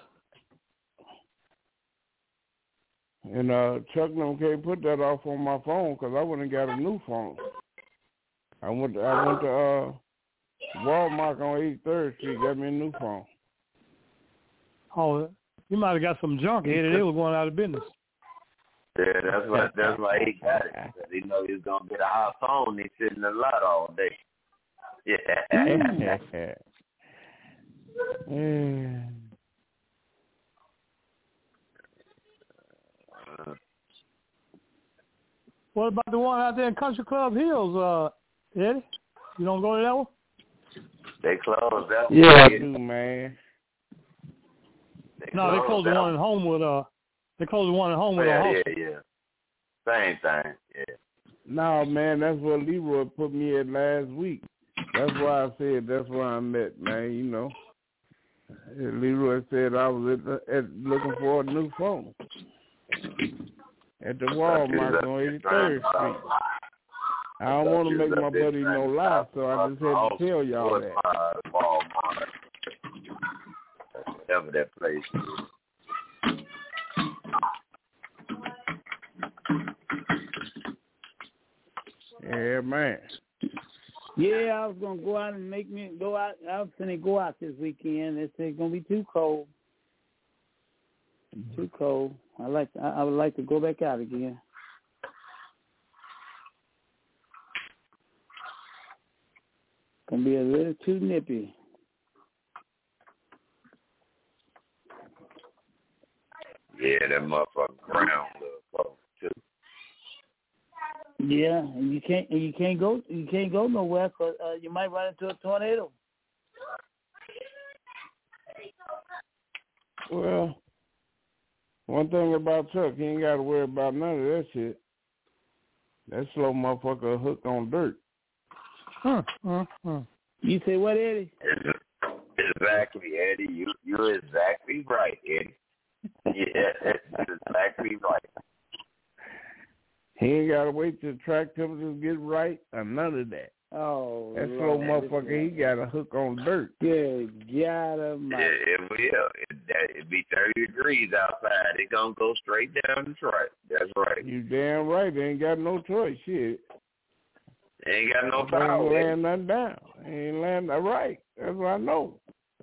And uh, Chuck them can't put that off on my phone because I wouldn't got a new phone. I went to, I went to uh, Walmart on eighty-third Street, got me a new phone. Oh, you might have got some junk headed. They were going out of business. Yeah, that's why that's why he got it. Because he know he's gonna get a hot phone. He's sitting in the lot all day. Yeah. Yeah. What about the one out there in Country Club Hills, uh, Eddie? You don't go to that one? They closed that. Yeah, I one. do, man. They No, they closed the that one at home with uh, they closed the one at home with yeah, a yeah, house. yeah. Same thing. Yeah. No, man, that's what Leroy put me at last week. That's why I said that's where I'm at, man, you know. Leroy said I was at, the, at looking for a new phone at the Walmart on eighty-third Street. I don't want to make my buddy no lie, so I just had to tell y'all that. Walmart. Whatever that place is. Yeah, man. Yeah, I was gonna go out and make me go out. I was gonna go out this weekend. It's, it's gonna be too cold. Too cold. I like. I, I would like to go back out again. Gonna be a little too nippy. Yeah, that motherfucker ground little too. Yeah, and you can't. And you can't go. You can't go nowhere 'cause uh, you might run into a tornado. Well, one thing about Chuck, he ain't got to worry about none of that shit. That slow motherfucker a hook on dirt. Huh, huh, huh. You say what, Eddie? Exactly, Eddie. You you're exactly right, Eddie. Yeah, that's exactly right. He ain't got to wait till track temperatures get right or none of that. Oh, that slow Lord. motherfucker, he got a hook on dirt. Good God Almighty. Yeah, it will. It, that, it be thirty degrees outside. It gonna go straight down the track. That's right. You damn right. They ain't got no choice. Shit. They ain't got no They ain't power. laying nothing down. They ain't laying that right. That's what I know.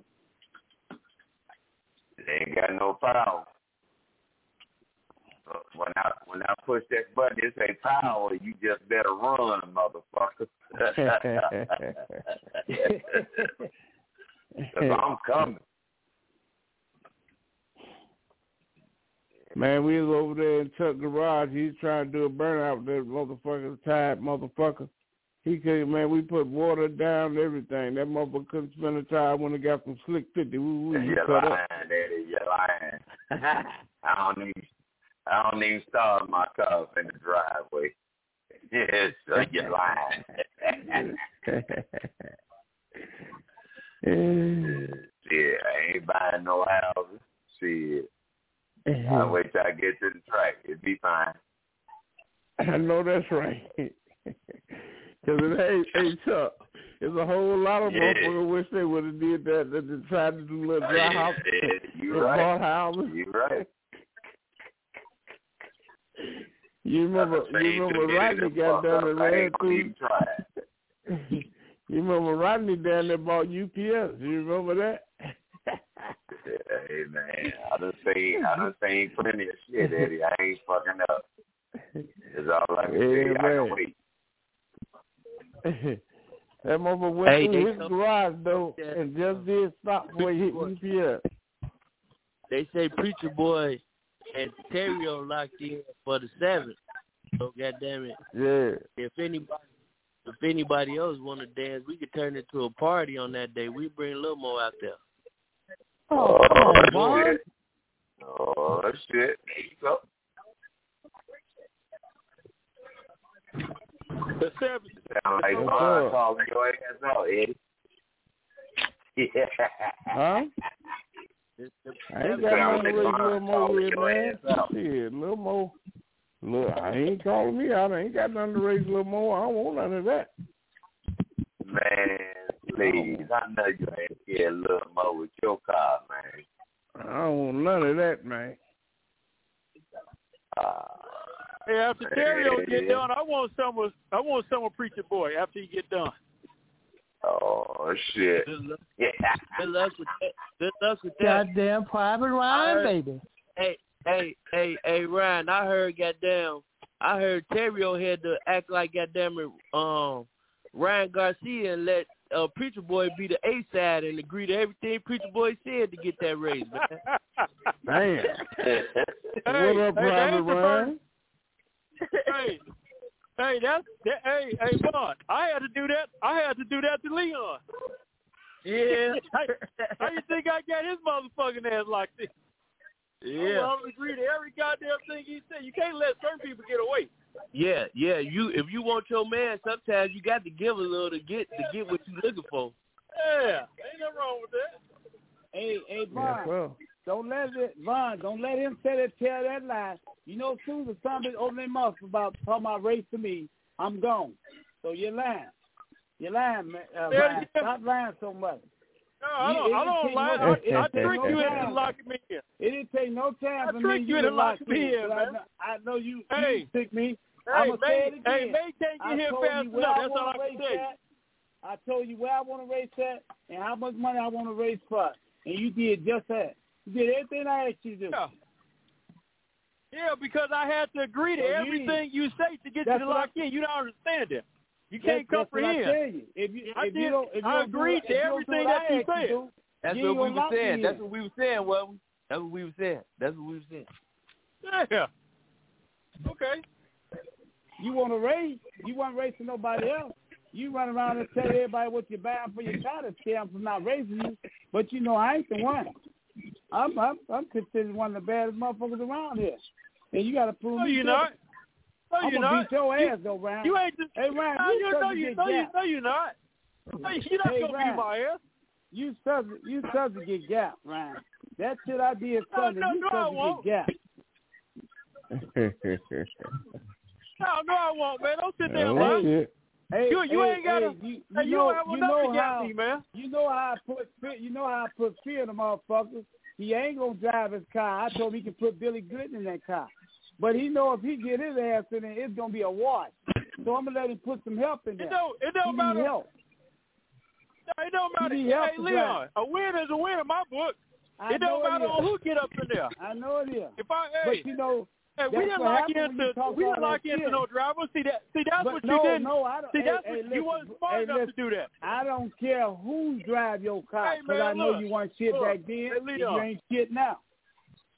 They ain't got no power. So when I when I push that button, it say power. You just better run, motherfucker. Cause I'm coming. Man, we was over there in Chuck garage. He's trying to do a burnout. That motherfucker, tired motherfucker. He couldn't, man, we put water down and everything. That motherfucker couldn't spend a time when he got from Slick fifty. Woo, woo, You're cut lying, up. Daddy. You're lying. I don't even, I don't even start my car up in the driveway. Yeah, so you're lying. Shit, I ain't buying no houses. Shit. I'll wait till I get to the track. It'll be fine. I know that's right. Because it ain't, ain't Chuck. There's a whole lot of Yeah. motherfuckers wish they would have did that. That they tried to do little dry Yeah, house. yeah, you and right. bought houses. You right. You remember? I'm You remember saying, Rodney to got get it down and the fuck up, I ran ain't through. even tried. You remember Rodney down there bought U P S? You remember that? Hey man, I done seen, I done seen plenty of shit, Eddie. I ain't fucking up. It's all I can Yeah, say. I man. can wait. That motherfucker went Hey, through they his come- garage though Yeah. and just did stop before he hit U P S. They say Preacher Boy and Terrio locked in for the seventh. So goddamn it, Yeah. if anybody, if anybody else want to dance, we could turn it to a party on that day. We bring Lil Mo out there. Oh, come oh on, shit. Oh, shit. There you go. The seventh. Sound like Yes, Vaughn sir. calling your ass out, Eddie. Yeah. Huh? It's the I ain't seventh. got Sound nothing to like raise Lil Vaughn Mo calling with, your man. ass out. Shit, Lil Mo. Look, I ain't calling me out. I ain't got nothing to raise Lil Mo. I don't want none of that. Man, please. I know you ain't scared Lil Mo with your car, man. I don't want none of that, man. Uh, Hey, after Terrio get Yeah. done, I want some of I want some of Preacher Boy after he get done. oh, shit. Good luck, Yeah. good luck with that. Good luck with that. goddamn Private Ryan, baby. Hey, hey, hey, hey, Ryan, I heard goddamn, I heard Terrio had to act like goddamn it, um, Ryan Garcia and let uh, Preacher Boy be the A side and agree to everything Preacher Boy said to get that raise, man. Man. Hey, What up, hey, Private that's the Ryan? hey, hey, that's that, hey, hey, Vaughn. I had to do that. I had to do that to Leon. Yeah. how, how you think I got his motherfucking ass like this? Yeah. I would agree to every goddamn thing he said. You can't let certain people get away. Yeah, yeah. You if you want your man, sometimes you got to give a little to get to get what you looking for. Yeah, ain't nothing wrong with that. Hey, hey, Vaughn, Yeah, well. don't let it, Vaughn, don't let him say that, tell that lie. You know, as soon as somebody open their mouth about talking about race to me, I'm gone. So you're lying. You're lying, man. Uh, Yeah, Ryan. yeah. Stop lying so much. No, I You- don't, it I didn't don't take lie. no- I, it didn't I take trick no you into time. locking me in. It didn't take no time I for tricked me you to into lock locking me in. in, but I man. know, I know you, Hey. you tricked me. Hey, I'm going to say May, it again. hey, May can't I get here told fast you where enough. I That's all I want to can race tell you. at. I told you where I want to race at and how much money I want to race for. And you did just that. You did everything I asked you to do. Yeah. Yeah, because I had to agree to So you- everything you say to get you That's to what lock I- in. You don't understand that. You That's- can't that's what I comprehend. tell you. If you, I if you did- don't, if you I don't do agreed what- to if you don't do everything what that I you asked said. do, That's you what ain't we gonna were lock me saying. in. That's what we were saying, wasn't we? That's what we were saying. That's what we were saying. Yeah. Okay. You want to race? You want to race to nobody else? You run around and tell everybody what you're buying for your car to scare them from not racing you. But you know I ain't the one. I'm I'm, I'm considered one of the baddest motherfuckers around here, and you got to prove No, me you're different. not. No, I'm you're gonna not. beat your You- ass though, Ryan. You ain't just. Hey, Ryan, no, you you, supposed no, to you, get no, you, gapped. no, you're not. No, you're not Hey, gonna Ryan. beat my ass. You subject, you subject to get gapped, Ryan. That shit I did No, Sunday, no, you no, I subject to won't. get gapped. No, no, I won't, man. Don't sit there and Oh, lie. shit. Hey, You- you hey, ain't gotta- Hey, you, you, Hey, you know, don't have you enough know to get how, me, man. You know how I put fear, you know how I put fear in the motherfuckers. He ain't gonna drive his car. I told him he can put Billy Glidden in that car, but he know if he get his ass in there, it's gonna be a wash. So I'm gonna let him put some help in there. It don't. It he don't need matter. help. No, it don't matter. You need help Hey, to Leon, drive. a win is a win in my book. I It don't know matter it on is. who get up in there. I know it is. If I, hey, But you know, hey, we that's didn't what lock happen when you into talk we all didn't lock that into shit. no driver. See that? See that's But what no, you didn't. no, I don't. See hey, that's hey, what listen, you wasn't smart hey, enough listen, to do that. I don't care who drive your car, Hey, because man, I know look, you want shit look, back then, hey, and Leon. you ain't shit now.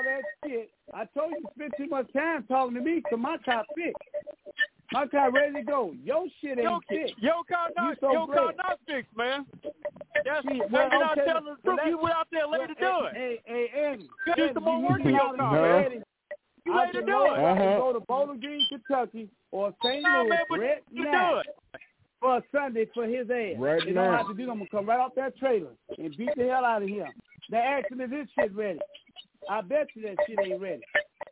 all that shit. I told you you spent too much time talking to me because my car fixed. My car ready to go. Your shit ain't Yo, fixed. Your car not, so your car great. not fixed, man. That's, See, hey, well, you're not okay, telling the well, truth. You went out there late well, to do it. Hey, hey, Eddie. You do Eddie, some more you work need in to your know car, this, man. Eddie. You I ready to can do load it? up Uh-huh. and go to Bowling Green, Kentucky, or Saint No, Louis man, but right you now do it. for a Sunday for his ass. Right They now. don't have to do them. I'm gonna come right off that trailer and beat the hell out of him. They asking if this shit ready. I bet you that shit ain't ready.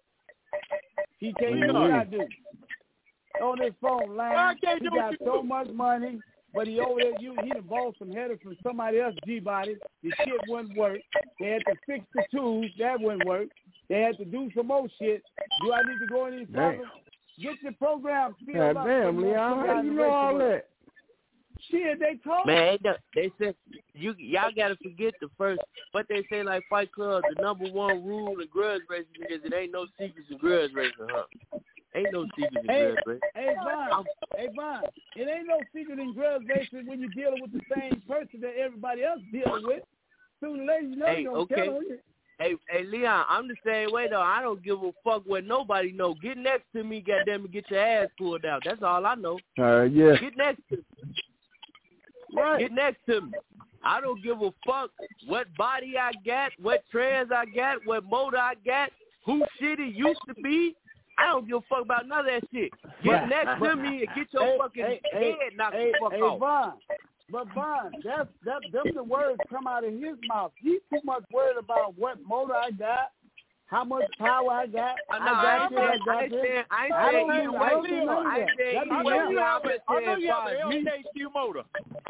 He can't do what I do. On his phone line, I can't he do what got you so do. much money, but he over there, you, he done bought some headers from somebody else's G-body. The shit wouldn't work. They had to fix the tools. That wouldn't work. They had to do some more shit. Do I need to go any further? Get your program filled God up. damn, Put more Leon, shit how down you the know rest all of it. that? Shit, they told me. Man, they, they said you y'all gotta forget the first. But they say like Fight Club, the number one rule in grudge racing is it ain't no secrets in grudge racing, huh? Ain't no secrets in Hey, grudge racing. hey, Von, hey, Von, it ain't no secret in grudge racing when you're dealing with the same person that everybody else dealing with. Sooner or later, you know Hey, you're going to okay. tell them. Hey, hey, Leon, I'm the same way though. I don't give a fuck what nobody know. Get next to me, goddamn it, get your ass pulled out. That's all I know. Uh, yeah. Get next to me. Right. Get next to me. I don't give a fuck what body I got, what trans I got, what motor I got, who shit it used to be. I don't give a fuck about none of that shit. Get But- next but- to me and get your hey, fucking hey, head hey, knocked hey, the fuck hey, off. Von, but Von, that's, that, them the words come out of his mouth. He's too much worried about what motor I got, how much power I got. Uh, I no, I got ain't this, saying, I I got ain't this. saying, I ain't I saying don't either do- I way. don't do none of I ain't that. saying That either be way. him. I'm just I know saying, you have far an as L me. K Q motor.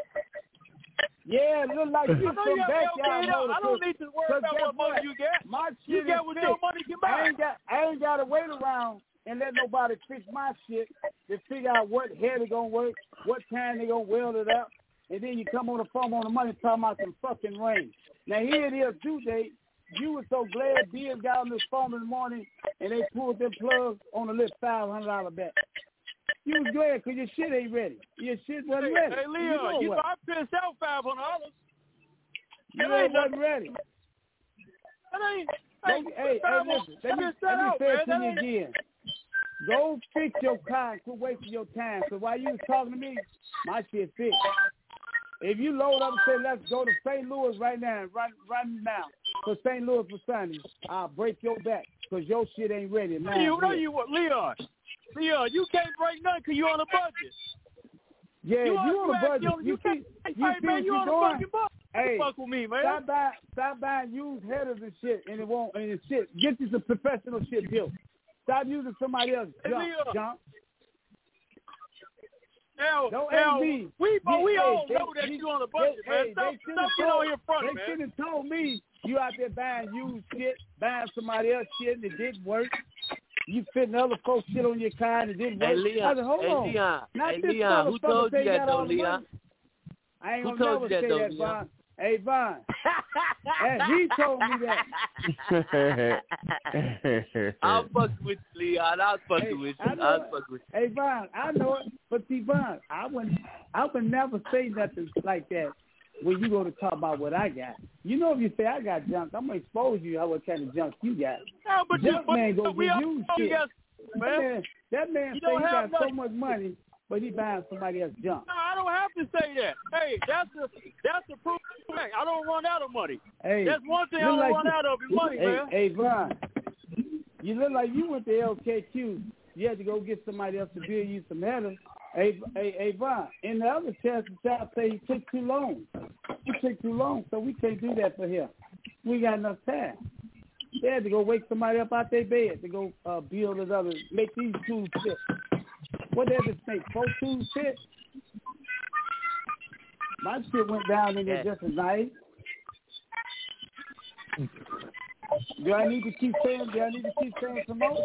Yeah, it look like I you know some you have an L K. backyard motor. I don't need to worry about guess what motor you get. My You shit get is what fixed. your money can I buy. ain't got I ain't got to wait around and let nobody fix my shit to figure out what head it gonna work, what time they gonna weld it up, and then you come on the phone on the money talking about some fucking rain. Now here it is due date. You were so glad Diaz got on this phone in the morning and they pulled them plugs on the list five hundred dollar bet. You was glad because your shit ain't ready. Your shit wasn't Hey, ready. hey You Leon, know you what? know I pissed out five hundred dollars. You It ain't wasn't nothing. ready. That ain't. Hey, hey, hey, listen, let me, let me say it to you again. Go fix your car and quit wasting your time. So while you was talking to me, my shit fixed. If you load up and say, let's go to Saint Louis right now, right, right now, for Saint Louis for Sunday, I'll break your back because your shit ain't ready. No, Now, you know you what, Leon. Leon, you can't break nothing because you on a budget. Yeah, you you on a actually budget. on- You, You see, can't. you Hey see man, what you you on a doing? fucking budget. Hey, Fuck with me, man. Stop buying, stop buying used headers and shit, and it won't, and it's shit. Get you some professional shit built. Stop using somebody else's Hey, junk, Leon. junk. Now, Don't now A B. we, They- we hey, all they- know that they- you on a they- budget, man. hey, Stop, they should've stop getting told- on here front, They man. should have told me you out there buying used shit, buying somebody else's shit and it didn't work. You fitting other folks' shit on your car and it didn't Hey, work. Leon, I said, hold hey, on. Leon, Not hey, this Leon, who motherfucker told say you he that, got though, all the Leon? money. I ain't Who gonna told never you that, say though, that, Leon? Von. Hey, Von. And he told me that. I'll fuck with you, Leon. I'll fuck Hey, with I you. know I'll it. fuck with Hey, Von, I know it. But see, Von, I would, I would never say nothing like that when you go to talk about what I got. You know, if you say I got junk, I'm going to expose you how what kind of junk you got. No, but you, Junk but, man go but we get all you know shit. you got, That man. man, that man You say don't he have got so nothing. much money, but he buying somebody else's junk. No, I don't have to say that. Hey, that's the that's the proof. Fact. I don't run out of money. Hey, That's one thing I look don't like run you- out of is money, hey, man. Hey, Von, you look like you went to L K Q. You had to go get somebody else to build you some headers. Hey, hey, hey, Von, in the other test, the child say he took too long. He took too long, so we can't do that for him. We got enough time. They had to go wake somebody up out their bed to go uh, build it up and make these tools fit. What did this make? Four tools fit? My shit went down in there just as nice. Do I need to keep saying? Do I need to keep saying some more?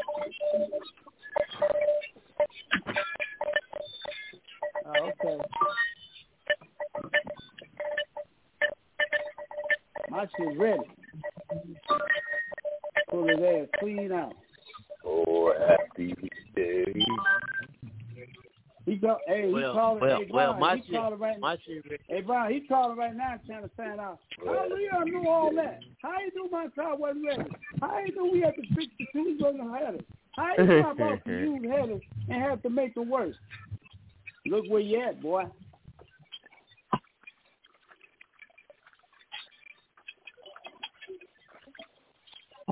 Oh, okay. My shit ready. Pull his ass clean out. Oh, happy day. He go, hey, Well, he called well, hey, well, Brian, my he shit- called right my shit ready. Hey, Brian, he called right now trying to find out. How do you knew all that? How you knew my car wasn't ready? How you knew we had to fix the tools on the headers? How you knew I bought some used headers and had to make them work? Look where you at, boy.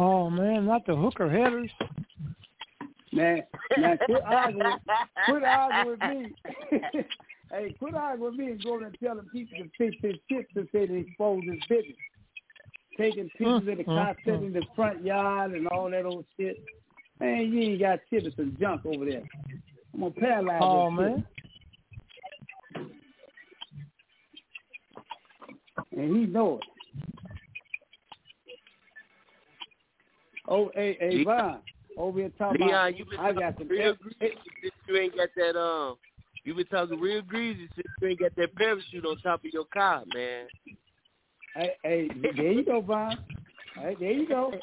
Oh man, not the hooker headers. Man, man, quit arguing, quit arguing with me. Hey, quit arguing with me and go and tell the people to fix his shit to say they expose his business. Taking pictures of the car sitting in the front yard and all that old shit. Man, you ain't got shit but some junk over there. I'm gonna paralyze Oh that man. shit. And he know it. Oh, hey, hey, Von, over here talking Leon, about, you been I got some real greasy since you ain't got that, um, you been talking real greasy since you ain't got that parachute on top of your car, man. Hey, hey, there you go, Von. Hey, there you go.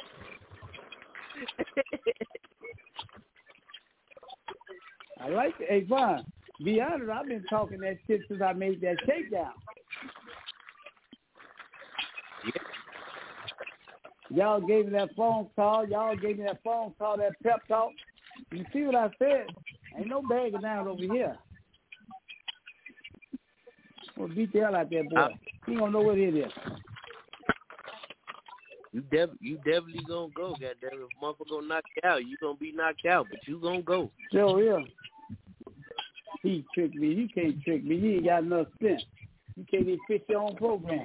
I like it. Hey, Von, be honest, I've been talking that shit since I made that takedown. Yeah. Y'all gave me that phone call. Y'all gave me that phone call, that pep talk. You see what I said? Ain't no bagging down over here. Well, beat the hell out that boy. He don't know what it is. You def- you definitely gonna go, goddamn. If motherfucker gonna knock you out, you gonna be knocked out, but you gonna go. Sure, yeah. He tricked me. You can't trick me. You ain't got enough sense. You can't even fix your own program.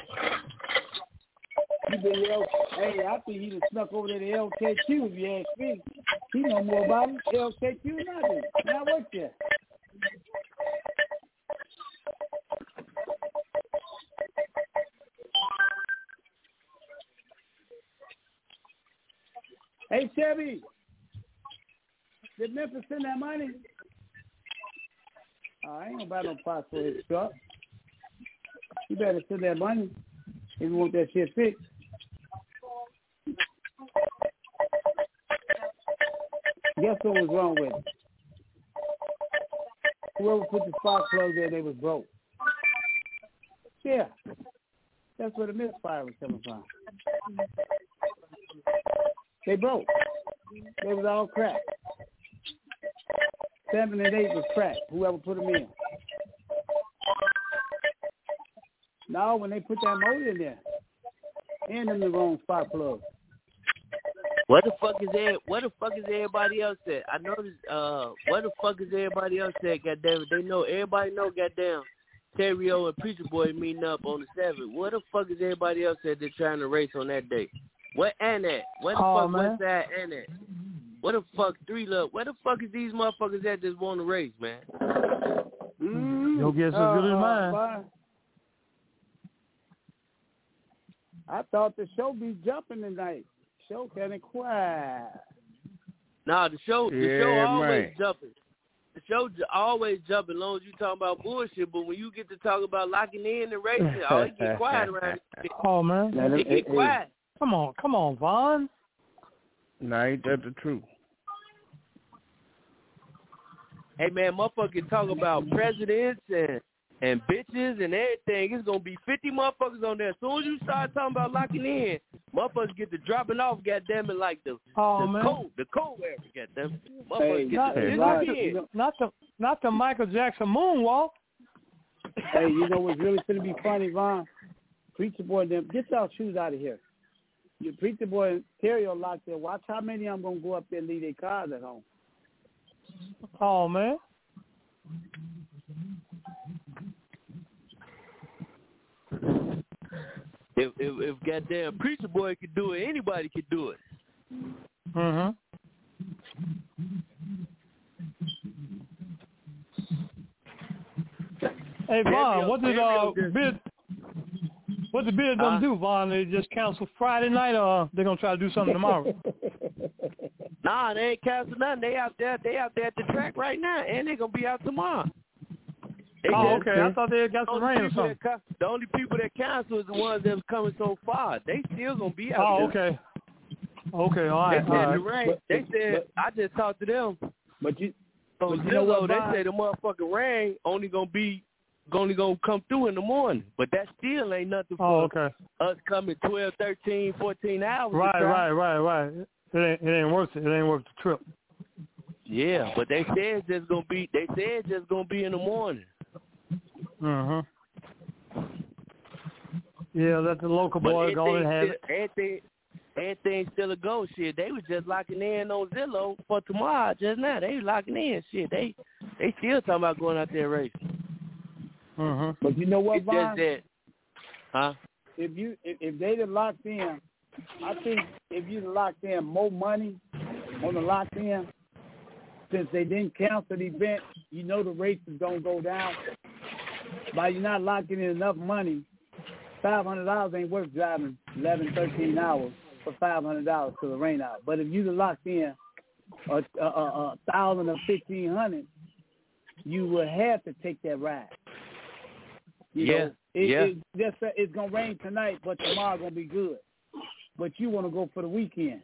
You been L- hey, I think he done snuck over there to L K Q if you ask me. He know more about him. L K Q than I do. And I work there. Hey, Chevy, did Memphis send that money? Oh, I ain't gonna buy no parts for his truck. You better send that money if you want that shit fixed. Guess what was wrong with it? Whoever put the spark plug there, they was broke. Yeah, that's where the misfire was coming from. They broke. They was all cracked. Seven and eight was cracked. Whoever put them in. Now, when they put that motor in there, and them the wrong spark plug. What the fuck is there? What the fuck is everybody else at? I noticed. Uh, what the fuck is everybody else at? Goddamn it, they know. Everybody know. Goddamn, Terrio and Preacher Boy meeting up on the seventh. What the fuck is everybody else at? They're trying to race on that day. What and that? What the Oh, fuck man. West Side and that? What the fuck Three Love? Where the fuck is these motherfuckers at that want to race, man? Mm-hmm. Your guess as good as mine. Uh, I thought the show be jumping tonight. Show kind of quiet. Nah, the show, the Yeah, show always man. jumping. The show j- always jumping, as long as you talking about bullshit. But when you get to talk about locking in and racing, oh, it get quiet around this shit. Oh man. Man, It get quiet. Come on, come on, Vaughn. Now, ain't that the truth? Hey man, motherfucker talk about presidents and and bitches and everything. It's gonna be fifty motherfuckers on there. As soon as you start talking about locking in, motherfuckers get to dropping off. Goddamn it, like the Oh, the man. cold, the cold area. Goddamn, Hey, motherfuckers get Not, to hey, not, right. disappear. the, not the not the Michael Jackson moonwalk. Hey, you know what's really going to be funny, Vaughn? Preacher Boy, them, get y'all shoes out of here. Your Preacher Boy and Terry are locked there. Watch how many of them going to go up there and leave their cars at home. Oh man. If, if if goddamn Preacher Boy could do it, anybody could do it. Mhm. Hey Vaughn, what did uh bid? What did bid gonna Huh? do, Vaughn? They just cancel Friday night, or they're gonna try to do something tomorrow? Nah, they ain't canceled nothing. They out there. They out there at the track right now, and they gonna be out tomorrow. They Oh, just- okay. I thought they got the some only rain or people something. that ca- The only people that cancel is the ones that was coming so far. They still gonna be out Oh, there. okay. Okay, all They right. said All the right. rain. But- They said but- I just talked to them. But you, So but you know what, they Vaughn? say the motherfucking rain only gonna be only gonna come through in the morning. But that still ain't nothing Oh, for okay. us coming twelve, thirteen, fourteen hours. to Right, try. right, right, right. It ain't, it ain't worth it. It ain't worth the trip. Yeah, but they said it's just gonna be. They said it's just gonna be in the morning. Mhm. Yeah, let the local But boys go and have everything, it. everything, everything's still a go. Shit, they was just locking in on Zillow for tomorrow just now. They was locking in. Shit, they they still talking about going out there racing. Mm-hmm. But you know what, It's Vaughn? just that, huh? If you if, if they'd have locked in, I think if you'd have locked in more money on the locked in, since they didn't cancel the event, you know the race is gonna go down. By you not locking in enough money, five hundred dollars ain't worth driving eleven, thirteen hours for five hundred dollars to the rain out. But if you'd have locked in a, a, a, a thousand or fifteen hundred, you would have to take that ride. You Yeah, know, it, yeah. it, just that it's gonna rain tonight, but tomorrow gonna be good. But you want to go for the weekend.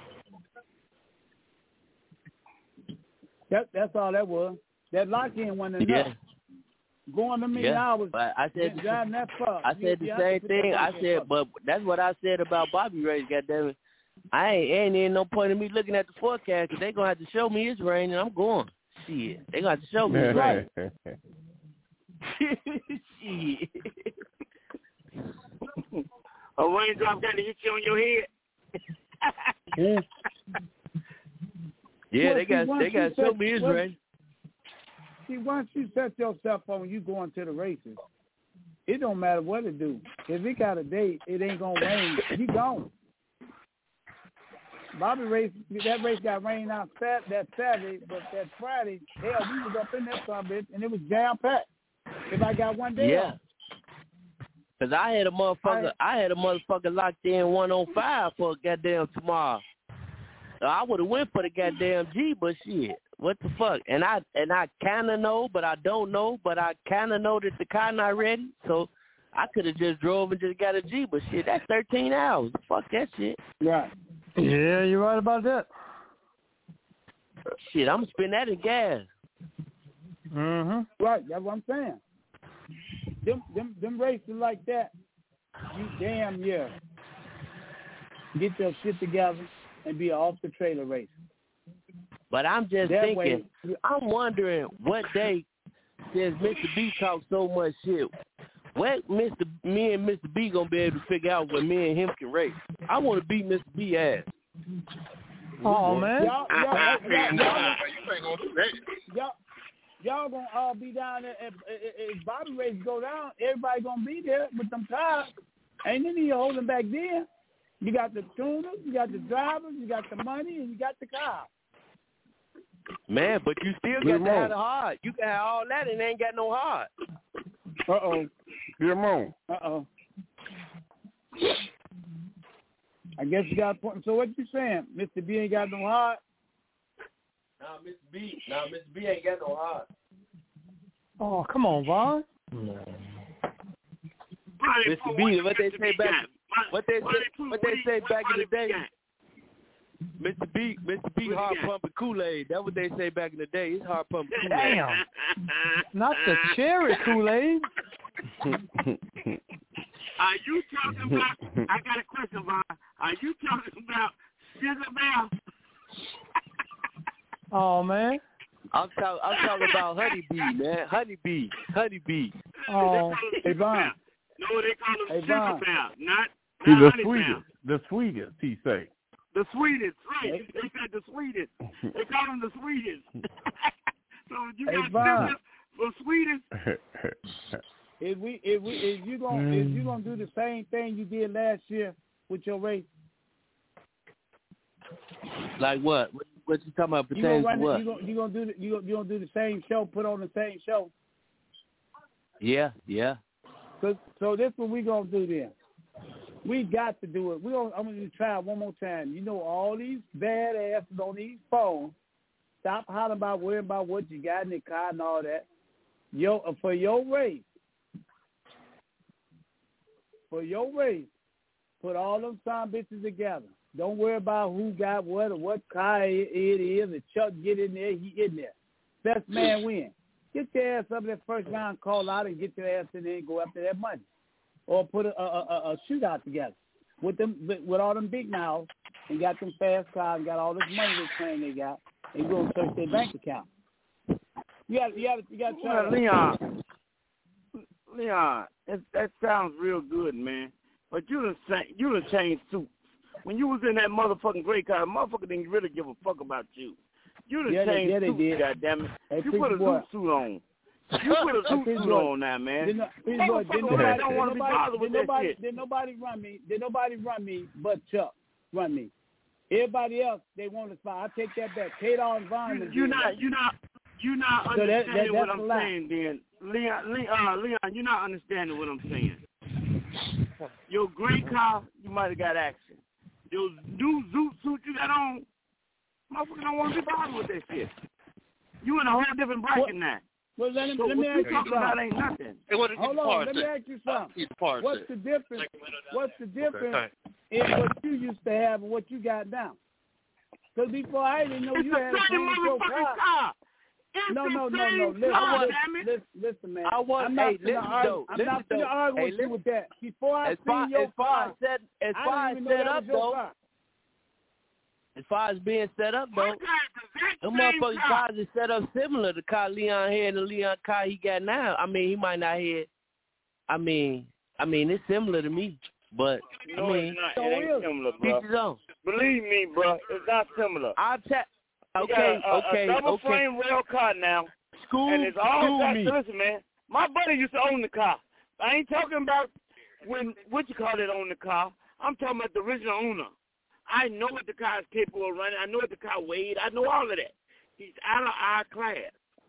That that's all that was. That lock-in wasn't enough. Yeah. Going to me Yeah, hours. but I said driving that far. I said the same thing. I said, but that's what I said about Bobby Race. Goddamn it, I ain't ain't even no point in me looking at the forecast because they gonna have to show me it's raining. I'm going. Shit, they gonna have to show me it's raining. Shit. A raindrop got to hit you on your head. Yeah. Yeah, Well, they see, got once they you got to set- show me it's once- raining. See, once you set yourself on you going to the races, it don't matter what it do. If it got a date, it ain't gonna rain. You gone. Bobby race, that race got rained out sat, that Saturday, but that Friday, hell, we was up in that son bitch, and it was jam packed. If I got one day Yeah. off. Cause I had a motherfucker, I, had a motherfucker locked in one oh five for goddamn tomorrow. So I would have went for the goddamn G, but shit, what the fuck? And I and I kind of know, but I don't know, but I kind of know that the car not ready. So I could have just drove and just got a G, but shit, that's thirteen hours. Fuck that shit. Right. Yeah, you're right about that. Shit, I'm gonna spend that in gas. Mm-hmm. Right, that's what I'm saying. Them, them, them races like that, you damn yeah get your shit together and be off the trailer race. But I'm just That thinking, way- I'm wondering what day, since Mister B talks so much shit, what Mister me and Mister B gonna be able to figure out what me and him can race? I want to beat Mister B ass. Oh man, Y'all, y'all, y'all, y'all, y'all, You ain't gonna do that. y'all, y'all gonna all be down there. If, if, if Bobby race go down, everybody gonna be there with them cars. Ain't any of holding back there. You got the tuners, you got the drivers, you got the money, and you got the car. Man, but you still Get got to him have on. the heart. You can have all that and ain't got no heart. Uh oh. Get him on. Uh oh. I guess you got a point. So what you saying? Mister B ain't got no heart? Nah, Mister B, nah, Mister B ain't got no heart. oh come on, Vaughn. Mister B, what they say back, what they say, what they say back in the day. Mister B, Mister B, hard pumping Kool-Aid. That's what they say back in the day. It's hard pumping Kool-Aid. Damn, not the cherry Kool-Aid. Are you talking about, I got a question, Vaughn. Are you talking about Sugar Bear? Oh man. I'm talking, I'm talking about Honeybee, man. Honeybee, Honeybee. Oh, Hey Vaughn. No, they call him Hey, Sugar Vaun. Bear, not, He's not the Honey sweetest. Bear. The sweetest, he say. The sweetest, right. They said the sweetest. They call him the sweetest. So you Hey, got Vaughn. Sugar for sweetest. If we if we if you gonna if you gonna do the same thing you did last year with your race, Like what? What, what you talking about you gonna pertaining to run what? the, you gonna you gonna do the, you gonna, you gonna do the same show, put on the same show. Yeah, yeah. So so this what we gonna do then. We got to do it. We gonna I'm gonna try it one more time. You know all these bad asses on these phones. Stop hollering about worrying about what you got in the car and all that. Yo, for your race, for your race, put all them son bitches together. Don't worry about who got what or what car it is. If Chuck get in there, he in there. Best man win. Get your ass up that first round, call out, and get your ass in there and go after that money. Or put a, a, a, a shootout together with them with all them big mouths and got them fast cars and got all this money they claim they got and go and search their bank account. You got you got you got to try Well, that. Leon, Leon, that, that sounds real good, man. But you done sa- you done changed suits when you was in that motherfucking gray car, motherfucker didn't really give a fuck about you. You done Yeah, they- changed yeah, they suits, did. goddammit. Hey, You Preacher put a boy. zoot suit on. You put a Hey, zoot Preacher suit boy. on now, man. Did, no, Preacher boy, did Motherfucker nobody, don't did want to be nobody, bothered did with that nobody, shit. did nobody run me? Did nobody run me but Chuck run me? Everybody else, they want to spy. I take that back. K-Dog and Vaughn. You, you're not, you're not, you're not So that- that- understanding what that's I'm a lie. saying, then. Leon, Leon, uh, Leon, you're not understanding what I'm saying. Your gray car, you might have got action. Your new zoot suit you got on, motherfucker don't want to be bothered with that shit. You in a whole different bracket now. Well, let me, So let me what ask you you talking about something. ain't nothing. Hey, what is Hold the on, part let me say? ask you something. He's part What's say. the difference? What's the difference Okay. in what you used to have and what you got now? Because before I didn't know It's you the had a same Grand Pro motherfucking car. car. It's No, the no, no, same no. Listen, car, listen, damn it. listen, listen, man. I want- I'm not hey, gonna listen, argue. though. I'm Listen, not gonna though. argue Hey, with you listen. with that. Before I As seen far, your as far car, as set, as I far didn't as even know set that up was your though, car. as far as being set up though, them same motherfucking car. cars is set up similar to the car Leon had and the Leon car he got now. I mean, he might not have. I mean, I mean, it's similar to me, but No, I mean, it's not. It ain't similar, bro. teach his own. Believe me, bro, it's not similar. I'll tell. You Okay, got a, a, okay, a double okay. frame rail car now, School, and it's all school got, me. listen, man. My buddy used to own the car. I ain't talking about when what you call it on the car. I'm talking about the original owner. I know what the car is capable of running. I know what the car weighed. I know all of that. He's out of our class.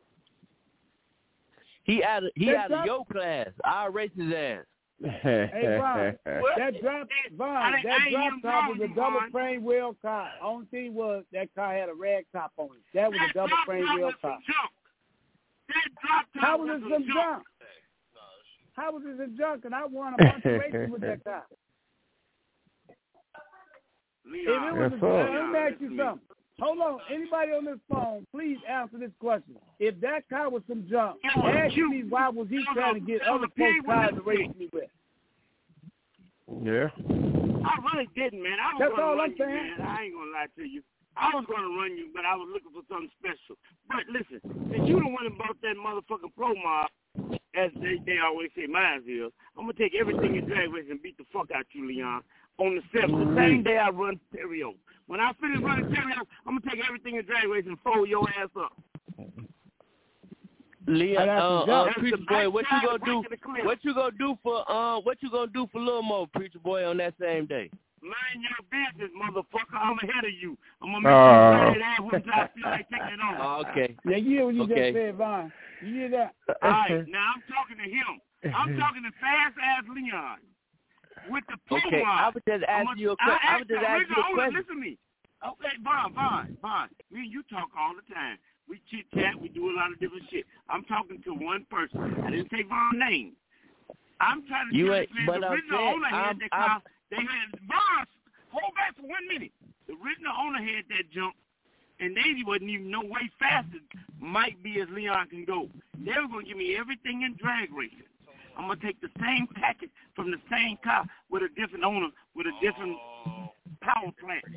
He out of he That's out of up. your class. I'll race his ass. Hey, Vaughn, that drop, Vaughn, I- that I ain't drop even top was wrong, a double Vaughn. frame wheel car. Only thing was that car had a rag top on it. That was a double drop frame top wheel was some car. junk. That drop top How was was it some some junk. junk? How was it some junk? And I won a bunch of races with that car. If it was Yes, a, sir. let me ask you something. Hold on. Anybody on this phone, please answer this question. If that car was some junk, ask me why was he trying to get other folks' cars to race me with? Yeah. I really didn't, man. I was That's going all to I'm run you, saying. man. I ain't going to lie to you. I was going to run you, but I was looking for something special. But listen, since you the one that bought that motherfucking Pro Mob, as they, they always say mine is, I'm going to take everything in drag race and beat the fuck out you, Leon, on the seventh, the same day I run Stereo. When I finish running Stereo, I'm going to take everything in drag race and fold your ass up. Leon, I got uh, some uh, junk. preacher boy, what you gonna do? What? What you gonna do for uh? What you gonna do for Lil Mo, preacher boy, on that same day? Mind your business, motherfucker. I'm ahead of you. I'm going to make Oh. you that when I feel like taking it on. Oh, okay. Yeah, you hear what you Okay. just said, Vaughn. You hear that? All right, now I'm talking to him. I'm talking to fast ass Leon with the Pro Okay, I was just I'm asking you a I question. I asked was just the asking you a original owner, question. listen to me. Okay, Vaughn, Vaughn, Vaughn. Me and you talk all the time. We chit chat. We do a lot of different shit. I'm talking to one person. I didn't say Vaughn's name. I'm trying to You tell ain't- you, but the I'm original saying, owner had I'm- that I'm- car. They had Vaughn. Hold back for one minute. The original owner had that jump, and they wasn't even no way faster. Might be as Leon can go. They were gonna give me everything in drag racing. I'm gonna take the same package from the same car with a different owner, with a different power plant.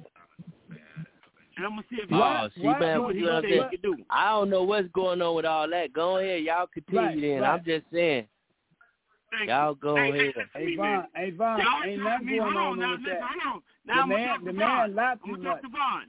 And I'm gonna see if Oh, see, What? man, What? you know what I'm What? saying? What? he can do. I don't know what's going on with all that. Go ahead, y'all continue Right, then. right. I'm just saying, Thank y'all you. go Hey, ahead. listen to Hey, me, Vaughn, man. hey, Vaughn, Y'all ain't talk nothing to me. going Hold on now, with listen, that. Hold on. Now The I'm gonna man- talk to the Vaughn. man lied I'm too gonna talk to Vaughn.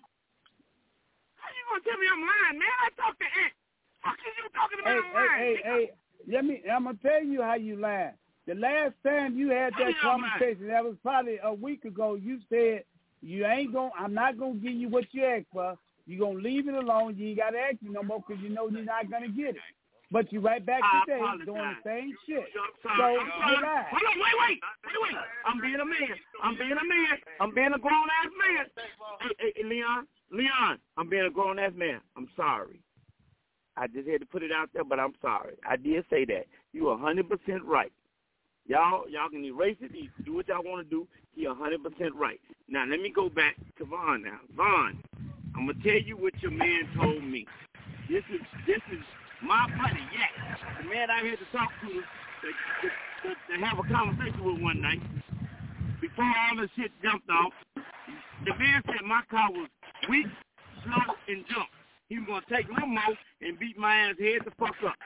How you gonna tell me I'm lying, man? I talked to Ant. Fuck is you talking about? Hey, I'm hey, lying. hey, hey, let me, I'm going to tell you how you lied. The last time you had Tell that me how I'm conversation, that was probably a week ago, you said, you ain't going, I'm not going to give you what you asked for. You're going to leave it alone. You ain't got to ask me no more because you know you're not going to get it. But you right back I today apologize. doing the same shit. I'm So, sorry. I'm you sorry. lied. Hold on, wait, wait, wait, wait. I'm being a man. I'm being a man. I'm being a grown ass man. Hey, hey, hey, Leon, Leon, I'm being a grown ass man. I'm sorry. I just had to put it out there, but I'm sorry. I did say that. You are one hundred percent right. Y'all, y'all can erase it. You do what y'all want to do. You're one hundred percent right. Now let me go back to Vaughn. Now, Vaughn, I'm gonna tell you what your man told me. This is this is my buddy, yeah, the man I had to talk to, to, to, to, to have a conversation with one night before all this shit jumped off. The man said my car was weak, slow, and jump. He was gonna take Lil Mo and beat my ass head the fuck up.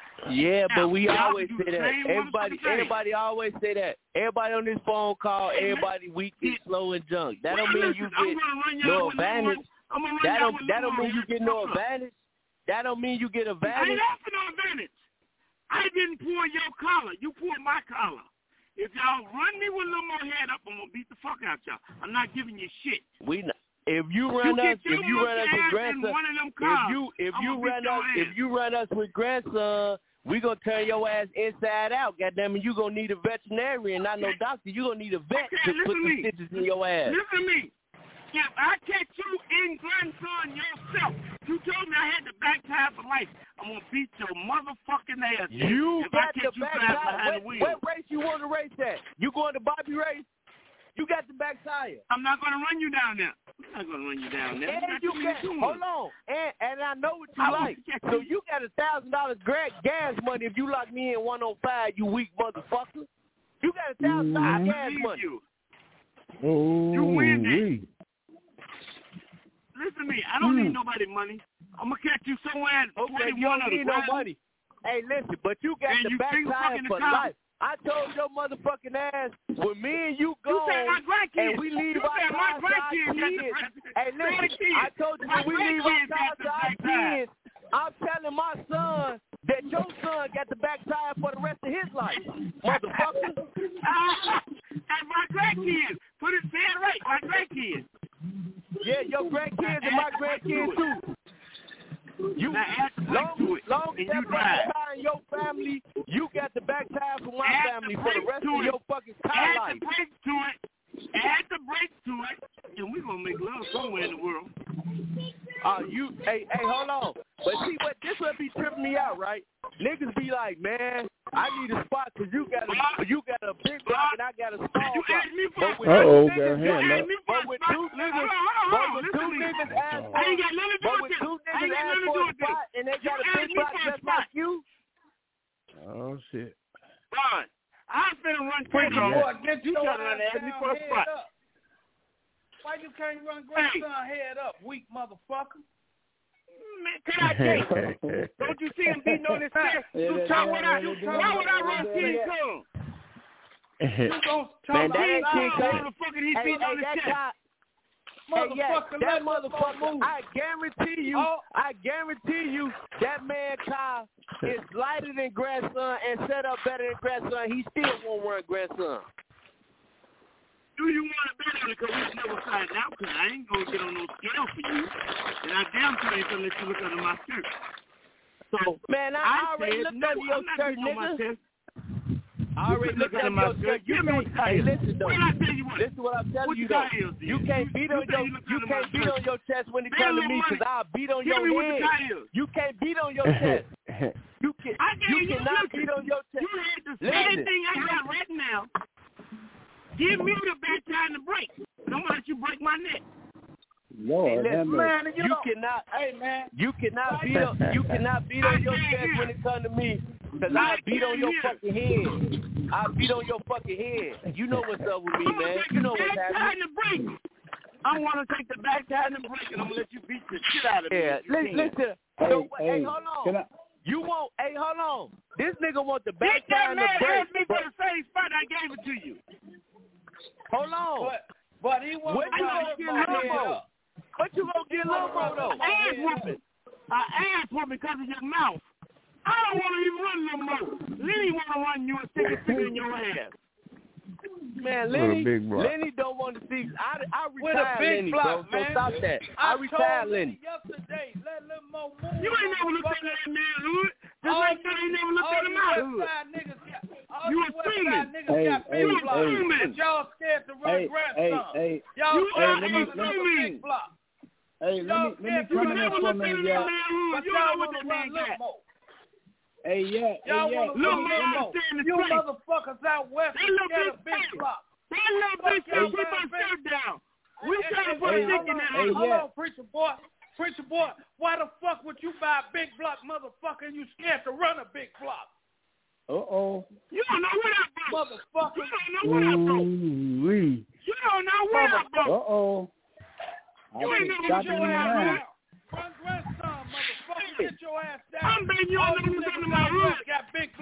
Yeah, Now, but we y'all always do the say that. same Everybody, motherfucking thing. everybody always say that. Everybody on this phone call, everybody weak and slow and junk. That don't mean you get no advantage. That don't that don't mean you get no advantage. That don't mean you get I advantage. ain't asking no advantage. I didn't pull your collar. You pulled my collar. If y'all run me with a little more head up, I'm gonna beat the fuck out y'all. I'm not giving you shit. We not, if you run You us, get your if you run us monkey with ass in grandson, one of them if cars, you if I'ma you beat run your us, ass. if you run us with grandson, we gonna turn your ass inside out. Goddamn it, you gonna need a veterinarian, not no doctor. You gonna need a vet Okay, to put listen the to me. stitches in your ass. Listen to me. If I catch you in grandson yourself, you told me I had the back tire for life. I'm gonna beat your motherfucking ass. You if got I catch the you back driving tire. behind the What, wheel. what race you want to race at? You going to Bobby race? You got the back tire. I'm not gonna run you down there. I'm not gonna run you down there. And you you got got, hold on, and and I know what you I like. So you got a thousand dollars gas money if you lock me in one on five. You weak motherfucker. You got a thousand dollars gas money. You. Oh, You win that. wee. Listen to me. I don't Hmm. need nobody money. I'm gonna catch you somewhere at Okay, you twenty-one don't of the need no ground. money. Hey, listen, but you got And the you back think tire fucking for the top. life. I told your motherfucking ass when me and you go You said my grandkids. and we leave You our said my cars to our grandkids got the kids. back- Hey, listen, grandkids. I told you My when we leave our grandkids got cars the to our back tire. kids, I'm telling my son that your son got the back tire for the rest of his life, motherfucker. And my grandkids. Put it say it right. My grandkids. Yeah, your grandkids and my grandkids too. You Now add the brake long, to it, long and as you that drive. back tire in your family, you got the back tire for my Add family the for the brake rest to of it. your fucking car Add life. the brakes to it. Add the brakes to it. And we're going to make love somewhere in the world. Uh, you, hey, hey, hold on. But see, what this would be tripping me out, right? Niggas be like, man, I need a spot because you got a, you got a big block and I got a small You block. asked me for But a with Uh-oh, two got a niggas, hand you- up. but with two niggas, but with two niggas ask I ain't got nothing to do but with with this. two I ain't niggas got ask nothing to for do a with this. spot and they You got a asked big me block for a just spot. like you. Oh, shit. Ron, I'm finna run Preacher Tato. boy, get You your trying to run ass ask me down, for a head spot. up. Why you can't run grandson head up, weak motherfucker? Man, can I tell you? Don't you see him beating on his chest? You tell what I do. Why would I run King Kong? You gon' Man, talk that ain't about King loud, Kong. Motherfucker, he Hey, beating hey, on his that chest. guy, Hey, yeah, motherfucker. that let us motherfucker, move. I guarantee you, Oh. I guarantee you, that man car is lighter than grandson and set up better than grandson. He still won't run grandson. Do you want to bet on it? Because we never find out. Because I ain't going to get on no scale for you. And I damn sure ain't going to let you look under my shirt. So, Man, I, I already said, looked no, under your I'm not shirt, getting on my nigga. chest. I already looked under under my your shirt. shirt. You Give me can't, what hey, tires. listen though. What I tell you what? Listen to what I'm telling What you the though. tires You is? can't beat You on say your, you look you under my can't beat shirt. on your chest when it Pay a comes to little me, money. because I'll beat on Give your me what the head. tires. You can't beat on your chest. You can, I gave you you cannot listen, beat on your chest. You had the Listen. same thing I got right now. Give me the back tire and the brake. Don't let you break my neck. Lord, Hey, listen, man, you, you know, cannot, hey man, you cannot beat on, you cannot beat on your chest when it comes to me, because I beat on your fucking head. I beat on your fucking head. You know what's up with me, man. You know what's Back tire happening. and the brake. I want to take the back tire and the brake, and I'm gonna let you beat the shit out of me. Yeah, if you listen, can. listen. Hey, So, hey, hey, hold on. can I? You want, hey, hold on. This nigga want the Get back that tire and the man brake. asked me for the same spot I gave it to you. Hold on. But, but he won't What you run gonna his get mouth Lil head Mo? up. What you gonna get Lil Mo though? Ass whooping. I ass whooping because of your mouth. I don't want to even run no more. Lenny want to run you and stick a finger in your ass. Man, With a Lenny, big block. Lenny don't want to see. I, I With a retired big Lenny, block, bro. man. So stop that. I, I retired told Lenny. you yesterday, let Lil Mo move. You ain't never looked at that man hood. Just All like you- you ain't never looked all at you my West hood. Side niggas got, all You you a West seaman. Side niggas Hey, got hey, big You a blocks, seaman. but y'all scared to run Hey, hey, grandson. hey, Y'all You scared are to let me- run a another seaman. big block. hey, let me Y'all let me scared to You come in run there never for a looked at minute, that y'all. man hood. But You y'all know what want to that run man Lil got. Mo. Hey, yeah, hey, Y'all yeah. want to Lil run Mo Lil Mo. understand his You place. motherfuckers out west That are little scared of bitch big fat. block. That little bitch Fuck out, y'all, put my man, bitch. shirt down. We Hey, trying to hey, put a hey, dick hold in on, that hey, house. hold yeah. on, preacher boy. Preacher boy, why the fuck would you buy a big block motherfucker and you scared to run a big block? Uh-oh. You don't know what I broke. Motherfucker. You don't know what I broke. Ooh-wee. You don't know what I broke. Uh-oh. I You ain't think never stop get it your in ass now. down. Run grandson, motherfucker. Get your ass down. I'm betting you All don't know you who's niggas under my out hood. west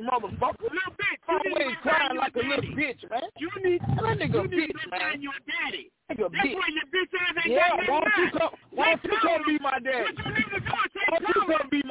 motherfucker. Little bitch. Always crying like a little bitch, man. You need, that nigga you need bitch, to man. find your daddy. Nigga That's bitch. why your bitch ass ain't Yeah, got why don't you nothing come? Why don't you come be my daddy? What you need to do is Why don't you come be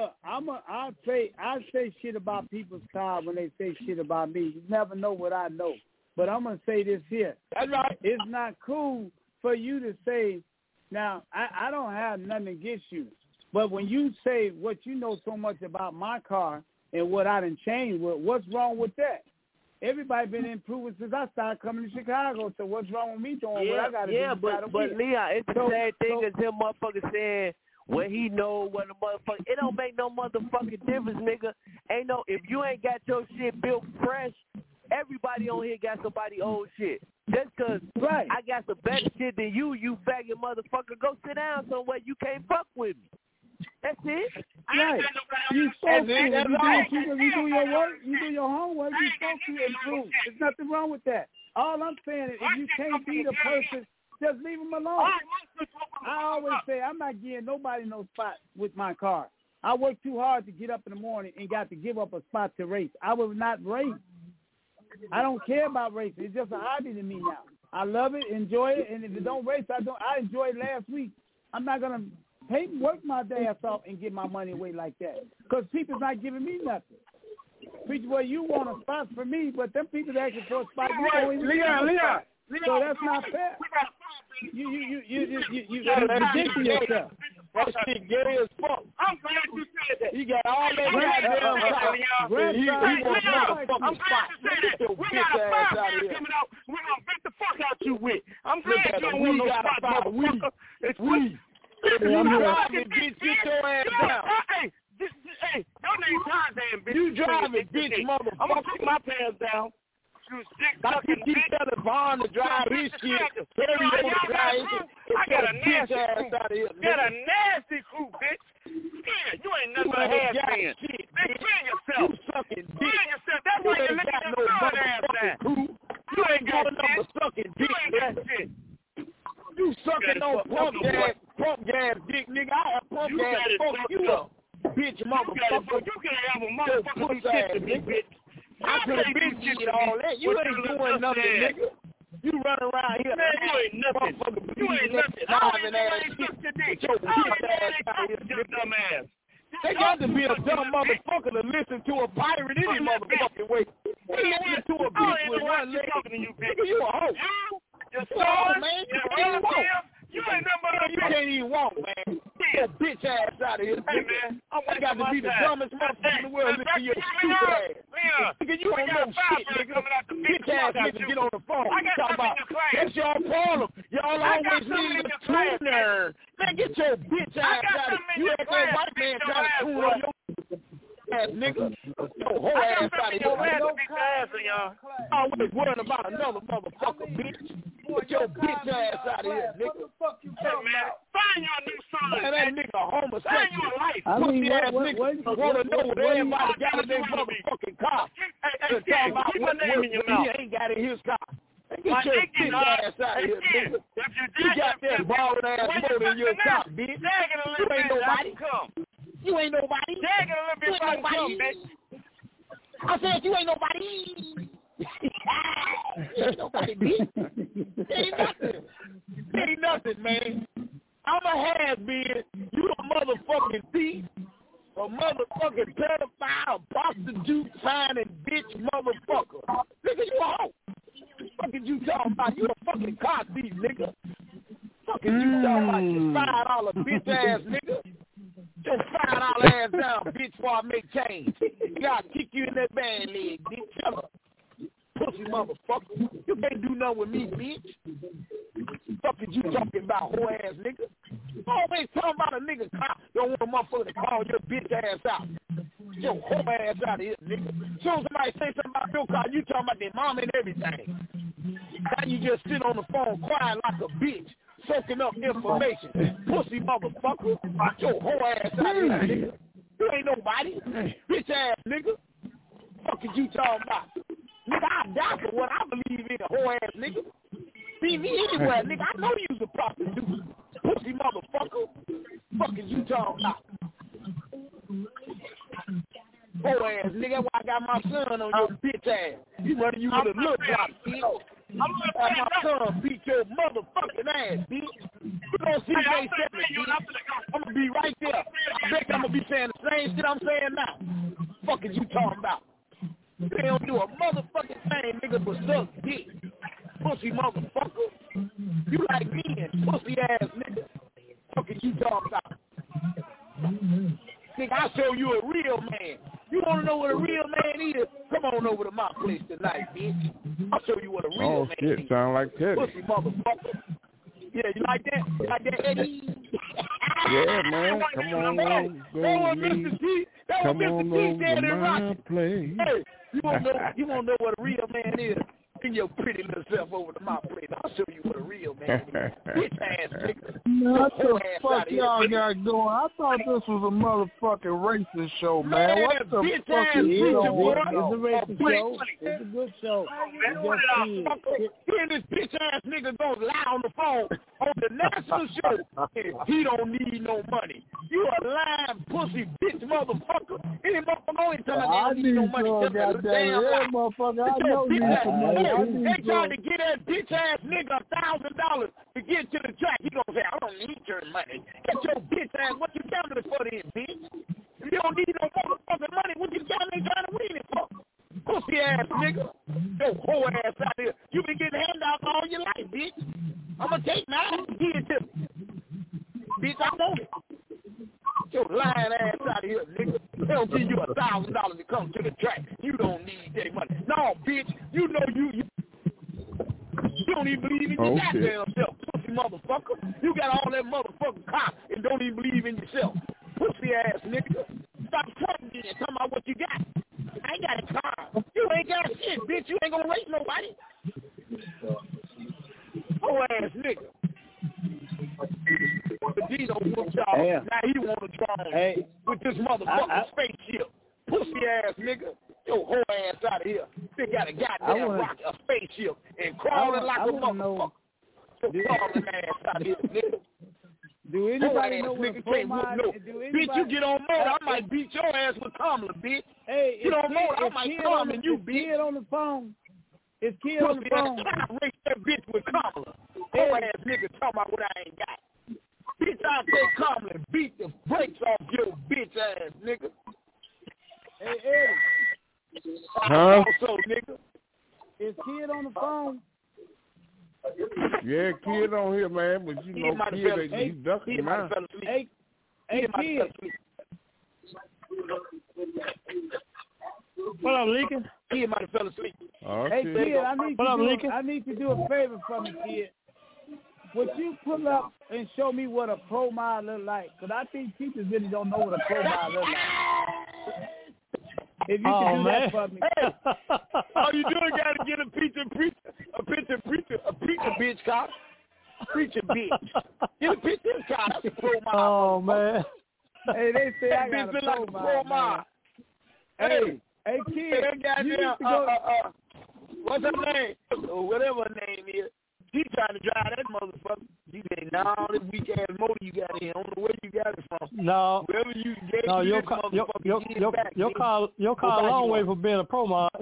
look, I'm a, I say I say shit about people's car when they say shit about me. You never know what I know. But I'm gonna say this here. That's right. It's not cool for you to say. Now, I, I don't have nothing against you, but when you say what you know so much about my car, and what I done changed. Well, what's wrong with that? Everybody been improving since I started coming to Chicago. So what's wrong with me doing yeah, what I got to yeah, do? Yeah, but, but Leon, it's the so, same thing so, as him motherfucker saying what he know, what the motherfucker. It don't make no motherfucking difference, nigga. Ain't no, if you ain't got your shit built fresh, everybody on here got somebody old shit. Just because right. I got some better shit than you, you faggot motherfucker, go sit down somewhere you can't fuck with me. That's it. Right. You supposed to. If you, do, if you do your work, you do your homework, you supposed to improve. There's nothing wrong with that. All I'm saying is if you can't be the person, just leave them alone. I always say I'm not giving nobody no spot with my car. I work too hard to get up in the morning and got to give up a spot to race. I will not race. I don't care about racing. It's just a hobby to me now. I love it, enjoy it, and if it don't race, I don't. I enjoyed last week. I'm not gonna pay work my ass off and get my money away like that because people's not giving me nothing. Preacher boy, you want a spot for me, but them people asking for a spot. You don't even Leon, Leon, so that's not fair. You you you you you you you you ridiculous yourself. That shit gay as fuck. I'm glad you said that. He got all that goddamn time. He, he wants motherfucking spot. Get your bitch ass out of here. We're gonna beat the fuck out you with. I'm glad you don't want no spot, motherfucker. It's we. You driving, bitch. Get your ass down. Hey, hey, your name's Tarzan, bitch. You driving, bitch, motherfucker. I'm gonna take my pants down. Like you keep telling Vaughn to drive his shit, Terry to drive his shit. I got a nasty ass crew. out of here, Got a nasty crew, bitch. Yeah, you ain't nothing but a ass man. Bitch, clean yourself. You sucking dick. Clean yourself. That's why you're looking at your son ass down. You ain't going up for sucking dick. You ain't got shit. You sucking on pump gas, pump gas dick, nigga. I have pump gas. Fuck you up, bitch, motherfucker. You can't have a motherfucker shit to me, bitch. I could have been getting all that. You ain't doing nothing, nigga. You run around here. Man, you ain't nothing. You ain't nothing. Driving ass shit. Get your bitch ass out here, dumb ass. They got to be a dumb motherfucker to listen to a pirate any motherfucking way. They listen to a bitch with one leg. Nigga, you a hoe. Your son, man, you can't walk. You ain't nothing but a You can't even walk, man. Get your bitch ass out of here. Hey, man. I got to be the dumbest motherfucker in the world. Listen to your stupid ass. Nigga, you don't know shit, nigga. Bitch ass nigga get on the phone. Talk about, that's your problem. Y'all always need a tuner. Man, get your bitch ass out of here. You act like white man trying to tune on your ass, nigga. Your whole ass out of here. Always worrying about another motherfucker, bitch. Get your bitch ass out of here, nigga. Hey, man, find your new son. Man, that nigga homosexual. Find your life. I mean, Pussy ass what, nigga what, what, wanna what, know what what, everybody got in their motherfucking car. Hey, hey, Ken, keep my name in your mouth. He ain't got in his car. Get My your dick is bitch hard. ass out of here, Hey, nigga. Ken, if you You did got that bald ass motor in your car, bitch. You ain't nobody. You ain't nobody. Dag it a little bit, You ain't nobody. bitch. I said you ain't nobody. You ain't nobody, bitch. Ain't nothing. Ain't nothing, man. I'm a has-been. You a motherfucking thief, a motherfucking pedophile, a prostitute, signing bitch motherfucker. Nigga, you a hoe. What fucking you talking about? You a fucking car thief, nigga. Fucking you talking about you five dollar bitch ass nigga. Your five dollar ass down, bitch, before I make change. Gotta kick you in that bad leg, bitch. Shut up. Pussy motherfucker. You can't do nothing with me, bitch. Fuck is you talking about, whore ass nigga? Always talking about a nigga car. Don't want a motherfucker to call your bitch ass out. Your whore ass out of here, nigga. As soon as somebody say something about your car, you talking about their mom and everything. Now you just sit on the phone crying like a bitch, soaking up information. Pussy motherfucker. Your whole ass out of here, nigga. You ain't nobody. Bitch ass nigga. Fuck is you talking about? Nigga, I die for what I believe in, a whole ass nigga. See me anywhere, nigga. I know you's a prostitute. Pussy motherfucker. Fuck is you talking about? Whole ass nigga. That's why I got my son on your bitch ass. You running you with a little drop, bitch. I'm gonna have my son beat your motherfucking ass, bitch. You gonna see J seven, bitch. I'm gonna be right there. I bet I'm gonna be saying the same shit I'm saying now. Fuck is you talking about? They don't do a motherfucking thing, nigga, but suck dick. Pussy motherfucker. You like me and pussy ass nigga. Fuck is you talking about? Nigga, I show you a real man. You want to know what a real man is? Come on over to my place tonight, bitch. I'll show you what a real Oh man shit, is. sound like Teddy. Pussy motherfucker. Yeah, you like that? You like that, Eddie? Yeah, man. Come on over, go with me. Come on over to my place. Hey, you want to know? You want to know what a real man is? Bring your pretty little self over to my place. I'll show you what a real man is. Bitch ass nigga. Man, what the fuck here, y'all bitch. got going? I thought this was a motherfucking racist show, man. Man, What the bitch fuck ass is bitch, going boy. on? It's a racist show. It's a good show. You just see it. Here this bitch ass nigga gonna lie on the phone on the national show. He don't need no money. You a lying pussy bitch motherfucker. Any motherfucker only telling me I they don't need no need money. some Tell me a goddamn damn lie. yeah, motherfucker. I Get your know you bitch need ass- some money. I Hey, need They trying to some. get that bitch ass nigga a thousand dollars to get to the track. He gonna say, I don't need your money. Get your bitch ass. What you counting for then, bitch? If you don't need no motherfucking money, what you counting trying to win it for? Pussy ass nigga. Yo, whole ass out here. You been getting handouts all your life, bitch. I'm gonna take mine and give it to me. Bitch, I want it. Yo, lying ass out of here, nigga. They'll give you a thousand dollars to come to the track. You don't need that money. No, bitch. You know you you, you don't even believe in your Oh, goddamn shit. self, pussy motherfucker. You got all that motherfucking cock and don't even believe in yourself. Pussy ass nigga. Stop talking to me and talking about what you got. I ain't got a car. You ain't got shit, bitch. You ain't gonna race nobody. Oh ass nigga. But he don't whoop y'all. Hey. Now he want to drone Hey. with this motherfucking I- I- spaceship. Pussy ass nigga. Yo, whole ass out of here. They got a I goddamn wanna- rocket, a spaceship, and crawling I like wanna- a I wanna know- motherfucker. Yo, crawling ass out of here, nigga. Do anybody Whole know ass what a nigga can't whoop promide? no. Do Bitch, anybody? you get on motor, I might beat your ass with Kamala, bitch. Hey, You is don't know, kid- I is might kid come on the- and you, is bitch. Kid on the phone. Is kid on the Pussy ass, phone? I race that bitch with Kamala. Whole ass nigga talking about what I ain't got. Bitch, I'll take Kamala and beat the brakes off your bitch ass, nigga. Hey, Eddie. Huh? Also, nigga. Is kid on the phone? Yeah, kid on here, man, but you He know, might have kid, fell they, asleep. he's ducking He might now. have fell asleep. Hey, He hey, might have kid. fell asleep. What up, Lincoln? He might have fell asleep. Oh, Hey, shit. kid, I need, What to up, do Lincoln? a, I need to do a favor for me, kid. Would you pull up and show me what a pro mod look like? Because I think teachers really don't know what a pro mod look like. If you Oh, can do man. that for me. All you doing got to get a picture, preacher, a picture, preacher, a preacher bitch cop, preacher bitch. Get a picture of the cop. That's a pro mod. Oh, man. Hey, they say I That got bitch a look pro like a mod. pro man. mod. Hey, hey, kid, That you goddamn, need to uh, go. uh, uh, what's her name? Or whatever her name is. She trying to drive that motherfucker. She say, no, this weak ass motor you got in. I don't know where you got it from. No. Wherever you gave No, me your this car, your, motherfucker, your, get it your, back, your bitch. car, your Go car a buy long you way one. from being a pro mod.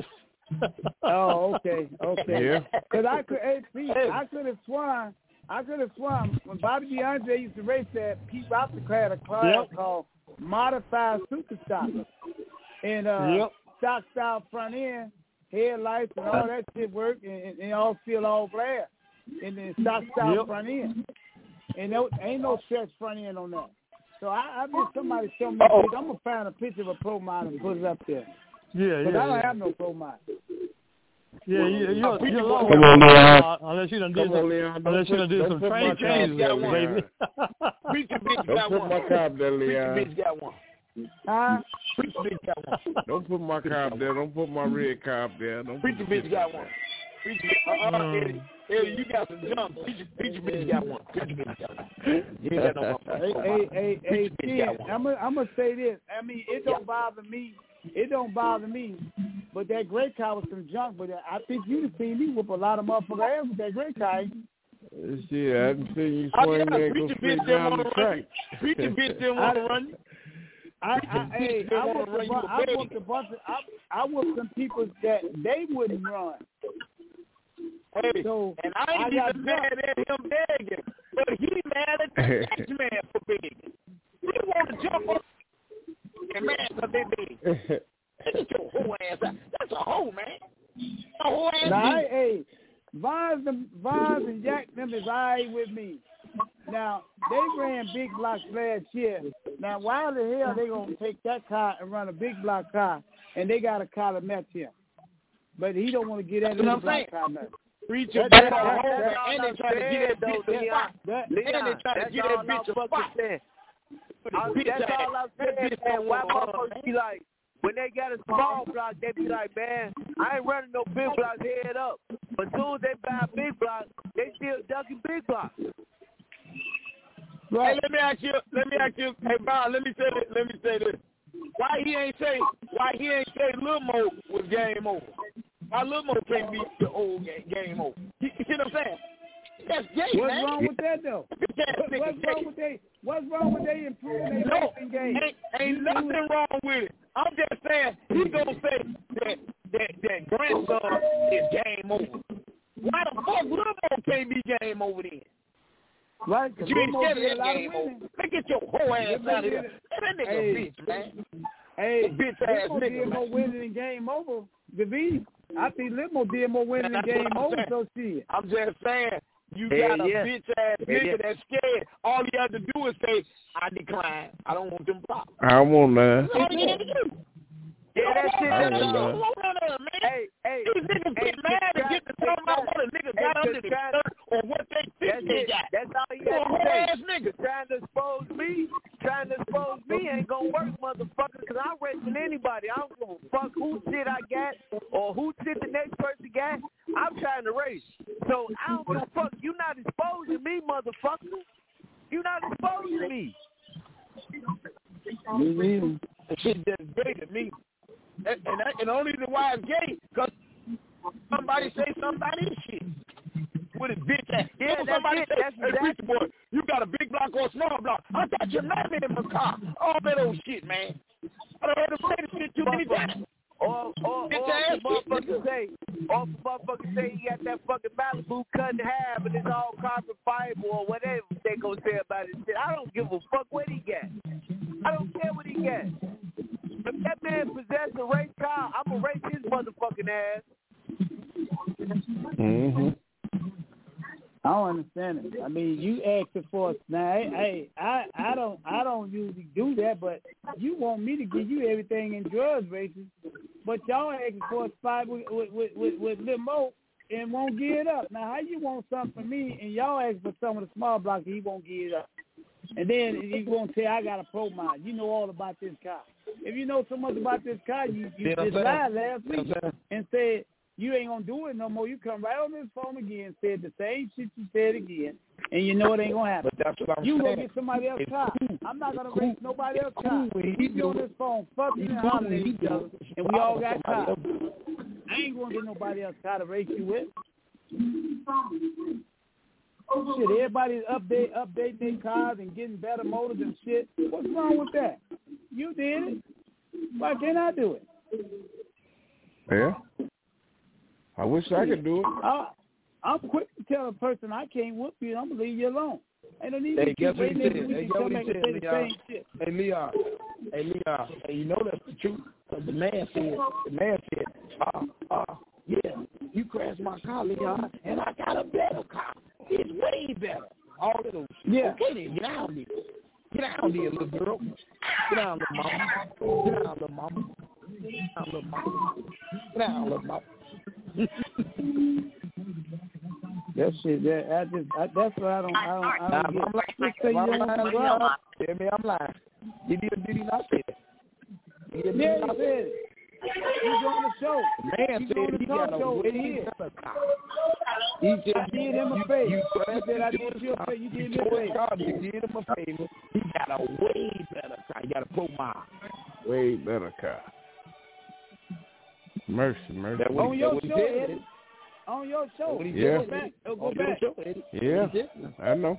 Oh, okay, okay. Yeah. Because I could, hey, see, I could have sworn, I could have sworn when Bobby DeAndre used to race that, Pete Robson had a class Yep. called Modified Super Stock, and uh, Yep. stock style front end, headlights, and all that shit work, and, and, and all still all glass, and then stock style Yep. front end, and no, ain't no stretch front end on that. So I, I need somebody show me. Uh-oh. I'm gonna find a picture of a pro mod and put it up there. Yeah, Because yeah, I don't yeah. have no pro mod. Yeah, you, you're, you're a long Come way on, from being a Leon. pro mod, unless you done did Come on, some, Leon. Don't unless you put- done did don't some put my train cop changes, there, baby. Leon. Preacher bitch Don't got put one. my cop there, Preacher Leon. bitch got one. Huh? Preacher bitch got one. Don't put my cop there. Don't put my red cop there. Don't Preacher put bitch got one. Preacher bitch, uh-uh, Mm. Eddie. Eddie, you got some junk. Preacher, preacher bitch got one. Preacher bitch got one. You ain't got no Hey, motherfucker. hey, hey, hey, Preacher bitch kid, got one. I'm gonna I'm gonna say this. I mean, it don't bother me. It don't bother me. But that great car was some junk. But I think you've seen me whoop a lot of motherfuckers ass with that great car. ain't you? Shit, I haven't seen you Oh, swing yeah, there and go preacher straight bitch didn't down want the to run track. you. Preacher bitch didn't want to run you. I, I, Preacher hey, bitch didn't I want whooped to run a you bunch. a I baby. whooped a bunch of. I, I whooped some people that they wouldn't run. Hey, So and I ain't I got even mad at him begging, but he mad at the next man for begging. He want to jump up and mad because they beg. Get your whole ass out. That's a hoe, man. A whole ass Now, I, bitch. hey, Vons and Vons and Jack them is all right with me. Now they ran big blocks last year, Now, why the hell they gonna take that car and run a big block car, and they got a car to match him, but he don't want to get that little block car match. Reach your That- that, that- home, that- and they try to get that bitch a spot. That- And they try to that's get all that bitch I'm a fucking spot. saying. I- Bitch That's ass. all I'm That saying. bitch Man, don't why want her, motherfuckers be like, when they got a small block, they be like, man, I ain't running no big blocks head up. But as soon as they buy a big block, they still ducking big blocks. Right. Hey, let me ask you. Let me ask you. Hey, Bob. Let me say this. Let me say this. Why he ain't say? Why he ain't say Lil Mo was game over? Why Lil Mo can't be the old game, game over? You, you see what I'm saying? That's gay, What's man. wrong with that though? What, what's wrong with they? What's wrong with they improving their No, racing game? ain't, ain't nothing wrong with it. I'm just saying he gonna say that that that grandson is game over. Why the fuck Lil Mo can't be game over then? Right, you ain't said that game over. Look at your whole ass out of here. That nigga Hey. bitch, man. Hey, Bitch ass Limo nigga, did more man. winning than game over. The V. I think Limo did more winning than That's what game I'm over. saying. So shit. I'm just saying, you Hell got a yeah. bitch ass Hell nigga yeah. that's scared. All you have to do is say, I decline. I don't want them blocks. I won't lie. That's all you have to do. Yeah, that shit. I That's won't all. lie. Hey, hey, These niggas hey, get mad and get to talking about what a nigga got Hey, under the trying- shirt or what they think That's they it. got. That's all you You a have to whole say. ass nigga. Trying to expose me, trying to expose me ain't gonna work, motherfucker, because I'm racing anybody. I don't give a fuck who shit I got or who shit the next person got. I'm trying to race. So I don't give a fuck. You not exposing me, motherfucker. You not exposing me. Me neither. That shit just gay to me. And, and, that, and the only reason why it's gay, because somebody say somebody's shit. With his bitch ass. Yeah, When that's somebody it. say, That's- hey, that's- Preacher Boy, you got a big block or a small block. I got your mammy in my car. All that old shit, man. I done heard him say the shit too many times. Or, or, or, Bitch or ass motherfuckers say, or motherfuckers say he got that fucking Malibu cut in half and it's all carbon fiber or whatever they gonna say about it. Shit, I don't give a fuck what he got. I don't care what he got. If that man possessed a race car, I'm gonna race his motherfucking ass. Mm-hmm. I don't understand it. I mean, you asking for now. Hey, I, I don't, I don't usually do that, but you want me to give you everything in drugs races, but y'all asking for a spot with with with, with, with Limo and won't give it up. Now, how you want something from me and y'all asking for some of the small blocks and he won't give it up? And then you gonna say I got a pro mind. You know all about this car. If you know so much about this car, you you You know just what I'm lied saying? last You know week what I'm saying? and said you ain't gonna do it no more. You come right on this phone again, said the same shit you said again, and you know it ain't gonna happen. But that's what I'm you saying. gonna get somebody else's It's car. cool. I'm not gonna It's cool. race nobody else's It's car. cool when We he be on do this phone fucking It's and cool hollering when at he each do other, it. and we all got Somebody cars. else. I ain't gonna get nobody else's car to race you with. Shit, everybody's update updating their cars and getting better motors and shit. What's wrong with that? You did it. Why can't I do it? Yeah. I wish I could do it. I, I'm quick to tell a person I can't whoop you. I'm gonna leave you alone. Ain't no need Hey, to guess keep what he waiting said? every Hey, week guess to what come he back and said, say the Leon? same shit. Hey, Leon. Hey, Leon. Hey, you know that's the truth. Because the man said, the man said, uh, uh, yeah, you crashed my car, Leon, and I got a better car. It's way better. All of those shit. Yeah. Okay, then, get out there. Get out there, little girl. Get down, little mama. Get down, little mama. Get down, little mama. Get down, little mama. That shit, that I just, I, that's what I don't, I don't, I don't get. I'm lying. Just say you I'm don't lying, want to Leon. go. Tell me I'm lying. Did he, did he not say that? Did he Yeah, he not said say it. He's on the show. Man He's said on the he talk got a show. way He is. better car. He said I did him a you, favor. You He crashed said I into did his you a car. favor. You did You me a tore his favor. car. You did him a favor. He got a way better car. He got a pro mile. Way better car. Mercy, mercy. That what On he- your that what he show, said, Eddie. On your show. What he Yeah. Go back. Oh, go On your back. show, Eddie. Yeah, He did. I know.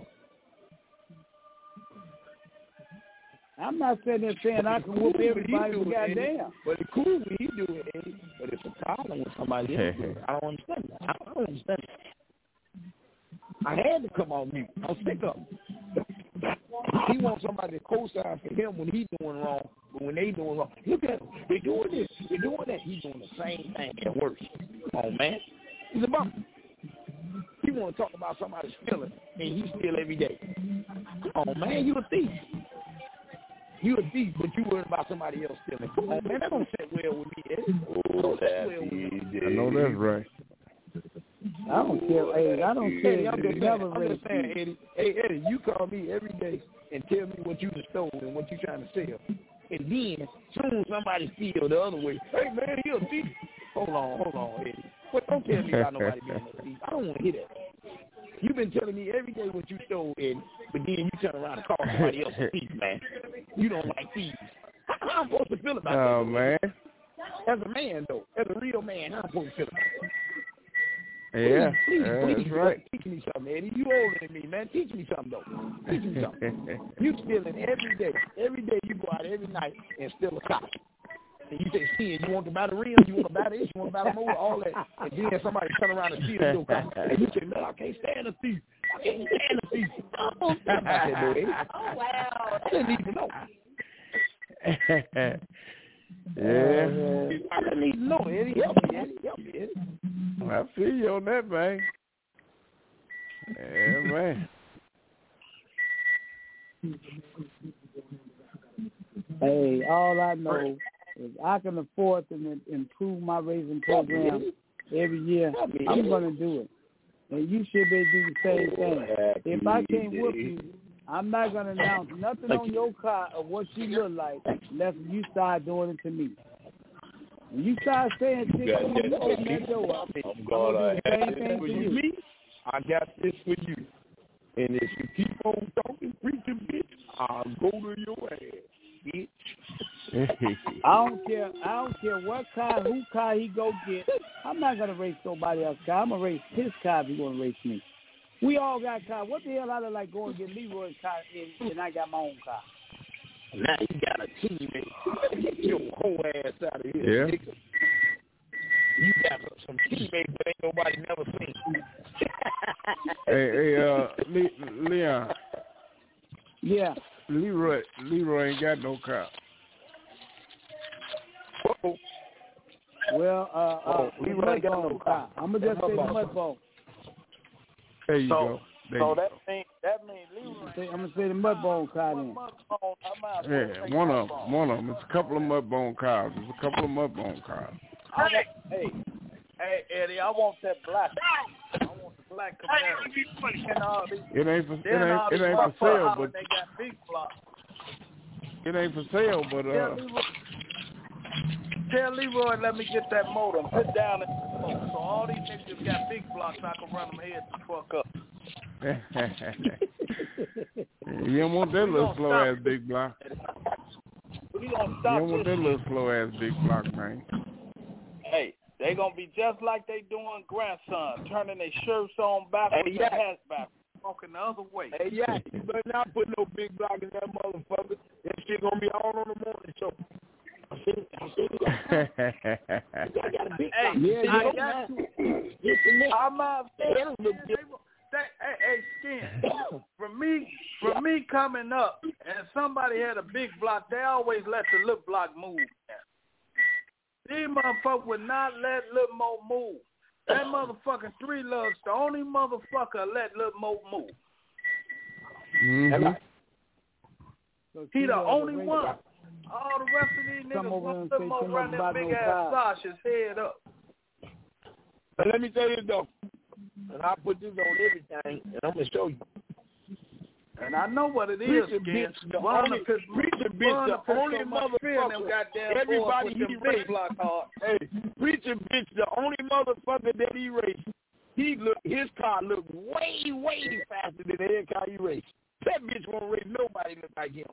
I'm not sitting there saying I can whoop everybody, but goddamn. But it's cool when he do it, Eddie. But it's a problem when somebody else do it. I don't understand that. I don't understand that. I had to come on mute. I'm sick of him. He wants somebody to co-sign for him when he's doing wrong, but when they doing wrong, look at him. They doing this. They doing that. He's doing the same thing and worse. Come on, man. He's a bum. He want to talk about somebody stealing, and he steal every day. Come on, man. You a thief. You a thief, but you worried about somebody else stealing. Come on, man, that don't sit well with me, Eddie. Oh, that well with me. I know that's right. I don't care. Hey, I don't care. Eddie, I'm just Never saying, I'm just saying, Eddie. Hey, Eddie, you call me every day and tell me what you stole and what you trying to sell. And then, soon as somebody steal the other way, hey, man, he a thief. Hold on, hold on, Eddie. But don't tell me about nobody being a thief. I don't want to hear that. You've been telling me every day what you stole, Eddie, but then you turn around and call somebody else a thief, man. You don't like thieves. How am I supposed to feel about that? Oh, man. As a man, though, as a real man, how am I supposed to feel about that? Yeah, please, yeah, please, that's please right. Teach me something, Eddie. You older than me, man. Teach me something, though. Teach me something. You stealing every day. Every day you go out every night and steal a car. And you say, see, you want to buy the rims, you want to buy this, you want to buy the motor, all that. And then somebody turn around and steal your car. And you say, man, I can't stand a thief. I can't stand a thief. I don't stand about that, though, Eddie. Oh, wow. I didn't even know. Yeah. I didn't even know, Eddie. Help me, Eddie. Help me, Eddie. I feel you on that, man. Yeah, man. Hey, all I know is I can afford to improve my raising program every year. I'm going to do it. And you should be able to do the same thing. If I can't whoop you, I'm not going to announce nothing on your car of what you look like unless you start doing it to me. When you start saying shit to me, you open that door. I'm going to do the same thing to you. Me, I got this for you. And if you keep on talking, preaching, bitch, I'll go to your ass, bitch. I don't care. I don't care what car, who car he go get. I'm not gonna race nobody else's car. I'm gonna race his car if he gonna race me. We all got cars. What the hell I look like going to get Leroy's car and, and I got my own car? Now you got a teammate. Get your whole ass out of here. Yeah. Nigga. You got some teammates that ain't nobody never seen. Hey, hey, uh, Le- Leon. Yeah. Leroy, Leroy ain't got no car. Uh-oh. Well, uh, uh, oh, Leroy ain't got no car. I'm gonna just say the mud ball. There you so, go. There so you that go. means that means Leroy. I'm gonna say the mud bone car then. Yeah, one of them. One of them. It's a couple of mudbone cars. It's a couple of mudbone cars. I want, hey, hey, Eddie, I want that black. I want the black Camaro. And all these, It ain't for it then all ain't it these ain't for sale, motherfuckers, but they got big blocks. it ain't for sale, but Tell uh. Leroy, tell Leroy, let me get that motor and put down and so all these niggas got big blocks. I can run them head the fuck up. You don't want that little slow ass big block. We gonna You stop don't want this that little slow ass big block, man. Hey, they gonna be just like they doing grandson, turning their shirts on backwards Hey, yeah. and hats backwards, walking the other way. Hey, yeah, you better not put no big block in that motherfucker. That shit gonna be all on the morning show. I see, I see. I got a big Hey, block. Yeah, I yeah. got to. Yes, and that. I might say, That don't look good. Hey, hey, Skin. From me, from me coming up, and somebody had a big block, they always let the little block move. These motherfuckers would not let Lil Mo move. That motherfucking Three Lugs, the only motherfucker let Lil Mo move. Mm-hmm. So He the Tito only race- one. All the rest of these Come niggas over want and Lil say Mo something run that about big no ass car. Sasha's head up. But let me tell you though, and I put this on everything, and I'm gonna show you. And I know what it is, Preacher Skin. bitch, the One only of the preacher bitch, the only motherfucker. motherfucker. Everybody he raced. block hard. Hey, preacher bitch, the only motherfucker that he raced. He look, his car looked way, way faster than the car he raced. That bitch won't race nobody look like him.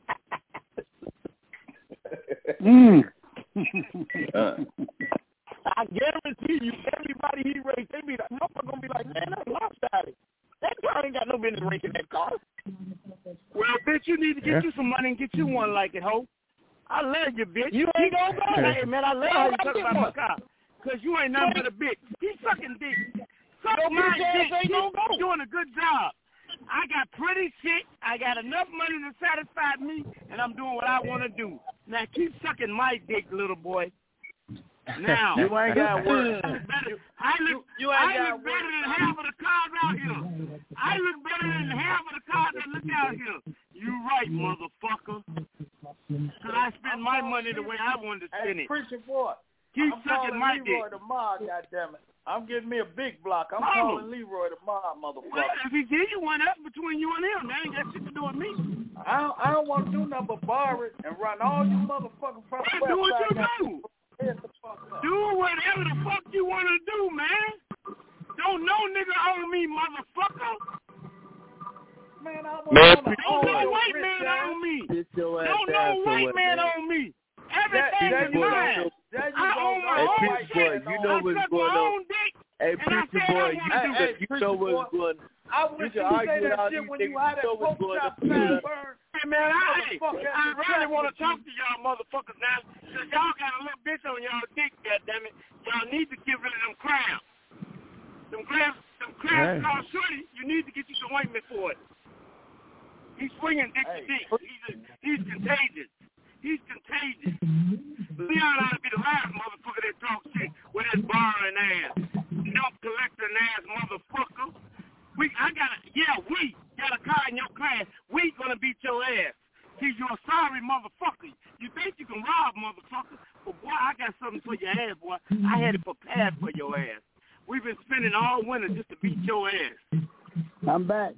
Mm. uh. I guarantee you, everybody he raced, they be like, motherfucker gonna be like, man, that's lopsided. That car ain't got no business racing that car. Well, bitch, you need to get Yeah. you some money and get you one like it, ho. I love you, bitch. You ain't gonna go. Hey, man, I love how you talk about my car. Because you ain't nothing but a bitch. He's sucking dick. Suck No my bitch ass dick. ain't gonna go. You're doing a good job. I got pretty shit. I got enough money to satisfy me, and I'm doing what I want to do. Now, keep sucking my dick, little boy. Now, You ain't got work. I look better, I look, You ain't I got look better than half of the cars out here. I look better than half of the cars that look out here. You right, motherfucker. Because I spend my money the way I wanted to spend Hey, it. preacher boy. Keep I'm sucking calling my Leroy dick. tomorrow, goddammit. I'm getting me a big block. I'm Oh. calling Leroy tomorrow, motherfucker. Well, if he give you one, that's between you and him. That ain't got shit to do with me. I don't, I don't want to do nothing but borrow it and run all you motherfuckers from the Do what you website. do. Do whatever the fuck you want to do, man. Don't no nigga own me, motherfucker. Man, I Man, want to Don't no own white rich man ass. own me. Get your ass Don't down no white somewhere, man man. own me. That, Everything there is you mine. go. There you I go. own my Hey, own preacher shit. boy, you know I what's suck going my on. own dick. Hey, And I preacher said I boy, wanna you, do Hey, it. hey, you preacher know what's boy. going on. I You wish can you argue say with that all shit these when niggas. you had You that know what's pork going chop on. side burn. Hey, man, I, hey, Motherfucker, I that's really want to what talk you- to y'all motherfuckers now, because y'all got a little bitch on y'all dick, goddammit. Y'all need to get rid of them crabs. Them crabs, them crabs Hey. called Shorty, you need to get you some ointment for it. He's swinging dick to Hey. dick. He's, a, he's contagious. He's contagious. Leon ought to be the last motherfucker that talk shit with his borrowing ass. Dump collecting ass motherfucker. We, I got a, yeah, we got a car in your class. We gonna beat your ass. See, you're a sorry motherfucker. You think you can rob motherfucker, but boy, I got something for your ass, boy. I had it prepared for your ass. We've been spending all winter just to beat your ass. I'm back.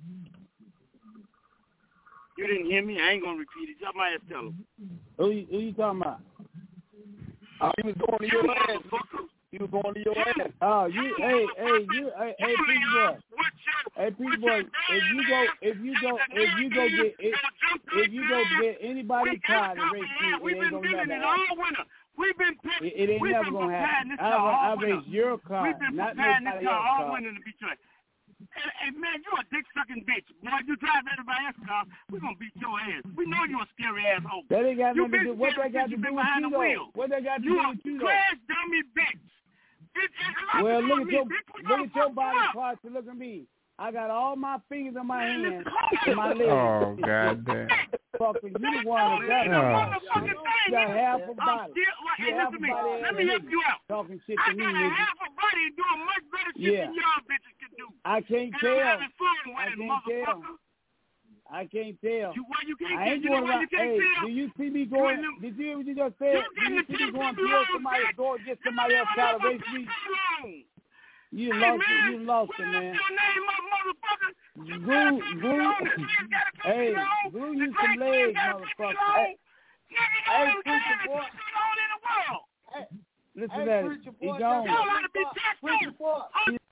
You didn't hear me? I ain't gonna repeat it. Somebody else tell him. Who you, who you talking about? Oh, he was going to You your ass. motherfucker. He was going to your ass. Oh, you, hey, hey, you, hey, hey, You, Peace Leon, Boy. what's your, Hey, Peace what's Boy, your if you go, if you go, if you go get, if, if you go get anybody's car to race you, We've it been ain't gonna building never it happen. all winter. We've been It, it ain't we've never been gonna preparing happen. this I, car all I winter. race your car, We've been not preparing this nobody car else's all car. winter to beat your ass. Hey, hey, man, you a dick sucking bitch. Boy, you drive everybody else's car, we're gonna beat your ass. We know you a scary asshole. That ain't got You nothing to do. been What that scared got to since you do been with behind you the though? wheel. What that got to You do a with you though? crash dummy bitch. It, it, it, Well, it, look at me, your bitch. We look gonna at your fuck body you up. parts and look at me. I got all my fingers in my Man, hands it's and my legs. Oh, goddamn. Fucking you the one that got Oh, motherfucking shit. thing. You got half a I'm body. still, like, You hey, half listen a to me. body Let ass me help nigga you out. talking shit I to me, got a nigga. half a body and doing much better shit Yeah. than y'all bitches can do. I can't And tell. I'm having fun with I it, can't tell. motherfucker. I can't tell. You, why you can't I ain't tell? You know going why around. you can't Hey, tell? do you see me going? You- Did you hear what you just said? You Do getting you the see me ten going people towards long, somebody, bitch. going get You somebody else never try to have a race me? picture long. You Hey, lost man, it. You lost when it, I man. your name up, motherfucker, you Glue, got a picture glue. long, the kids got a picture Hey, long, glue the you great some legs, kids got a picture motherfucker. long. Hey, Nigga, you hey, don't got preacher every boy. picture long in the world. Listen Hey, to that. preacher He boy, gone. Y'all ought to be preacher tested. boy. He